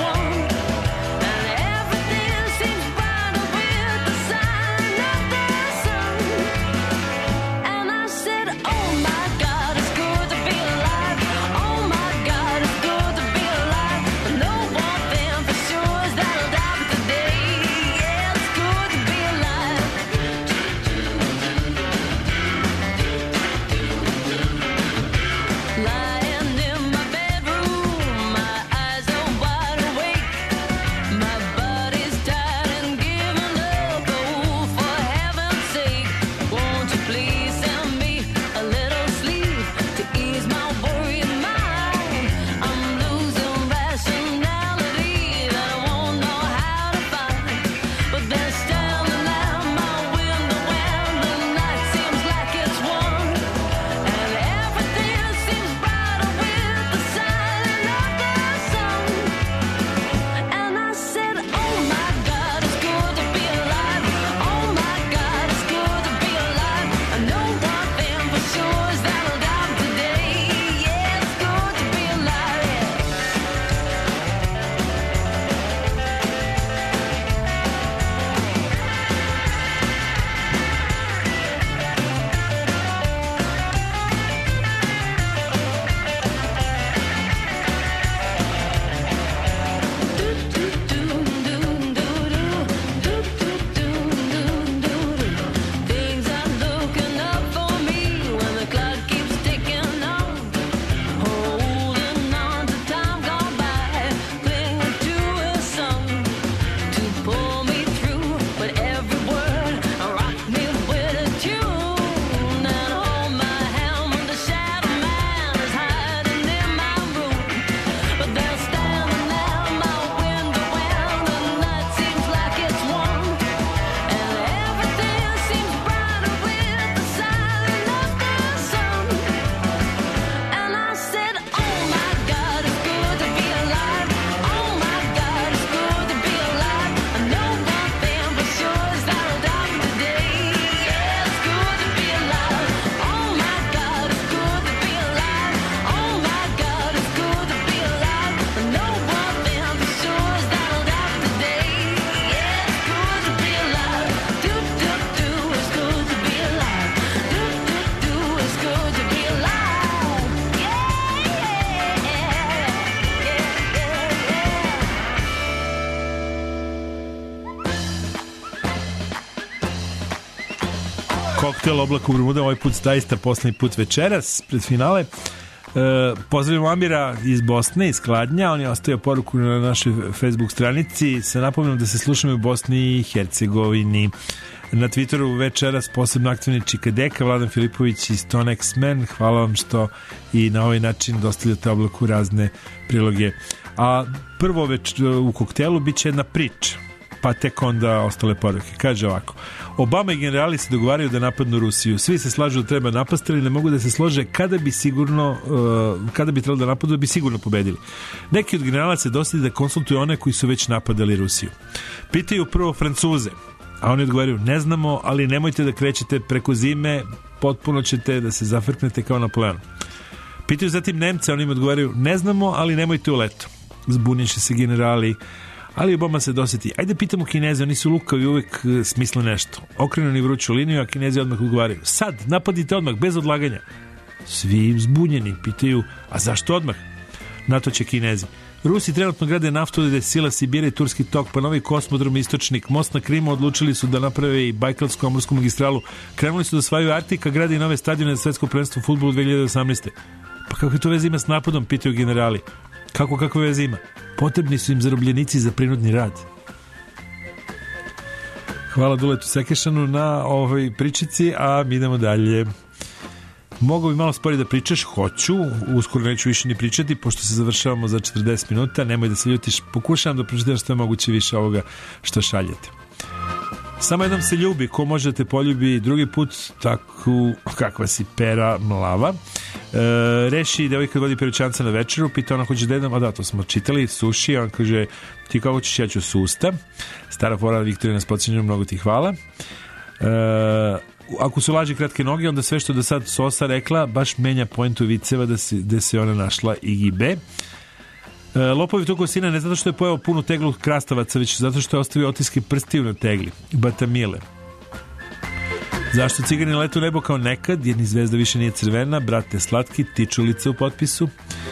Koktel Oblak u Bermuda, ovaj put zaista poslednji put večeras, pred finale. Pozdravljamo Amira iz Bosne, iz Kladnja. On je ostavio poruku na našoj Facebook stranici sa napomenom da se slušamo u Bosni i Hercegovini. Na Twitteru večeras posebno aktivni Čikadeka, Vladan Filipović i Stone X-Men. Hvala vam što i na ovaj način dostavljate Oblaku razne priloge. A prvo već u koktelu bit će jedna priča, pa tek onda ostale poruke. Kaže ovako: Obama i generali se dogovaraju da napadnu Rusiju. Svi se slažu da treba napasti, ali ne mogu da se slože kada bi trebalo da napadu, da bi sigurno pobedili. Neki od generala se dosadi da konsultuju one koji su već napadali Rusiju. Pitaju prvo Francuze, a oni odgovaraju: ne znamo, ali nemojte da krećete preko zime, potpuno ćete da se zafrknete kao Napoleon. Pitaju zatim Nemce, oni im odgovaraju: ne znamo, ali nemojte u leto. Zbuniše se generali, ali Obama se doseti: ajde pitamo Kineze, oni su lukavi, uvek smisle nešto. Okrenu ni vruću liniju, a Kinezi odmah odgovaraju: sad, napadite odmah, bez odlaganja. Svi zbunjeni pitaju: a zašto odmah? Na to će Kinezi: Rusi trenutno grade naftovode Sila Sibira i Turski tok, pa novi kosmodrom Istočnik, most na Krimu, odlučili su da naprave i Bajkalsku amorsku magistralu, krenuli su da osvajaju Arktika, grade i nove stadione za svetsko prvenstvo u fudbalu 2018. Pa kako to veze ima s napadom, pitaju generali. Kako veze ima? Potrebni su im zarobljenici za prinudni rad. Hvala Duletu Sekešanu na ovoj pričici, a mi idemo dalje. Mogu bi malo sporije da pričaš? Hoću, uskoro neću više ni pričati, pošto se završavamo za 40 minuta, nemoj da se ljutiš, pokušavam da pročitaš što je moguće više ovoga što šaljete. Samo jednom se ljubi, ko može da te poljubi drugi put, tako kakva si Pera Mlava. Reši devojka vodi Perućanca na večeru, pita ona hoće da jedem, a da, to smo čitali, suši, on kaže ti kako ćeš, ja ću susta. Stara fora Viktorija nas podsjeća, mnogo ti hvala. Ako su laži kratke noge, onda sve što do sad Sosa rekla baš menja poentu viceva da se ona našla IGB. Lopovi tuko sina ne zato što je pojeo punu teglu krastavaca, već zato što je ostavio otiske prstiju na tegli. Batamile. Zašto cigani letu nebo kao nekad, jer ni zvezda više nije crvena, brate slatki, tičulice u potpisu.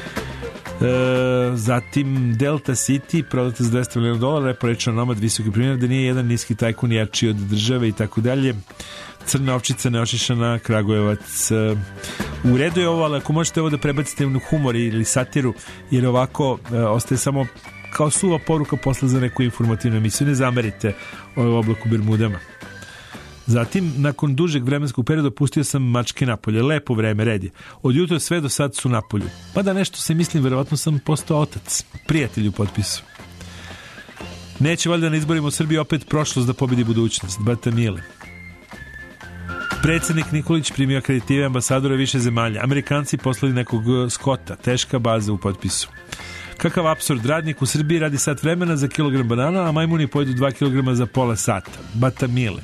Zatim Delta City, prodate za $200 miliona, reporečan nomad, visoki primjer, da nije jedan niski tajkun jači od države i tako dalje. Crna ovčica neošišana, Kragujevac. U redu je ovo, ali ako možete ovo da prebacite u humor ili satiru, jer ovako ostaje samo kao suva poruka posle za neku informativnu emisiju. Ne zamerite ovaj oblak u Bermudama. Zatim, nakon dužeg vremenskog perioda pustio sam mačke napolje. Lepo vreme, red je. Od jutra sve do sad su napolju. Pa da nešto se mislim, verovatno sam postao otac. Prijatelj u potpisu. Neće valjda na izborima u Srbiji opet prošlost da pobedi budućnost. Bata Mile. Predsjednik Nikolić primio akreditive ambasadora više zemalja. Amerikanci poslali nekog Skota. Teška baza u potpisu. Kakav apsurd, radnik u Srbiji radi sat vremena za kilogram banana, a majmuni pojedu 2 kilograma za pola sata. Bata Mile.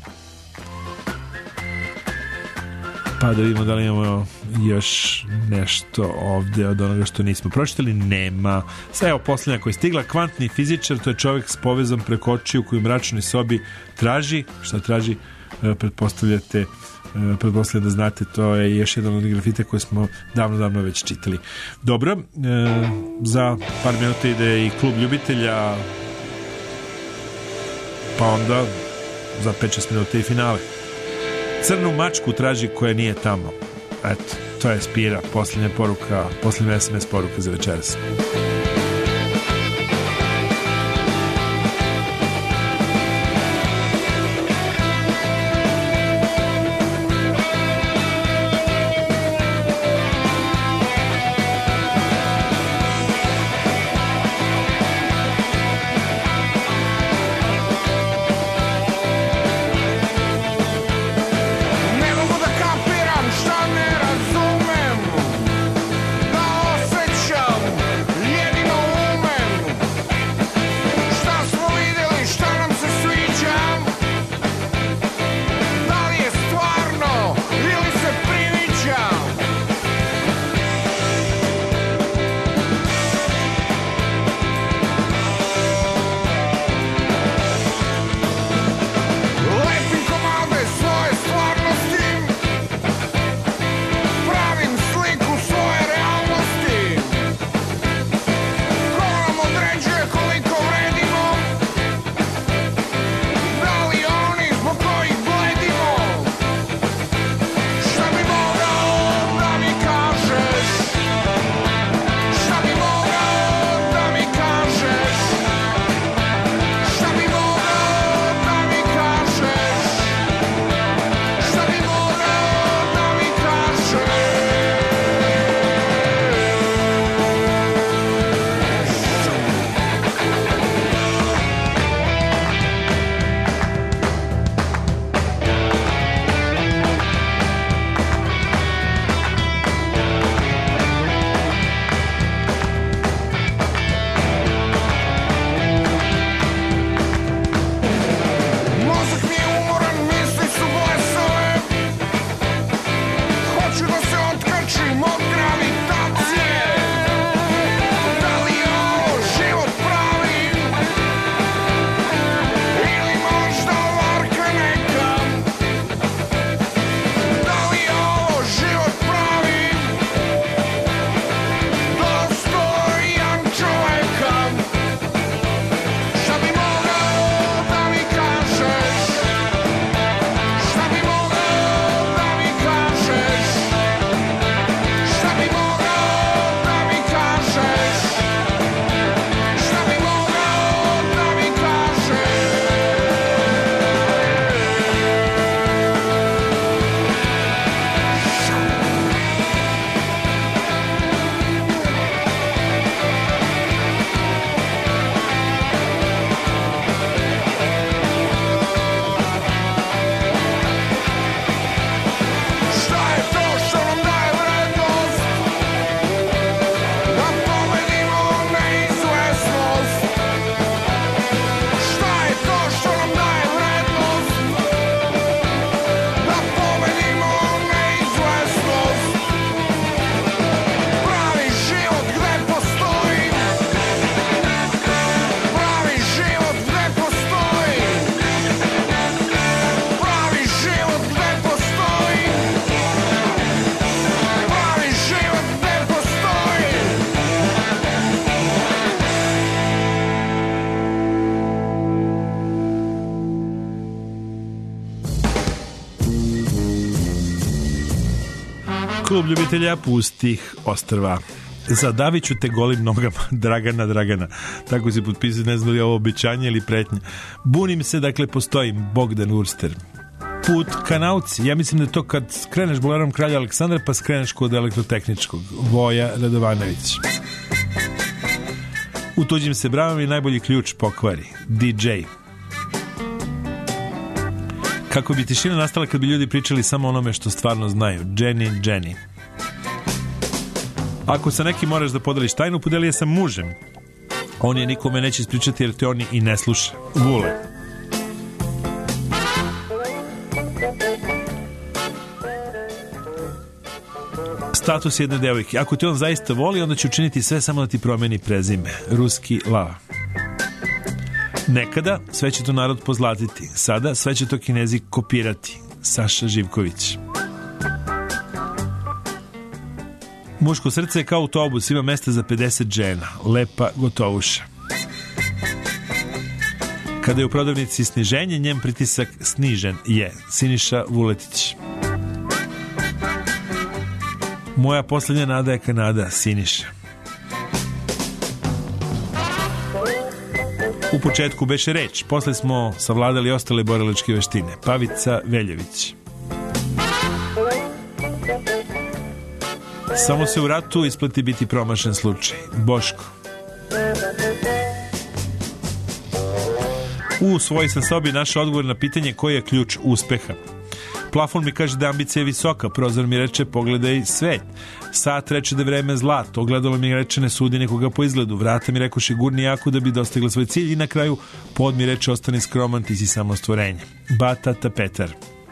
Pa da vidimo da li imamo još nešto ovde od onoga što nismo pročitali. Nema. Sad evo posljednja koja je stigla. Kvantni fizičar, to je čovjek s povezom preko očiju koji u mračnoj sobi traži. Šta traži? Pretpostavljate da znate, to je još jedan od grafita koje smo davno već čitali. Dobro, za par minuta ide i klub ljubitelja, pa onda za 5-6 minuta i finale. Crnu mačku traži koja nije tamo. Eto, to je Spira, posljednja SMS poruka za večeras. Jedino Klub ljubitelja pustih ostrva. Zadavit ću te golim nogama, Dragana. Tako se potpisuje, ne znam li je ovo obećanje ili pretnje. Bunim se, dakle, postoji Bogdan Urster. Put ka nauci, ja mislim da je to kad skreneš Bulevarom Kralja Aleksandra pa skreneš kod elektrotehničkog, Voja Radovanović. U tuđim se bravama i najbolji ključ pokvari, DJ. Kako bi tišina nastala kad bi ljudi pričali samo onome što stvarno znaju, Jenny. Ako sa nekim moraš da podeliš tajnu, podeli je sa mužem. On je nikome neće ispričati jer te oni i ne sluša. Vule. Status jedne devojke. Ako te on zaista voli, onda će učiniti sve samo da ti promeni prezime. Ruski Lava. Nekada sve će to narod pozlatiti. Sada sve će to Kinezi kopirati. Saša Živković. Muško srce je kao autobus, ima mesta za 50 žena. Lepa Gotovuša. Kada je u prodavnici sniženje, njen pritisak snižen je. Siniša Vuletić. Moja posljednja nada je Kanada. Siniša. U početku beše reč, posle smo savladali ostale borilačke veštine. Pavica Veljević. Samo se u ratu isplati biti promašen slučaj. Boško. U svojoj sam sobi našao odgovor na pitanje koji je ključ uspeha. Plafon mi kaže da ambicija je visoka, prozor mi reče pogledaj svet. Sat reče da je vreme zlato, ogledalo mi reče ne sudi nekoga po izgledu, vrata mi rekoše gurni jako da bi dostigla svoj cilj i na kraju pod mi reče ostani skroman, ti si samo stvorenje. Batata Petar.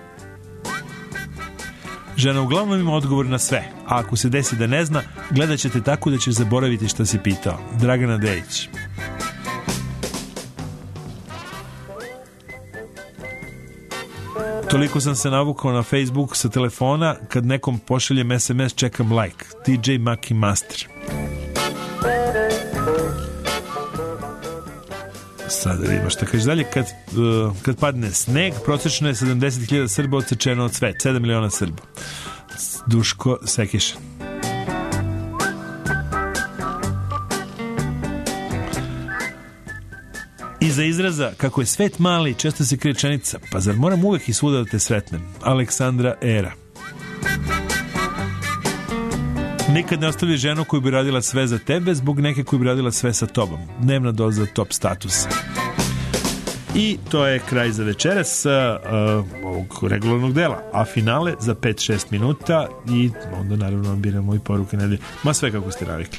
Žena uglavnom ima odgovor na sve, a ako se desi da ne zna, gledat ćete tako da ćeš zaboraviti šta si pitao. Dragana Dejić. Toliko sam se navukao na Facebook sa telefona, kad nekom pošaljem SMS čekam like. DJ Maki Master. Sada vidimo šta kaže dalje. Kad padne sneg, prosečno je 70.000 Srba odsečeno od sveta. 7 miliona Srba. Duško Sekišan. Iza izraza kako je svet mali često se krije rečenica pa zar moram uvek i svuda da te sretnem. Aleksandra Era. Nikad ne ostavi ženu koju bi radila sve za tebe zbog neke koju bi radila sve sa tobom. Dnevna doza top statusa. I to je kraj za večeras ovog regularnog dela. A finale za 5-6 minuta i onda naravno biramo i poruke nedelje. Ma sve kako ste navikli.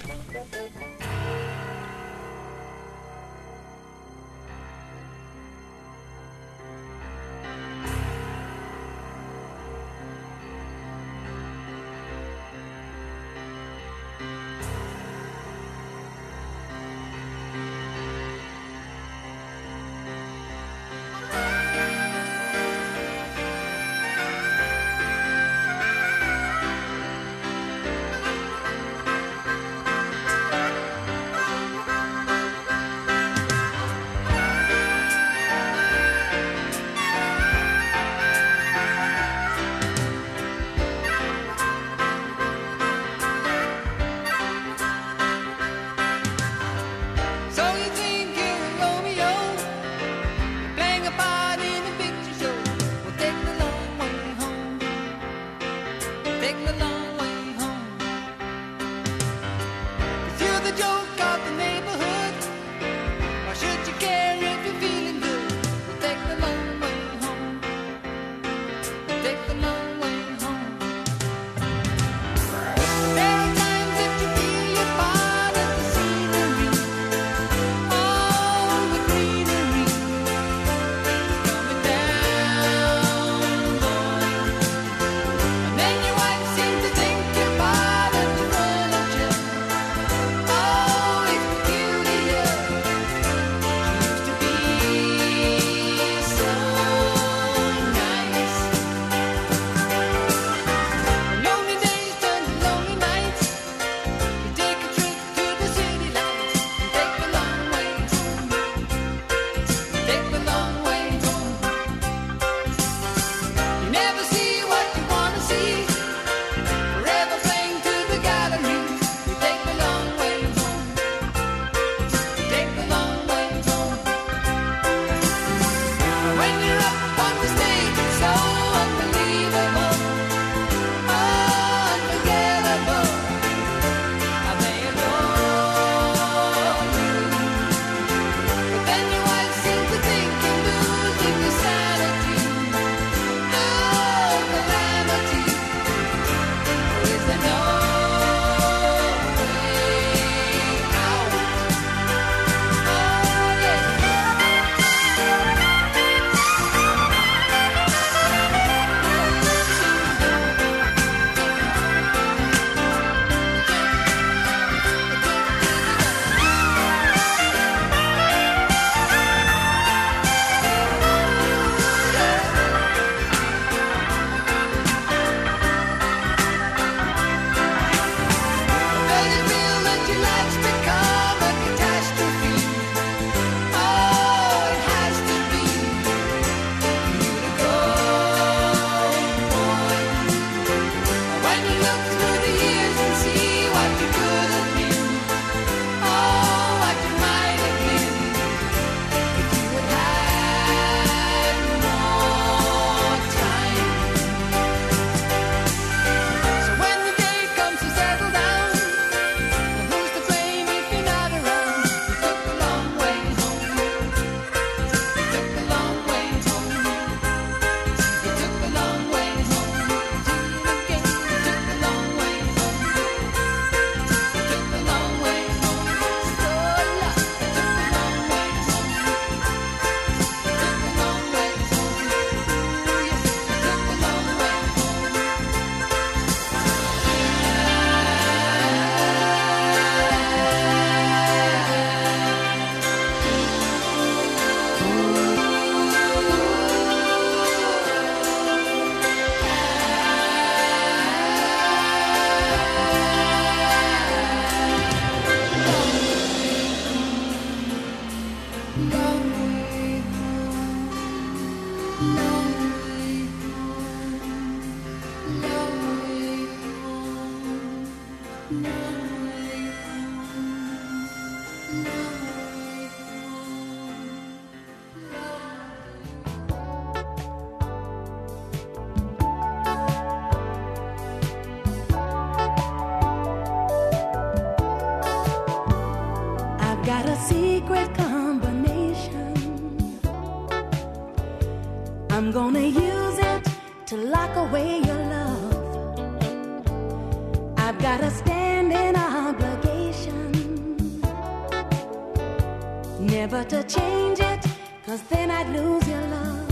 I've got a secret combination. I'm gonna use it to lock away your love. I've got a standing obligation, never to change it, 'cause then I'd lose your love.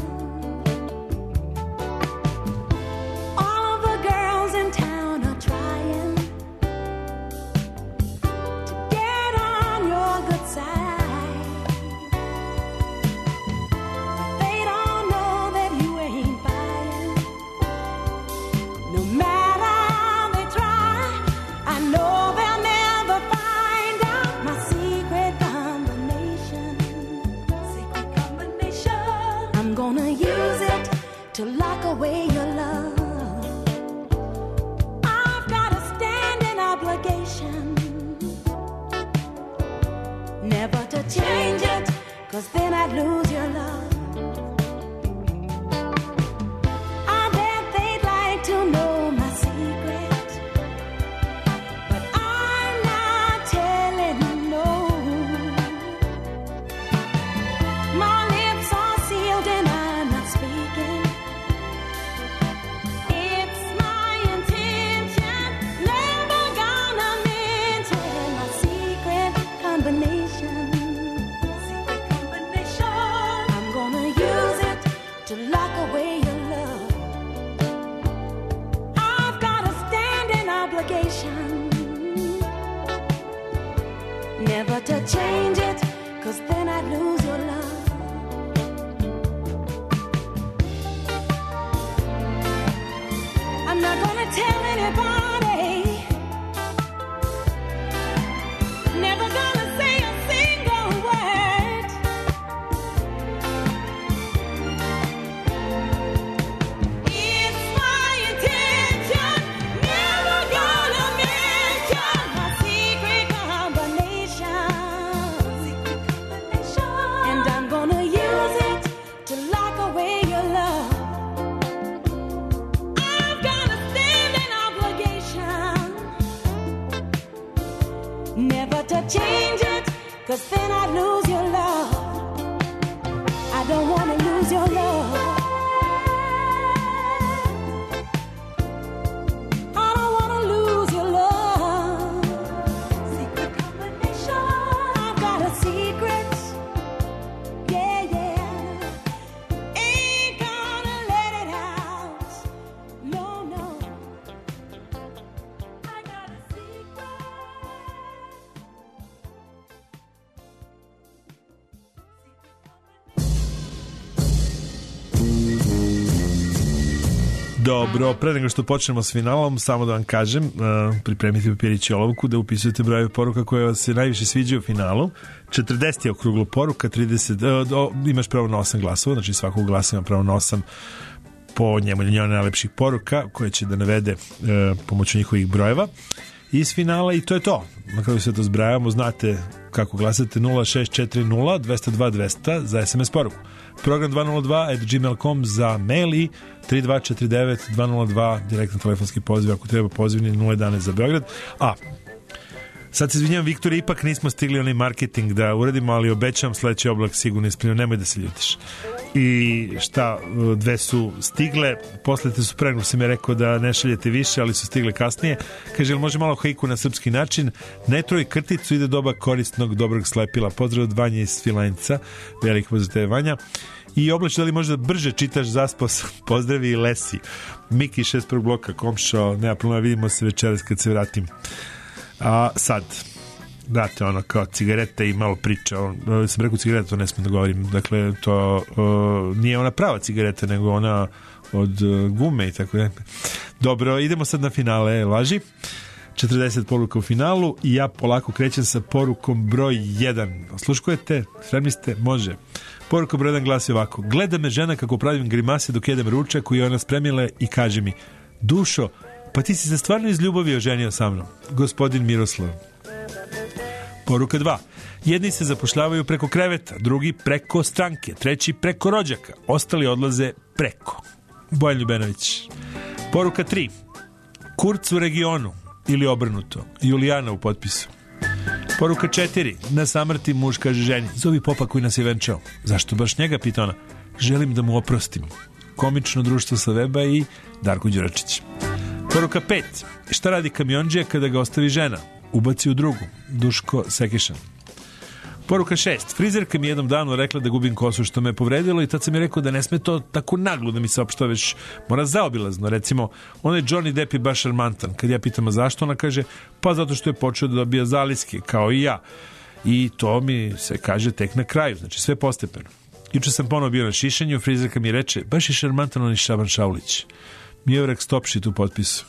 All of the girls in town are trying to get on your good side, but they don't know that you ain't buying. No matter how they try, I know they'll never find out my secret combination. Secret combination. I'm gonna use it to lock away your love. I've got a standing obligation, never to change it, 'cause then I'd lose your love. I bet they'd like to know my secret, but I'm not telling no. My lips are sealed and I'm not speaking. It's my intention, never gonna mention my secret combination. Secret combination. I'm gonna use it to lock away your love. I've got a standing obligation, never to change it, 'cause then I'd lose your love. I'm not gonna tell anybody, never gonna say a single word. It's my intention, never gonna mention my secret combination. Secret combination. And I'm gonna use it to lock away your love. I've got a standing obligation, never to change it, 'cause then I'd lose your love. I don't wanna lose your love. I don't wanna lose your love. Secret combination. I've got a secret. Yeah, yeah. Ain't gonna let it out. No, no. I got a secret. Dobro, pre nego što počnemo s finalom, samo da vam kažem, pripremite papirić i olovku da upisujete brojeve poruka koje vas se najviše sviđaju u finalu. 40 je okruglo poruka, 30, imaš pravo na 8 glasova, znači svakog glasa ima pravo na 8 po njemu ili njoj najlepših poruka koje će da navede pomoću njihovih brojeva iz finala i to je to. Na kraju sve to zbrajamo, znate kako glasate. 0640 202 200 za SMS poruku, program 202@gmail.com za mail i 3249 202 direktno telefonski poziv ako treba, pozivni 011 za Beograd. A sad se izvinjam Viktor, ipak nismo stigli onaj marketing da uradimo, ali obećam sledeći oblak sigurno ispunio, nemoj da se ljutiš. I šta, dve su stigle, posle te su pregnu, sam je rekao da ne šaljete više, ali su stigle kasnije. Kaže, ili može malo haiku na srpski način? Ne troj krticu, ide doba korisnog dobrog slepila. Pozdrav od Vanja iz Svilajnca, velik pozdrav tebe Vanja. I Oblač, da li možda brže čitaš zaspos? Pozdravi i Lesi. Miki 6. bloka, komšo, nema problema, vidimo se večeras kad se vratim. A sad, date ono kao cigarete i malo priča. Sam rekao cigareta, to ne smijem da govorim. Dakle, to nije ona prava cigareta, nego ona od gume i tako da. Dobro, idemo sad na finale laži. 40 poruka u finalu i ja polako krećem sa porukom broj 1. Sluškujete? Spremni ste? Može. Poruka broj 1 glasi ovako: gleda me žena kako pravim grimase dok jedem ručak koji je ona spremila i kaže mi: dušo, Pa ti si se stvarno iz ljubavi oženio sa mnom, gospodin Miroslav. Poruka 2. Jedni se zapošljavaju preko kreveta, drugi preko stranke, treći preko rođaka, ostali odlaze preko. Bojan Ljubenović. Poruka 3. Kurc u regionu ili obrnuto, Julijana u potpisu. Poruka 4. Na samrti muž kaže ženi: zovi popa koji nas je venčao. Zašto baš njega, pita ona. Želim da mu oprostim. Komično društvo sa Veba i Darko Đuračić. Poruka 5. Šta radi kamionđija kada ga ostavi žena? Ubaci u drugu. Duško Sekišan. Poruka 6. Frizerka mi jednom danu rekla da gubim kosu, što me je povredilo, i tad sam mi rekao da ne sme to tako naglo da mi se opšta, već mora zaobilazno. Recimo, onaj Johnny Depp je baš šarmantan. Kad ja pitam a zašto, ona kaže pa zato što je počeo da dobija zaliske, kao i ja. I to mi se kaže tek na kraju, znači sve postepeno. Juče sam ponovo bio na šišanju, frizerka mi reče baš je šarmantan onaj Šaban Šaulić. Miovrek Stopšit u potpisu.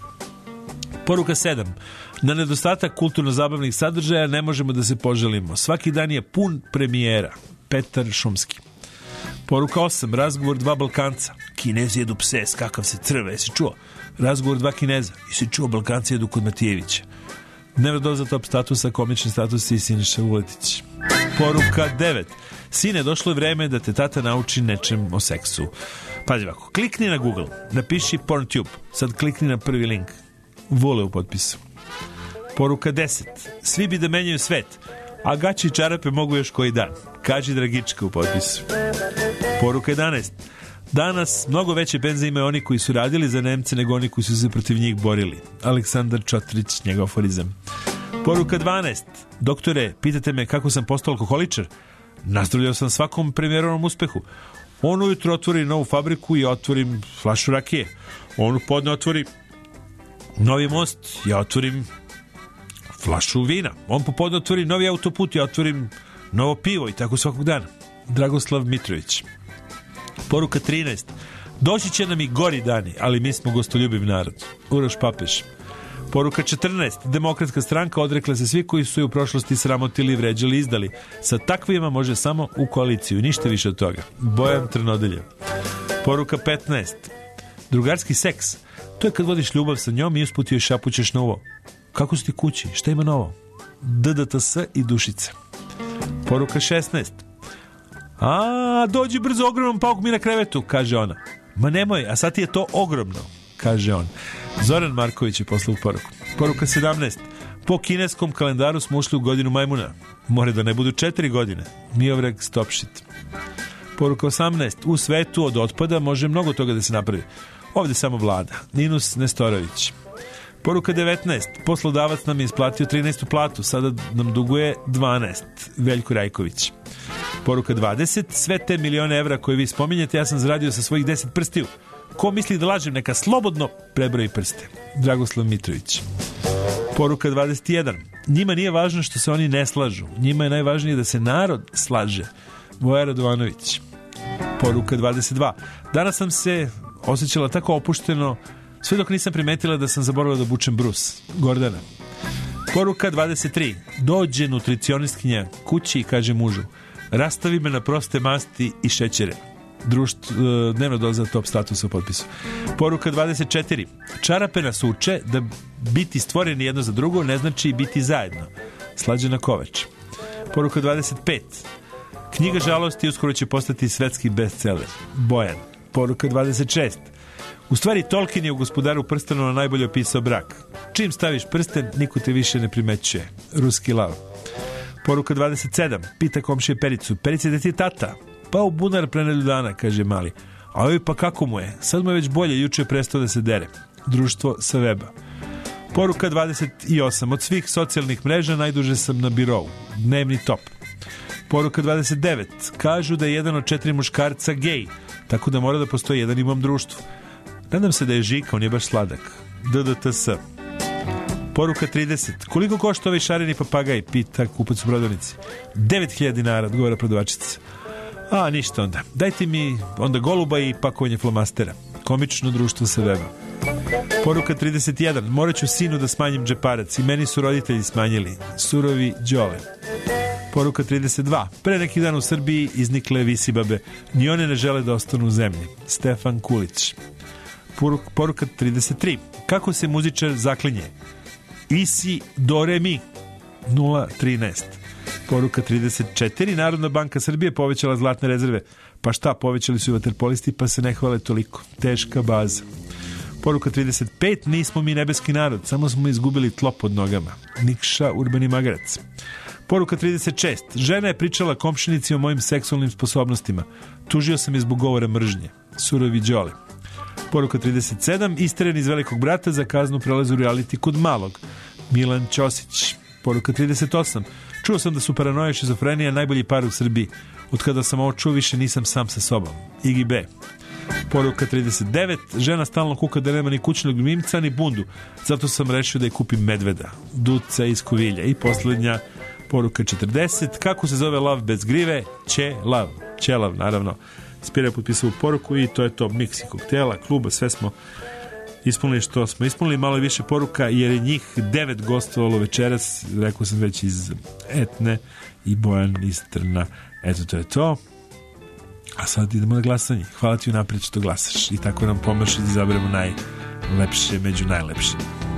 Poruka 7. Na nedostatak kulturno-zabavnih sadržaja ne možemo da se poželimo. Svaki dan je pun premijera. Petar Šumski. Poruka 8. Razgovor 2 Balkanca. Kinezi jedu pse, skakav se crve. Jesi čuo? Razgovor 2 Kineza. Jesi čuo? Balkanci jedu kod Matijevića. Dnevna doza top statusa, komični status i Siniša Vuletić. Poruka 9. Sine, došlo je vreme da te tata nauči nečem o seksu. Pazi ovako, klikni na Google, napiši PornTube, sad klikni na prvi link. Vole u potpisu. Poruka 10. Svi bi da menjaju svet, a gaći i čarape mogu još koji dan. Kaži Dragička u potpisu. Poruka 11. Danas mnogo veće penze imaju oni koji su radili za Nemce nego oni koji su se protiv njih borili. Aleksandar Čotrić, njegov aforizam. Poruka 12. Doktore, pitate me kako sam postao alkoholičar? Nazdravljao sam svakom premijerovom uspehu. On ujutro otvori novu fabriku i otvorim flašu rakije. On u podne otvori novi most, ja otvorim flašu vina. On popodne otvori novi autoput, ja otvorim novo pivo i tako svakog dana. Dragoslav Mitrović. Poruka 13. Doći će nam i gori dani, ali mi smo gostoljubiv narod. Uroš Papeš. Poruka 14. Demokratska stranka odrekla se svi koji su je u prošlosti sramotili, vređali, izdali. Sa takvima može samo u koaliciju, ništa više od toga. Bojan Trnodeljev. Poruka 15. Drugarski seks. To je kad vodiš ljubav sa njom i usput joj šapućeš na uvo. Kako su ti kući? Šta ima novo? DDTS i Dušica. Poruka 16. A, dođi brzo, ogroman pauk mi na krevetu, kaže ona. Ma nemoj, a sad ti je to ogromno, kaže on. Zoran Marković je poslao poruku. Poruka 17. Po kineskom kalendaru smo ušli u godinu majmuna. More da ne budu 4 godine. Miovrek Stopšit. Poruka 18. U svetu od otpada može mnogo toga da se napravi. Ovdje samo vlada. Ninus Nestorović. Poruka 19. Poslodavac nam je isplatio 13. platu, sada nam duguje 12. Veljko Rajković. Poruka 20. Sve te milione evra koje vi spominjete ja sam zaradio sa svojih 10 prstiju. Ko misli da lažem, neka slobodno prebroji prste. Dragoslav Mitrović. Poruka 21. Njima nije važno što se oni ne slažu. Njima je najvažnije da se narod slaže. Voja Radovanović. Poruka 22. Danas sam se osjećala tako opušteno sve dok nisam primetila da sam zaboravila da obučem brus. Gordana. Poruka 23. Dođe nutricionistkinja kući i kaže mužu: rastavi me na proste masti i šećere. Dnevna doza top statusa u potpisu. Poruka 24. Čarape nas uče da biti stvoreni jedno za drugo ne znači biti zajedno. Slađana Kovač. Poruka 25. Knjiga žalosti uskoro će postati svetski bestseller. Bojan. Poruka 26. U stvari Tolkien je u Gospodaru prstenova najbolje opisao brak. Čim staviš prsten, niko te više ne primećuje. Ruski lav. Poruka 27. Pita komšije Pericu: Perice, da ti je tata? Pa u bunar pre nedelju dana, kaže mali. A ovi pa kako mu je? Sad mu je već bolje, juče je prestao da se dere. Društvo sa weba. Poruka 28. Od svih socijalnih mreža najduže sam na birou. Dnevni top. Poruka 29. Kažu da je jedan od 4 muškarca gej, tako da mora da postoji jedan i u mom društvu. Nadam se da je Žika, on je baš sladak. DDTS. Poruka 30. Koliko košta ovaj šareni papagaj? Pita kupac u prodavnici. 9.000 dinara, odgovara prodavačica. A, ništa onda. Dajte mi onda goluba i pakovanje flomastera. Komično društvo sa weba. Poruka 31. Morat ću sinu da smanjim džeparac. I meni su roditelji smanjili. Surovi Đole. Poruka 32. Pre neki dan u Srbiji iznikle visibabe. Ni one ne žele da ostanu u zemlji. Stefan Kulić. Poruka 33. Kako se muzičar zaklinje? Isi do re mi 013. Poruka 34. Narodna banka Srbije povećala zlatne rezerve. Pa šta, povećali su i vaterpolisti, pa se ne hvale toliko. Teška baza. Poruka 35. Nismo mi nebeski narod, samo smo izgubili tlo pod nogama. Nikša Urbani Magarac. Poruka 36. Žena je pričala komšinici o mojim seksualnim sposobnostima. Tužio sam je zbog govora mržnje. Surovi Đole. Poruka 37. Isteren iz Velikog brata za kaznu prelazu reality kod malog. Milan Ćosić. Poruka 38. Čuo sam da su paranoja i šizofrenija najbolji par u Srbiji. Od kada sam ovo čuo, više nisam sam sa sobom. Igi B. Poruka 39. Žena stalno kuka da nema ni kućnog mimca ni bundu. Zato sam rešio da je kupim medveda. Duca iz Kovilja. I poslednja poruka 40. Kako se zove lav bez grive? Ćelav. Ćelav, naravno. Spira je potpisao u poruku i to je to. Miksi koktela, kluba, sve smo ispunili što smo ispunili. Malo više poruka jer je njih 9 gostovalo večeras. Rekao sam već iz Etne i Bojan iz Trna. Eto, to je to. A sad idemo na glasanje. Hvala ti unaprijed što glasaš i tako nam pomaš da izaberemo najlepše među najlepše.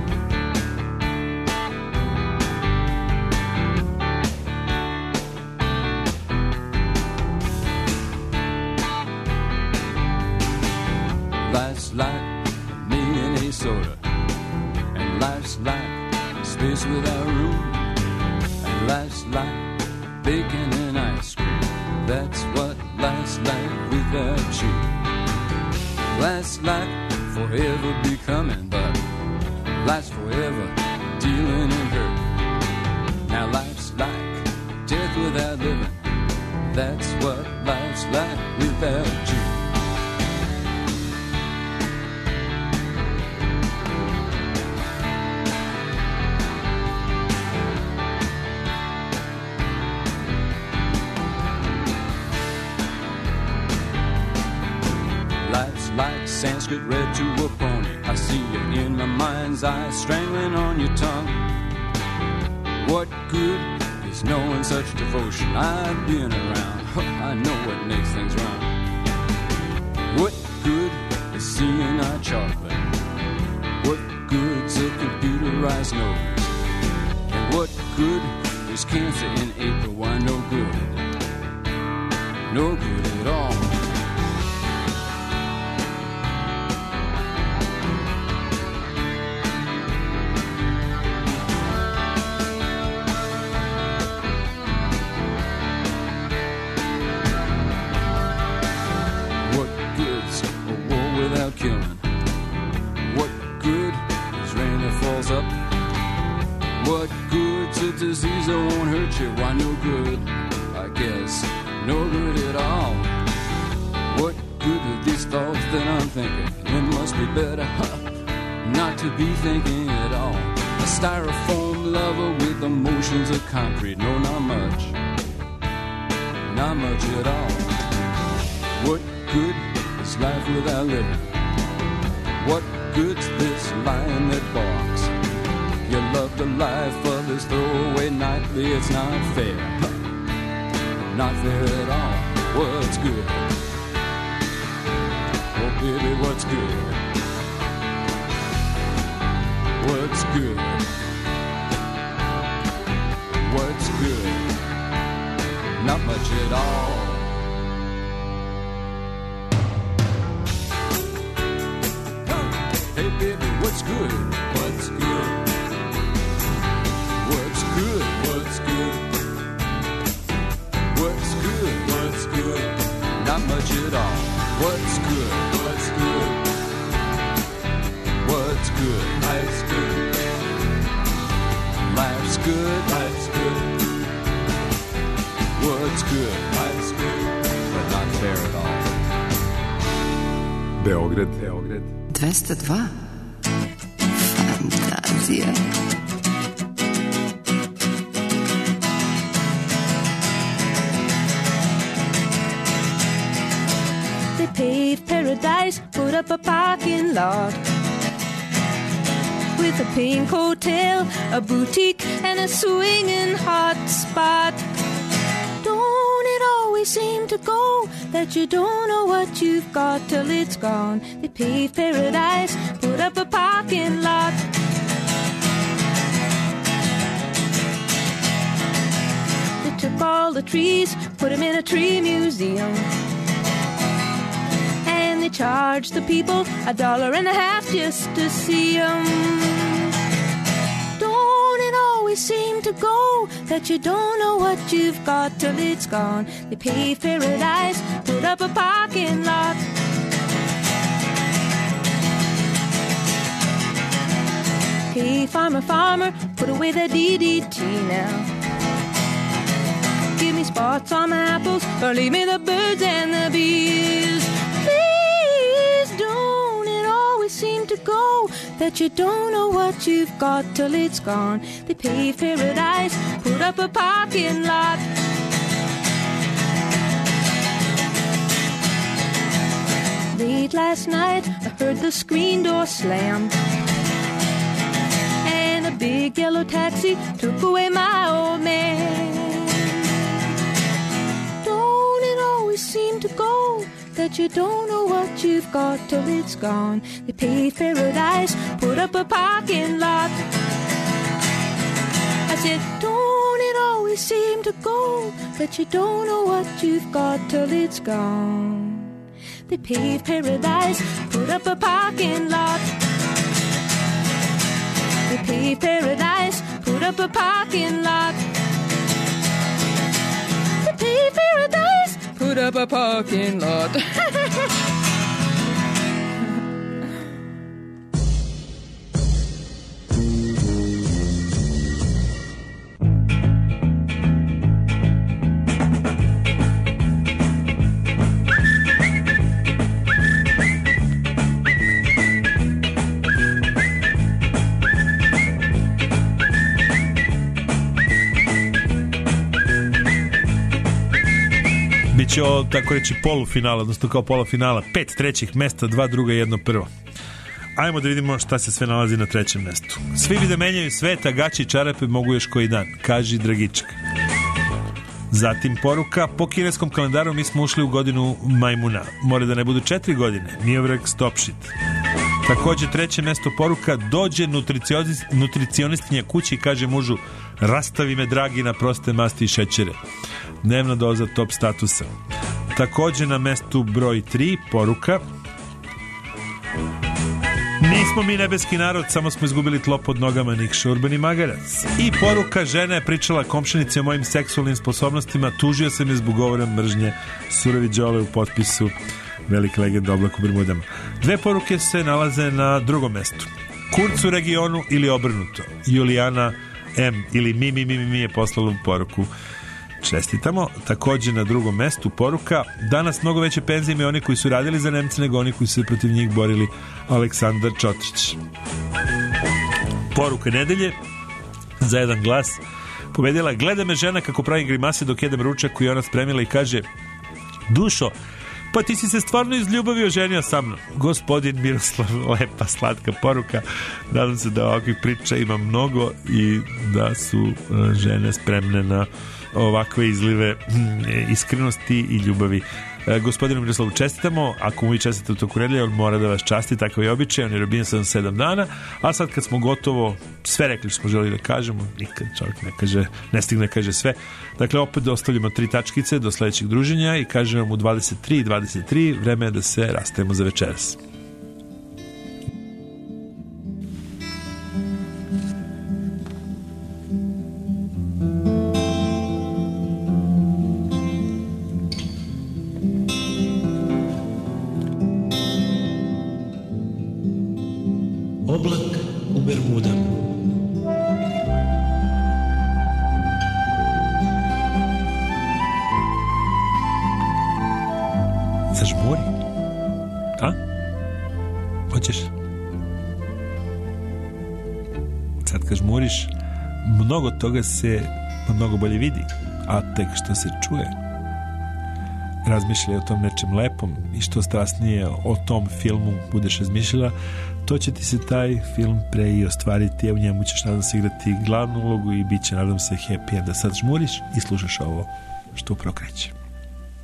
Life's like me and a soda, and life's like space without room, and life's like bacon and ice cream. That's what life's like without you. Life's like forever becoming, but life's forever dealing in hurt. Now life's like death without living. That's what life's like without you. Like Sanskrit read to a pony, I see you in my mind's eye, strangling on your tongue. What good is knowing such devotion? I've been around, I know what makes things wrong. What good is seeing our chocolate? What good's a computerized nose? And what good is cancer in April? Why, no good. No good at all. Killing. What good is rain that falls up? What good's a disease that won't hurt you? Why, no good, I guess, no good at all. What good are these thoughts that I'm thinking? It must be better not to be thinking at all. A styrofoam lover with emotions of concrete. No, not much at all. What good is life without living? What good's this line that barks? You love the life of this throwaway nightly. It's not fair, not fair at all. What's good? Oh baby, what's good? What's good? What's good? Not much at all. Hey baby, what's good? What's good? What's good? What's good? What's good? What's good? Not much at all. What's good? What's good? What's good? Life's good. Life's good. Life's good. What's good? Life's good. But not fair at all. Beograd. 202. Fantazija. They paved paradise, put up a parking lot with a pink hotel, a boutique, and a swinging hot spot. Don't it always always seem to go that you don't know what you've got till it's gone. They paved paradise, put up a parking lot. They took all the trees, put them in a tree museum. And they charged the people $1.50 just to see them. Don't it always seem to go that you don't know what you've got till it's gone? They paved paradise, put up a parking lot. Hey, farmer, farmer, put away the DDT now. Give me spots on my apples, or leave me the birds and the bees. Please, don't it always seem to go that you don't know what you've got till it's gone? They paved paradise, put up a parking lot. Late last night, I heard the screen door slam, and a big yellow taxi took away my old man. Seem to go that you don't know what you've got till it's gone. They paved paradise, put up a parking lot. I said, don't it always seem to go that you don't know what you've got till it's gone? They paved paradise, put up a parking lot. They paved paradise, put up a parking lot. They paved paradise, put up a parking lot. Biće ovo, tako reći, polufinala, odnosno kao polufinala, 5 trećih mesta, 2 druga i 1 prvo. Ajmo da vidimo šta se sve nalazi na trećem mestu. Svi bi da menjaju svet, a gaći i čarape mogu još koji dan, kaži Dragička. Zatim poruka, po kineskom kalendaru mi smo ušli u godinu majmuna. More da ne budu 4 godine, Miovrek stop shit. Takođe treće mesto poruka, dođe nutricionistinja kući i kaže mužu, rastavi me dragi na proste masti i šećere. Dnevna doza top statusa. Takođe na mestu broj 3 poruka, nismo mi nebeski narod, samo smo izgubili tlo pod nogama, Nikša Urbani Magarac. I poruka, žena je pričala komšinici o mojim seksualnim sposobnostima, tužio sam je zbog govora mržnje, Surovi Đole u potpisu, velika legenda Oblak u Bermudama. 2 poruke se nalaze na drugom mestu. Kurc u regionu ili obrnuto. Julijana M ili mi je poslala poruku. Čestitamo. Takođe na drugom mestu poruka, danas mnogo veće penzije imaju oni koji su radili za Nemce nego oni koji su se protiv njih borili, Aleksandar Čotrić. Poruka nedelje za jedan glas pobedila, gleda me žena kako pravi grimase dok jedem ručak koji je ona spremila i kaže, dušo, pa ti si se stvarno iz ljubavi oženio sa mnom. Gospodin Miroslav, lepa, slatka poruka. Nadam se da ovakvih priča ima mnogo i da su žene spremne na ovakve izlive iskrenosti i ljubavi. Gospodinu Miroslavu čestitamo, ako mu vi čestite u toku nedelje, on mora da vas časti, takav je običaj, on je robijen 7 dana, a sad kad smo gotovo sve rekli što smo želi da kažemo, nikad čovjek ne stigne kaže sve, dakle opet ostavljamo 3 tačkice do sledećeg druženja i kažemo mu 23 vreme je da se rastajemo za večeras. Oblak u Bermudama. Zažmuri? A? Hoćeš? Sad kad žmuriš, mnogo toga se mnogo bolje vidi, a tek što se čuje. Razmišljaj o tom nečem lepom i što strasnije o tom filmu budeš razmišljala, to će ti se taj film pre i ostvariti, a u njemu ćeš nadam se igrati glavnu ulogu i bit će nadam se happy end. Da sad žmuriš i slušaš ovo što upravo kreće.